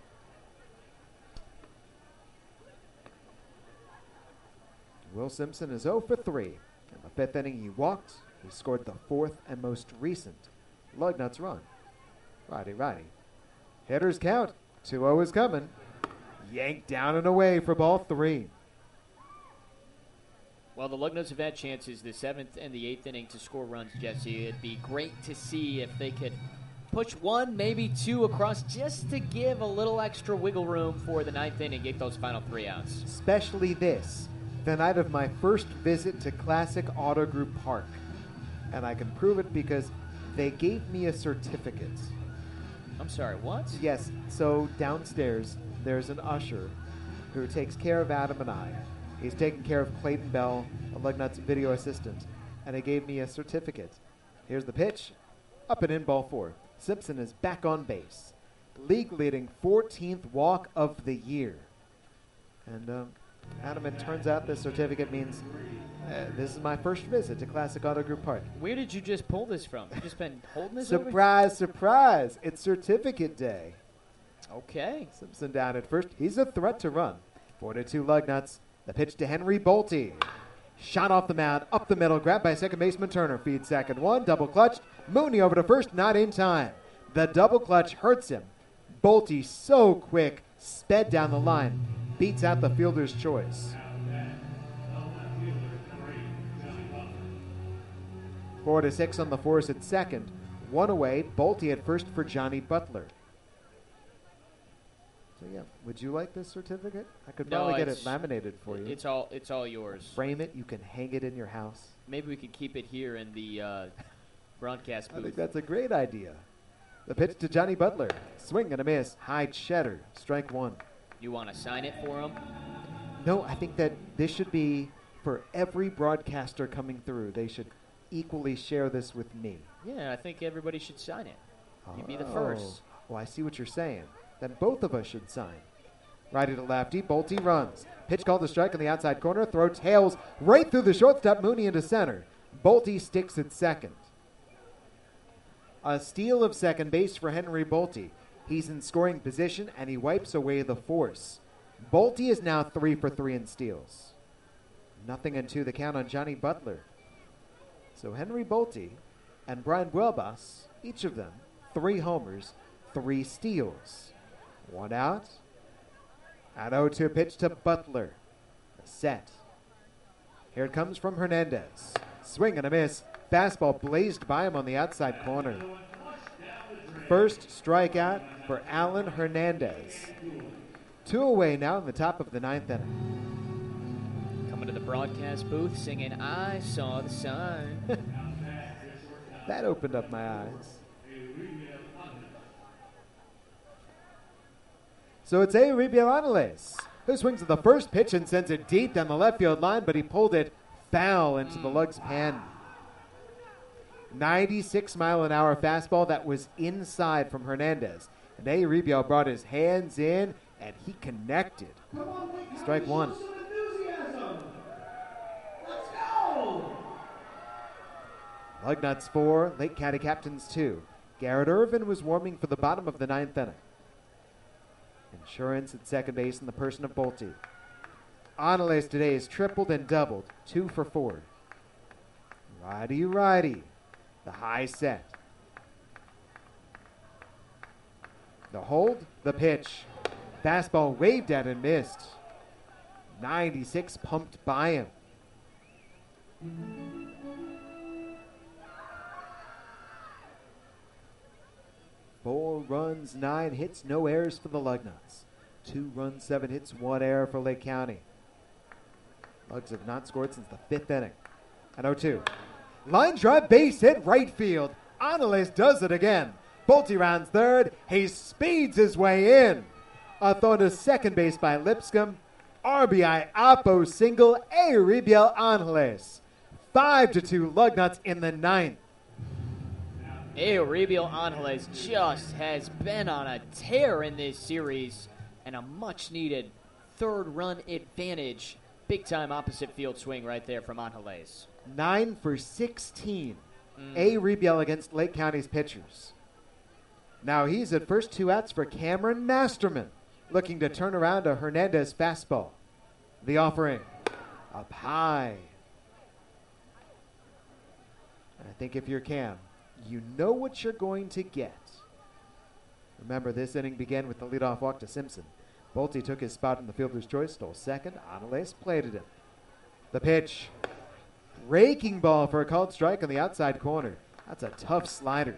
Will Simpson is 0 for 3. In the 5th inning, he walked. He scored the 4th and most recent Lugnuts run. Righty. Hitters count. 2-0 is coming. Yanked down and away for ball 3. Well, the Lugnuts have had chances the 7th and the 8th inning to score runs, Jesse. It'd be great to see if they could push 1, maybe 2 across just to give a little extra wiggle room for the 9th inning, get those final 3 outs. Especially this, the night of my first visit to Classic Auto Group Park. And I can prove it because they gave me a certificate. I'm sorry, what? Yes, so downstairs there's an usher who takes care of Adam and I. He's taking care of Clayton Bell, a Lugnuts video assistant, and he gave me a certificate. Here's the pitch. Up and in, ball 4. Simpson is back on base. League-leading 14th walk of the year. And, Adam, it turns out this certificate means this is my first visit to Classic Auto Group Park. Where did you just pull this from? You just been holding this Surprise. It's certificate day. Okay. Simpson down at first. He's a threat to run. 4-2 Lugnuts. The pitch to Henry Bolte. Shot off the mound, up the middle, grabbed by second baseman Turner. Feed second 1, double clutched. Mooney over to first, not in time. The double clutch hurts him. Bolte so quick, sped down the line. Beats out the fielder's choice. 4-6 on the force at second. 1 away, Bolte at first for Johnny Butler. So yeah, would you like this certificate? I could probably get it laminated for you. It's all yours. Frame it. You can hang it in your house. Maybe we could keep it here in the broadcast booth. I think that's a great idea. The pitch to Johnny Butler. Swing and a miss. High cheddar. Strike one. You want to sign it for him? No, I think that this should be for every broadcaster coming through. They should equally share this with me. Yeah, I think everybody should sign it. You'd be the first. Oh, I see what you're saying. Then both of us should sign. Righty to lefty. Bolte runs. Pitch called to strike on the outside corner. Throw tails right through the shortstop. Mooney into center. Bolte sticks at second. A steal of second base for Henry Bolte. He's in scoring position, and he wipes away the force. Bolte is now 3 for 3 in steals. 0-2 the count on Johnny Butler. So Henry Bolte and Brian Guelbas, each of them, 3 homers, 3 steals. 1 out. At 0-2 pitch to Butler. A set. Here it comes from Hernandez. Swing and a miss. Fastball blazed by him on the outside corner. First strikeout for Alan Hernandez. 2 away now in the top of the 9th inning. Coming to the broadcast booth singing, I saw the sign. That opened up my eyes. So it's Euribiel Angeles, who swings at the first pitch and sends it deep down the left field line, but he pulled it foul into the Lugs pen. 96-mile-an-hour fastball that was inside from Hernandez. And Euribiel brought his hands in, and he connected. Strike one. Lugnuts 4, Lake County Captains 2. Garrett Irvin was warming for the bottom of the 9th inning. Insurance at second base in the person of Bolte. Angeles today is tripled and doubled, 2 for 4. Righty. The high set. The hold, the pitch. Fastball waved at and missed. 96 pumped by him. Four runs, 9 hits, no errors for the Lugnuts. 2 runs, 7 hits, 1 error for Lake County. Lugs have not scored since the 5th inning. At 0-2. Line drive, base hit, right field. Angeles does it again. Bolte rounds third. He speeds his way in. A throw to second base by Lipscomb. RBI Oppo single. Euribiel Angeles. 5-2 Lugnuts in the 9th. Euribiel Angeles just has been on a tear in this series, and a much-needed third-run advantage. Big-time opposite field swing right there from Angeles. 9 for 16. Euribiel against Lake County's pitchers. Now he's at first 2 outs for Cameron Masterman, looking to turn around a Hernandez fastball. The offering up high. I think if you're Cam, you know what you're going to get. Remember, this inning began with the leadoff walk to Simpson. Bolte took his spot in the fielder's choice, stole second. Angeles plated him. The pitch. Breaking ball for a called strike on the outside corner. That's a tough slider.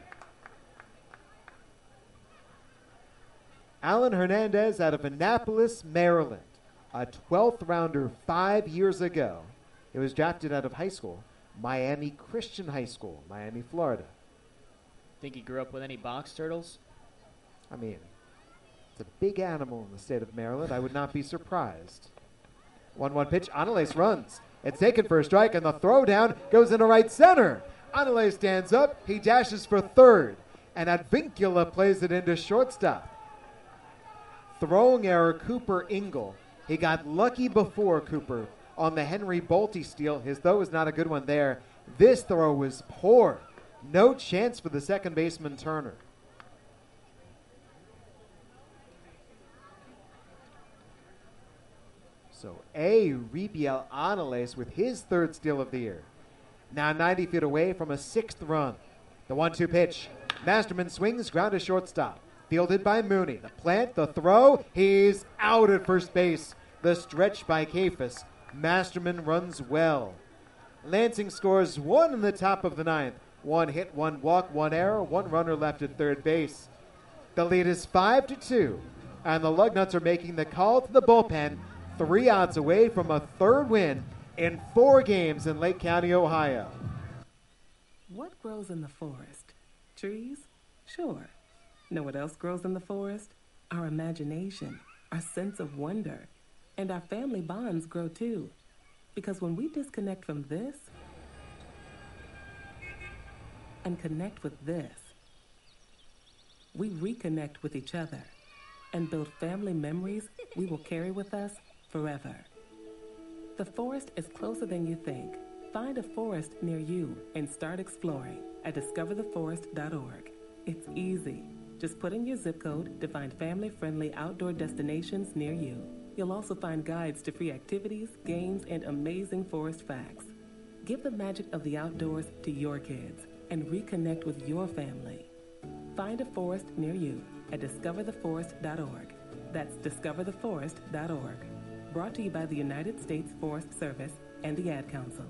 Alan Hernandez out of Annapolis, Maryland. A 12th rounder 5 years ago. He was drafted out of high school, Miami Christian High School, Miami, Florida. Think he grew up with any box turtles? I mean, it's a big animal in the state of Maryland. I would not be surprised. 1-1 pitch. Angeles runs. It's taken for a strike, and the throw down goes into right center. Angeles stands up. He dashes for third, and Advincula plays it into shortstop. Throwing error, Cooper Engel. He got lucky before Cooper on the Henry Bolte steal. His throw was not a good one there. This throw was poor. No chance for the second baseman Turner. So Euribiel Angeles with his 3rd steal of the year. Now 90 feet away from a 6th run. The 1-2 pitch. Masterman swings, ground to shortstop. Fielded by Mooney. The plant, the throw. He's out at first base. The stretch by Kafis. Masterman runs well. Lansing scores 1 in the top of the 9th. 1 hit, 1 walk, 1 error, 1 runner left at third base. The lead is 5-2, and the Lugnuts are making the call to the bullpen, 3 outs away from a 3rd win in 4 games in Lake County, Ohio. What grows in the forest? Trees? Sure. Know what else grows in the forest? Our imagination, our sense of wonder, and our family bonds grow too. Because when we disconnect from this and connect with this, we reconnect with each other and build family memories we will carry with us forever. The forest is closer than you think. Find a forest near you and start exploring at discovertheforest.org. It's easy. Just put in your zip code to find family-friendly outdoor destinations near you. You'll also find guides to free activities, games, and amazing forest facts. Give the magic of the outdoors to your kids and reconnect with your family. Find a forest near you at discovertheforest.org. That's discovertheforest.org. Brought to you by the United States Forest Service and the Ad Council.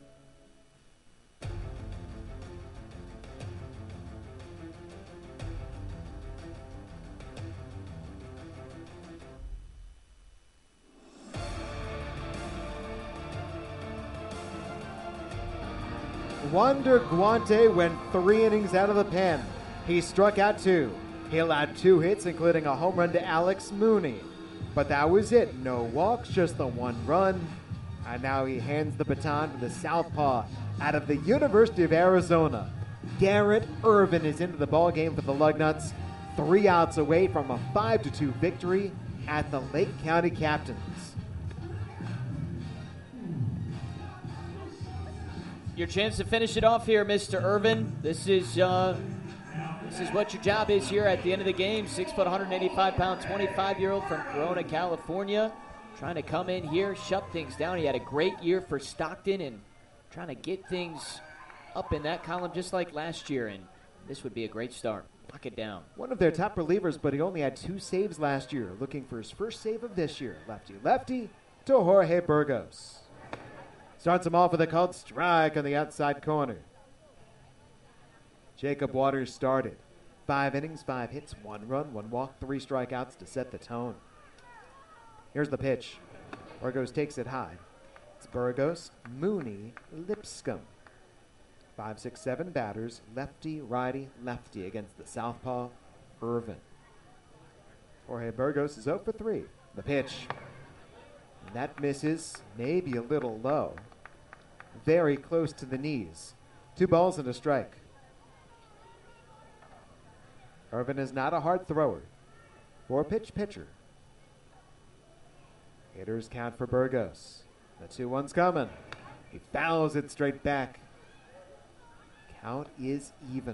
Wander Guante went 3 innings out of the pen. He struck out 2. He allowed 2 hits, including a home run to Alex Mooney. But that was it. No walks, just the 1 run. And now he hands the baton to the southpaw out of the University of Arizona. Garrett Irvin is into the ballgame for the Lugnuts, 3 outs away from a 5-2 victory at the Lake County Captains. Your chance to finish it off here, Mr. Irvin. This is what your job is here at the end of the game. 6 foot, 185-pound, 25-year-old from Corona, California, trying to come in here, shut things down. He had a great year for Stockton and trying to get things up in that column just like last year, and this would be a great start. Lock it down. One of their top relievers, but he only had 2 saves last year. Looking for his first save of this year. Lefty to Jorge Burgos. Starts him off with a called strike on the outside corner. Jacob Waters started. 5 innings, 5 hits, 1 run, 1 walk, 3 strikeouts to set the tone. Here's the pitch. Burgos takes it high. It's Burgos, Mooney, Lipscomb. 5, 6, 7 batters, lefty, righty, lefty against the southpaw, Irvin. Jorge Burgos is 0 for 3. The pitch. And that misses, maybe a little low. Very close to the knees. 2 balls and a strike. Irvin is not a hard thrower. 4-pitch pitcher. Hitters count for Burgos. The 2-1's coming. He fouls it straight back. Count is even.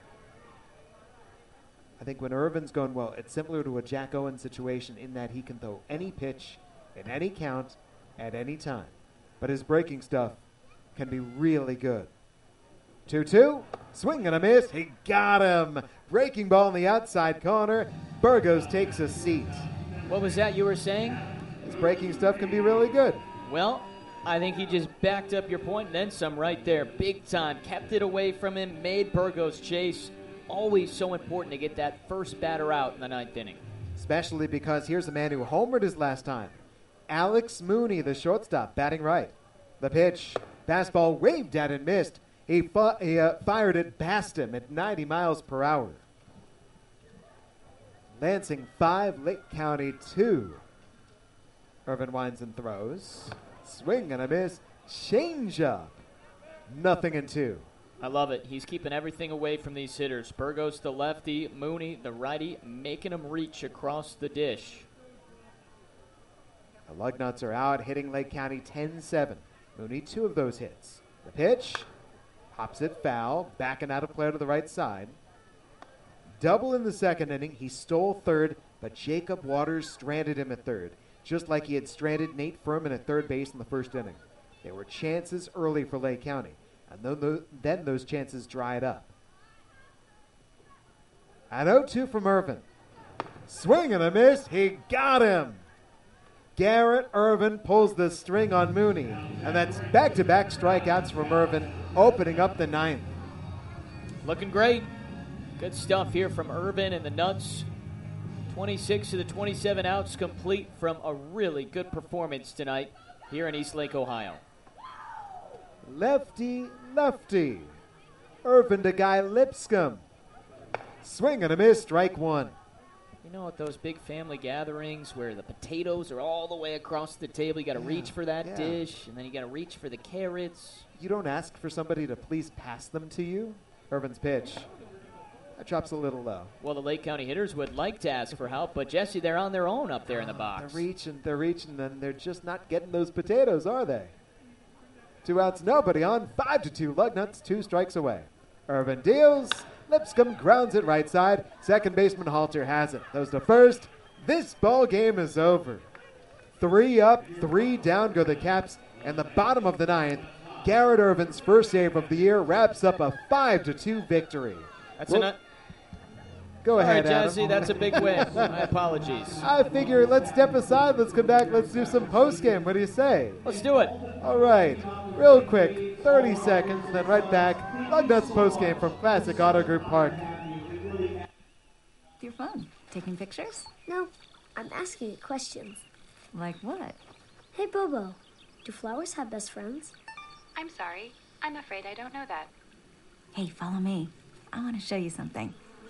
I think when Irvin's going well, it's similar to a Jack Owen situation in that he can throw any pitch in any count at any time. But his breaking stuff can be really good. 2-2. Swing and a miss. He got him. Breaking ball in the outside corner. Burgos takes a seat. What was that you were saying? His breaking stuff can be really good. Well, I think he just backed up your point and then some right there. Big time. Kept it away from him. Made Burgos chase. Always so important to get that first batter out in the 9th inning. Especially because here's a man who homered his last time. Alex Mooney, the shortstop, batting right. The pitch. Fastball waved at and missed. He fired it past him at 90 miles per hour. Lansing 5, Lake County 2. Irvin winds and throws. Swing and a miss. Change up. 0-2. I love it. He's keeping everything away from these hitters. Burgos, the lefty. Mooney, the righty, making them reach across the dish. The Lugnuts are out, hitting Lake County 10-7. Mooney, 2 of those hits. The pitch. Pops it foul. Backing out of play to the right side. Double in the 2nd inning. He stole 3rd, but Jacob Waters stranded him at 3rd, just like he had stranded Nate Furman at 3rd base in the 1st inning. There were chances early for Lake County, and then those chances dried up. An 0-2 from Irvin. Swing and a miss. He got him. Garrett Irvin pulls the string on Mooney, and that's back-to-back strikeouts from Irvin, opening up the 9th. Looking great. Good stuff here from Irvin and the Nuts. 26 of the 27 outs complete from a really good performance tonight here in East Lake, Ohio. Lefty, lefty. Irvin to Guy Lipscomb. Swing and a miss, strike one. You know, at those big family gatherings where the potatoes are all the way across the table, you got to reach for that dish, and then you got to reach for the carrots. You don't ask for somebody to please pass them to you? Irvin's pitch. That drops a little low. Well, the Lake County hitters would like to ask for help, but Jesse, they're on their own up there in the box. They're reaching, and they're just not getting those potatoes, are they? 2 outs, nobody on. 5-2, Lugnuts, 2 strikes away. Irvin deals. Lipscomb grounds it right side. Second baseman Halter has it. Those to first. This ball game is over. 3 up, 3 down go the Caps. And the bottom of the 9th, Garrett Irvin's first save of the year wraps up a 5-2 victory. Go ahead, all right, Jesse, Adam. That's a big win. My apologies. I figure let's step aside. Let's come back. Let's do some post-game. What do you say? Let's do it. All right. Real quick, 30 seconds, then right back. Lugnuts post-game from Classic Auto Group Park. Your phone. Taking pictures? No, I'm asking it questions. Like what? Hey, Bobo, do flowers have best friends? I'm sorry. I'm afraid I don't know that. Hey, follow me. I want to show you something.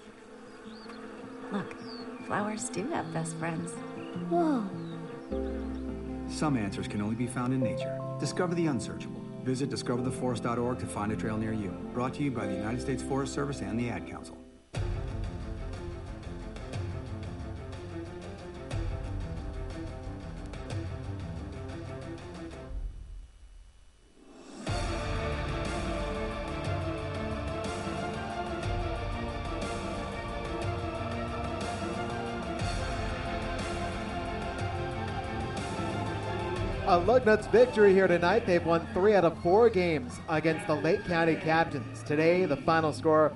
Look, flowers do have best friends. Whoa. Some answers can only be found in nature. Discover the unsearchable. Visit discovertheforest.org to find a trail near you. Brought to you by the United States Forest Service and the Ad Council. A Lugnuts victory here tonight. They've won 3 out of 4 games against the Lake County Captains. Today, the final score,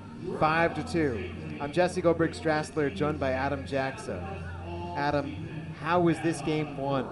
5-2. I'm Jesse Goldberg Strassler, joined by Adam Jackson. Adam, how was this game won?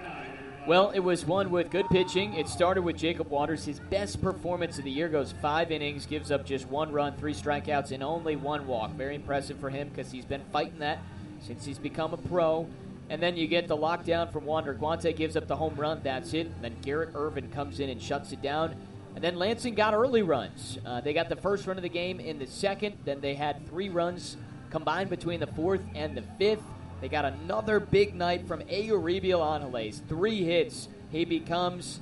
Well, it was won with good pitching. It started with Jacob Waters. His best performance of the year, goes 5 innings, gives up just 1 run, 3 strikeouts, and only 1 walk. Very impressive for him because he's been fighting that since he's become a pro. And then you get the lockdown from Wander Guante, gives up the home run. That's it. And then Garrett Irvin comes in and shuts it down. And then Lansing got early runs. They got the first run of the game in the second. Then they had 3 runs combined between the 4th and the 5th. They got another big night from Euribiel Angeles. 3 hits. He comes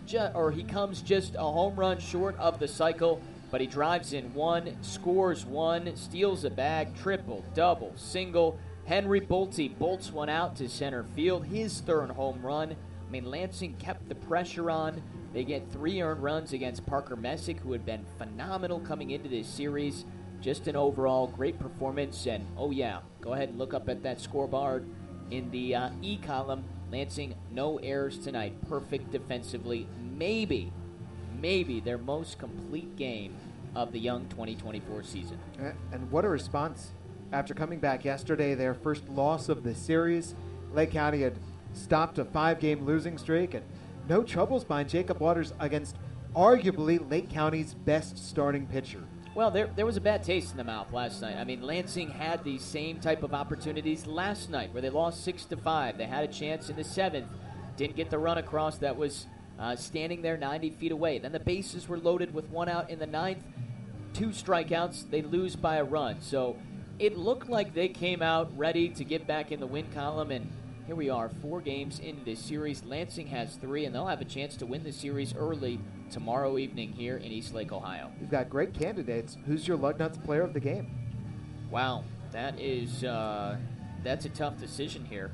just a home run short of the cycle, but he drives in 1, scores 1, steals a bag, triple, double, single. Henry Bolte bolts one out to center field, his 3rd home run. I mean, Lansing kept the pressure on. They get 3 earned runs against Parker Messick, who had been phenomenal coming into this series. Just an overall great performance. And, oh yeah, go ahead and look up at that scoreboard in the E column. Lansing, no errors tonight. Perfect defensively. Maybe their most complete game of the young 2024 season. And what a response. After coming back yesterday, their first loss of the series, Lake County had stopped a 5-game losing streak, and no troubles behind Jacob Waters against arguably Lake County's best starting pitcher. Well, there was a bad taste in the mouth last night. I mean, Lansing had these same type of opportunities last night where they lost 6-5. They had a chance in the 7th, didn't get the run across that was standing there 90 feet away. Then the bases were loaded with 1 out in the 9th, 2 strikeouts. They lose by a run. So it looked like they came out ready to get back in the win column, and here we are, 4 games into this series. Lansing has 3, and they'll have a chance to win the series early tomorrow evening here in Eastlake, Ohio. You've got great candidates. Who's your Lugnuts player of the game? Wow, that is that's a tough decision here.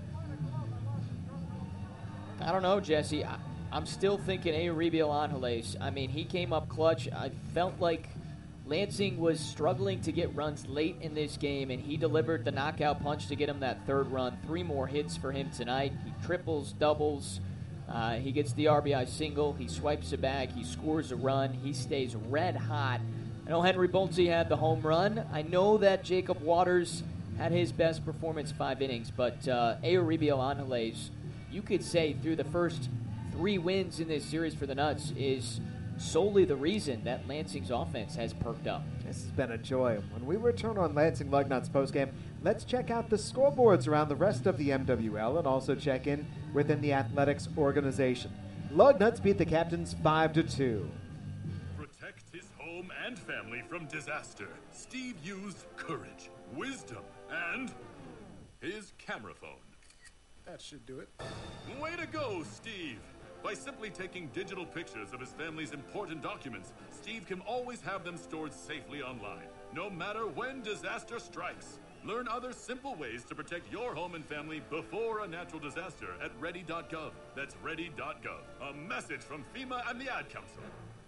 I don't know, Jesse. I'm still thinking Euribiel Angeles. I mean, he came up clutch. I felt like Lansing was struggling to get runs late in this game, and he delivered the knockout punch to get him that 3rd run. 3 more hits for him tonight. He triples, doubles. He gets the RBI single. He swipes a bag. He scores a run. He stays red hot. I know Henry Bolte had the home run. I know that Jacob Waters had his best performance 5 innings, but Euribiel Angeles, you could say through the first 3 wins in this series for the Nuts, is solely the reason that Lansing's offense has perked up. This has been a joy. When we return on Lansing Lugnuts postgame, let's check out the scoreboards around the rest of the MWL and also check in within the athletics organization. Lugnuts beat the Captains 5-2. Protect his home home and family from disaster, Steve used courage, wisdom, and his camera phone. That should do it. Way to go, Steve! By simply taking digital pictures of his family's important documents, Steve can always have them stored safely online, no matter when disaster strikes. Learn other simple ways to protect your home and family before a natural disaster at ready.gov. That's ready.gov. A message from FEMA and the Ad Council.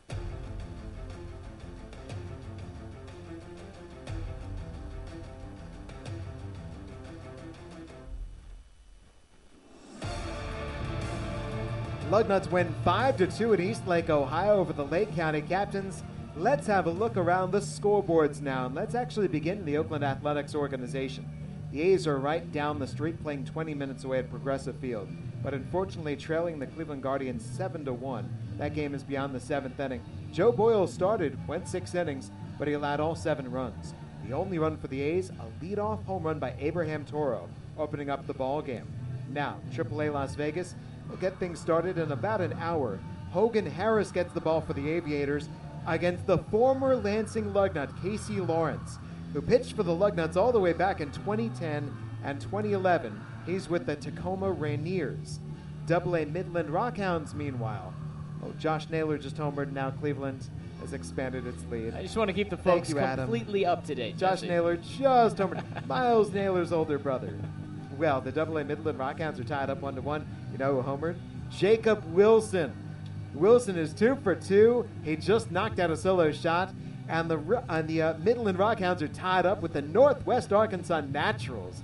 Lugnuts win 5-2 at Eastlake, Ohio over the Lake County Captains. Let's have a look around the scoreboards now, and let's actually begin in the Oakland Athletics organization. The A's are right down the street, playing 20 minutes away at Progressive Field, but unfortunately trailing the Cleveland Guardians 7-1. That game is beyond the 7th inning. Joe Boyle started, went 6 innings, but he allowed all 7 runs. The only run for the A's, a leadoff home run by Abraham Toro, opening up the ball game. Now, AAA Las Vegas will get things started in about an hour. Hogan Harris gets the ball for the Aviators against the former Lansing Lugnut, Casey Lawrence, who pitched for the Lugnuts all the way back in 2010 and 2011. He's with the Tacoma Rainiers. AA Midland Rockhounds, meanwhile. Josh Naylor just homered. Now Cleveland has expanded its lead. I just want to keep the folks completely up to date. Josh Naylor just homered. Miles Naylor's older brother. Well, the AA Midland Rockhounds are tied up 1-1. You know who homered? Jacob Wilson. Wilson is 2 for 2. He just knocked out a solo shot. And the Midland Rockhounds are tied up with the Northwest Arkansas Naturals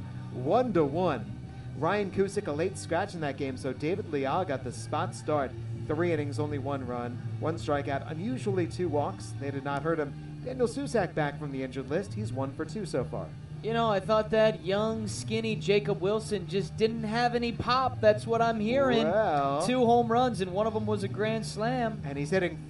1-1. Ryan Cusick a late scratch in that game, so David Leal got the spot start. 3 innings, only 1 run, 1 strikeout, unusually 2 walks. They did not hurt him. Daniel Susak back from the injured list. He's 1 for 2 so far. You know, I thought that young, skinny Jacob Wilson just didn't have any pop. That's what I'm hearing. Well, 2 home runs, and one of them was a grand slam. And he's hitting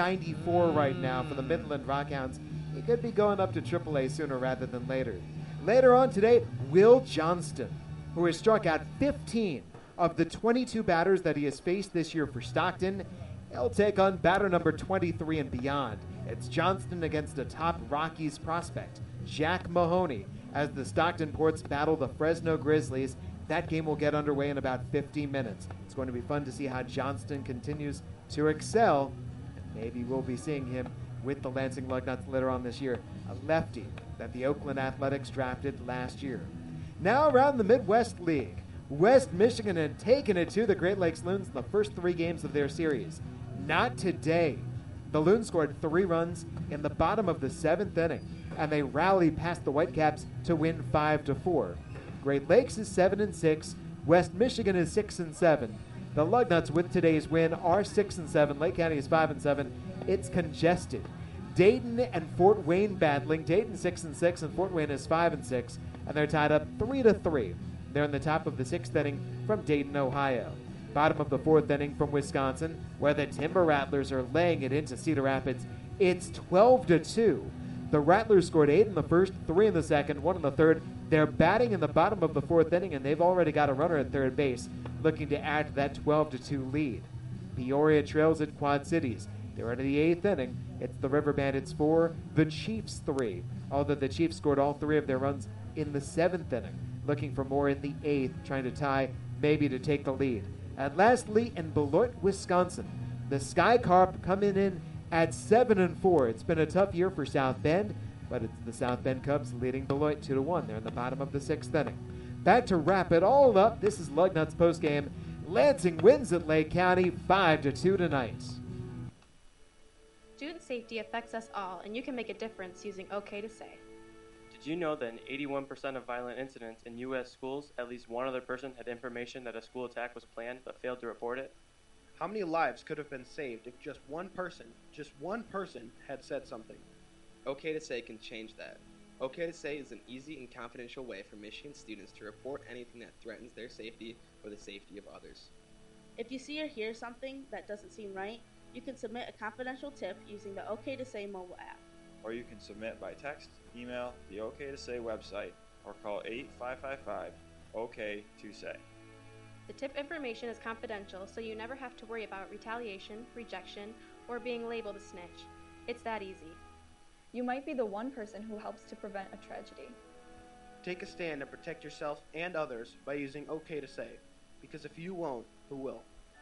.394 right now for the Midland Rockhounds. He could be going up to AAA sooner rather than later. Later on today, Will Johnston, who has struck out 15 of the 22 batters that he has faced this year for Stockton. He'll take on batter number 23 and beyond. It's Johnston against a top Rockies prospect, Jack Mahoney, as the Stockton Ports battle the Fresno Grizzlies. That game will get underway in about 15 minutes. It's going to be fun to see how Johnston continues to excel. And maybe we'll be seeing him with the Lansing Lugnuts later on this year, a lefty that the Oakland Athletics drafted last year. Now around the Midwest League, West Michigan had taken it to the Great Lakes Loons in the first 3 games of their series. Not today. The Loons scored 3 runs in the bottom of the 7th inning, and they rallied past the Whitecaps to win 5-4. Great Lakes is 7-6. West Michigan is 6-7. The Lugnuts, with today's win, are 6-7. Lake County is 5-7. It's congested. Dayton and Fort Wayne battling. Dayton 6-6, and Fort Wayne is 5-6, and they're tied up 3-3. They're in the top of the 6th inning from Dayton, Ohio. Bottom of the 4th inning from Wisconsin, where the Timber Rattlers are laying it into Cedar Rapids. It's 12-2. The Rattlers scored 8 in the first, 3 in the second, 1 in the third. They're batting in the bottom of the 4th inning, and they've already got a runner at third base, looking to add to that 12-2 lead. Peoria trails at Quad Cities. They're into the 8th inning. It's the River Bandits 4, the Chiefs 3. Although the Chiefs scored all 3 of their runs in the 7th inning. Looking for more in the 8th, trying to tie, maybe to take the lead. And lastly, in Beloit, Wisconsin, the Sky Carp coming in at 7-4. It's been a tough year for South Bend, but it's the South Bend Cubs leading Beloit 2-1. They're in the bottom of the 6th inning. Back to wrap it all up, this is Lugnuts postgame. Lansing wins at Lake County 5-2 tonight. Student safety affects us all, and you can make a difference using OK to Say. Did you know that in 81% of violent incidents in U.S. schools, at least one other person had information that a school attack was planned but failed to report it? How many lives could have been saved if just one person had said something? OK to Say can change that. OK to Say is an easy and confidential way for Michigan students to report anything that threatens their safety or the safety of others. If you see or hear something that doesn't seem right, you can submit a confidential tip using the OK to Say mobile app. Or you can submit by text, email, the OK to Say website, or call 8555-OK-to-SAY. The tip information is confidential, so you never have to worry about retaliation, rejection, or being labeled a snitch. It's that easy. You might be the one person who helps to prevent a tragedy. Take a stand and protect yourself and others by using OK to Say. Because if you won't, who will?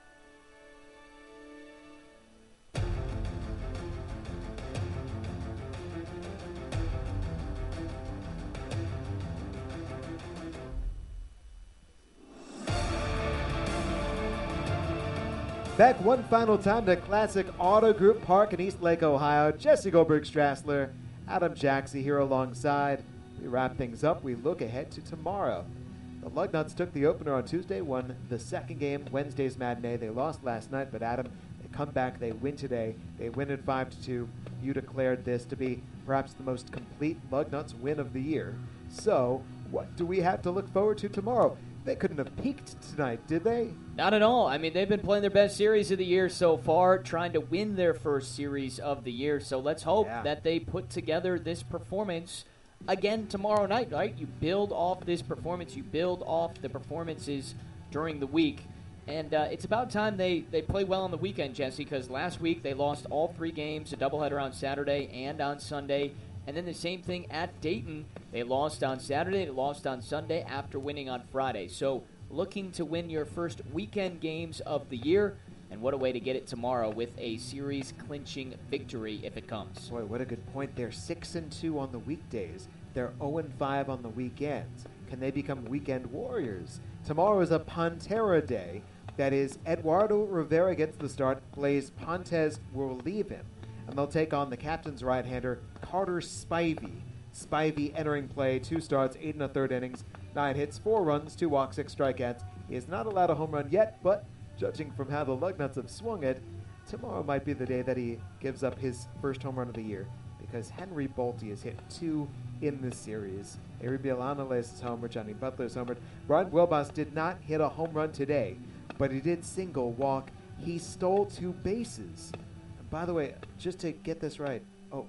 Back one final time to Classic Auto Group Park in East Lake, Ohio. Jesse Goldberg-Strassler, Adam Jaxie here alongside. We wrap things up. We look ahead to tomorrow. The Lugnuts took the opener on Tuesday, won the second game, Wednesday's matinee. They lost last night, but Adam, they come back, they win today. They win at 5-2. You declared this to be perhaps the most complete Lugnuts win of the year. So, what do we have to look forward to tomorrow? They couldn't have peaked tonight, did they? Not at all. I mean, they've been playing their best series of the year so far, trying to win their first series of the year. So let's hope that they put together this performance again tomorrow night, right? You build off this performance. You build off the performances during the week. And it's about time they play well on the weekend, Jesse, because last week they lost all 3 games, a doubleheader on Saturday and on Sunday. And then the same thing at Dayton. They lost on Saturday, they lost on Sunday after winning on Friday. So looking to win your first weekend games of the year. And what a way to get it tomorrow with a series-clinching victory if it comes. Boy, what a good point. They're 6-2 on the weekdays. They're 0-5 on the weekends. Can they become weekend warriors? Tomorrow is a Pantera day. That is, Eduardo Rivera gets the start. Blaise Pontes will leave him. And they'll take on the captain's right-hander, Carter Spivey. Spivey entering play, 2 starts, 8 1/3 innings, 9 hits, 4 runs, 2 walks, 6 strikeouts. He has not allowed a home run yet, but judging from how the Lugnuts have swung it, tomorrow might be the day that he gives up his first home run of the year, because Henry Bolte has hit 2 in this series. Ariel Anales' homer, Johnny Butler's homer. Brian Wilbas did not hit a home run today, but he did single walk. He stole 2 bases. By the way, just to get this right,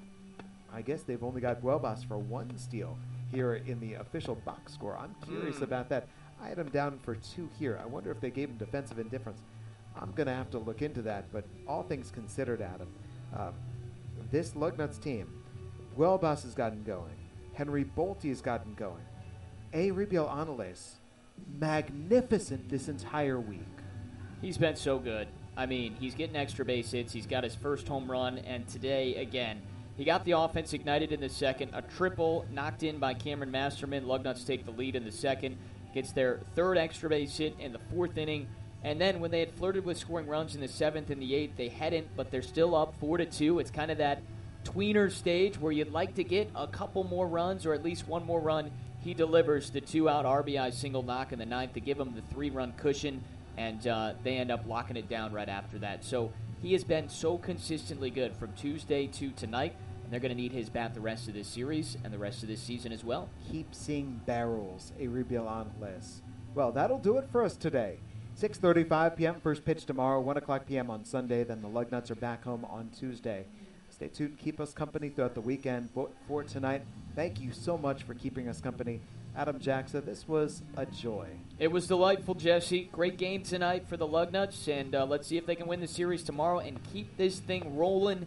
I guess they've only got Buelbas for 1 steal here in the official box score. I'm curious about that. I had him down for 2 here. I wonder if they gave him defensive indifference. I'm going to have to look into that, but all things considered, Adam, this Lugnuts team, Buelbas has gotten going. Henry Bolte has gotten going. Ariel Anales, magnificent this entire week. He's been so good. I mean, he's getting extra base hits. He's got his first home run, and today, again, he got the offense ignited in the second. A triple knocked in by Cameron Masterman. Lugnuts take the lead in the second. Gets their 3rd extra base hit in the 4th inning. And then when they had flirted with scoring runs in the 7th and the 8th, they hadn't, but they're still up 4-2. It's kind of that tweener stage where you'd like to get a couple more runs or at least 1 more run. He delivers the 2-out RBI single knock in the 9th to give him the 3-run cushion. And they end up locking it down right after that. So he has been so consistently good from Tuesday to tonight, and they're going to need his bat the rest of this series and the rest of this season as well. Keep seeing barrels, Ariel Anales. Well, that'll do it for us today. 6:35 p.m. first pitch tomorrow, 1 o'clock p.m. on Sunday. Then the Lugnuts are back home on Tuesday. Stay tuned. Keep us company throughout the weekend. For tonight, thank you so much for keeping us company. Adam Jaxie, this was a joy. It was delightful, Jesse. Great game tonight for the Lugnuts, and let's see if they can win the series tomorrow and keep this thing rolling.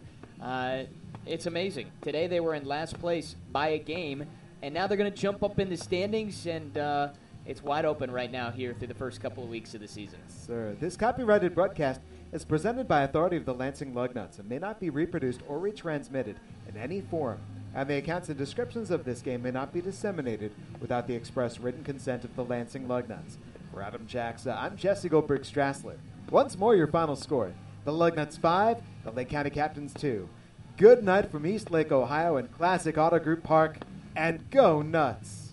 It's amazing. Today they were in last place by a game, and now they're going to jump up in the standings, and it's wide open right now here through the first couple of weeks of the season. Sir, this copyrighted broadcast is presented by authority of the Lansing Lugnuts and may not be reproduced or retransmitted in any form, and the accounts and descriptions of this game may not be disseminated without the express written consent of the Lansing Lugnuts. For Adam Jaxie, I'm Jesse Goldberg-Strassler. Once more, your final score. The Lugnuts 5, the Lake County Captains 2. Good night from East Lake, Ohio and Classic Auto Group Park, and go Nuts!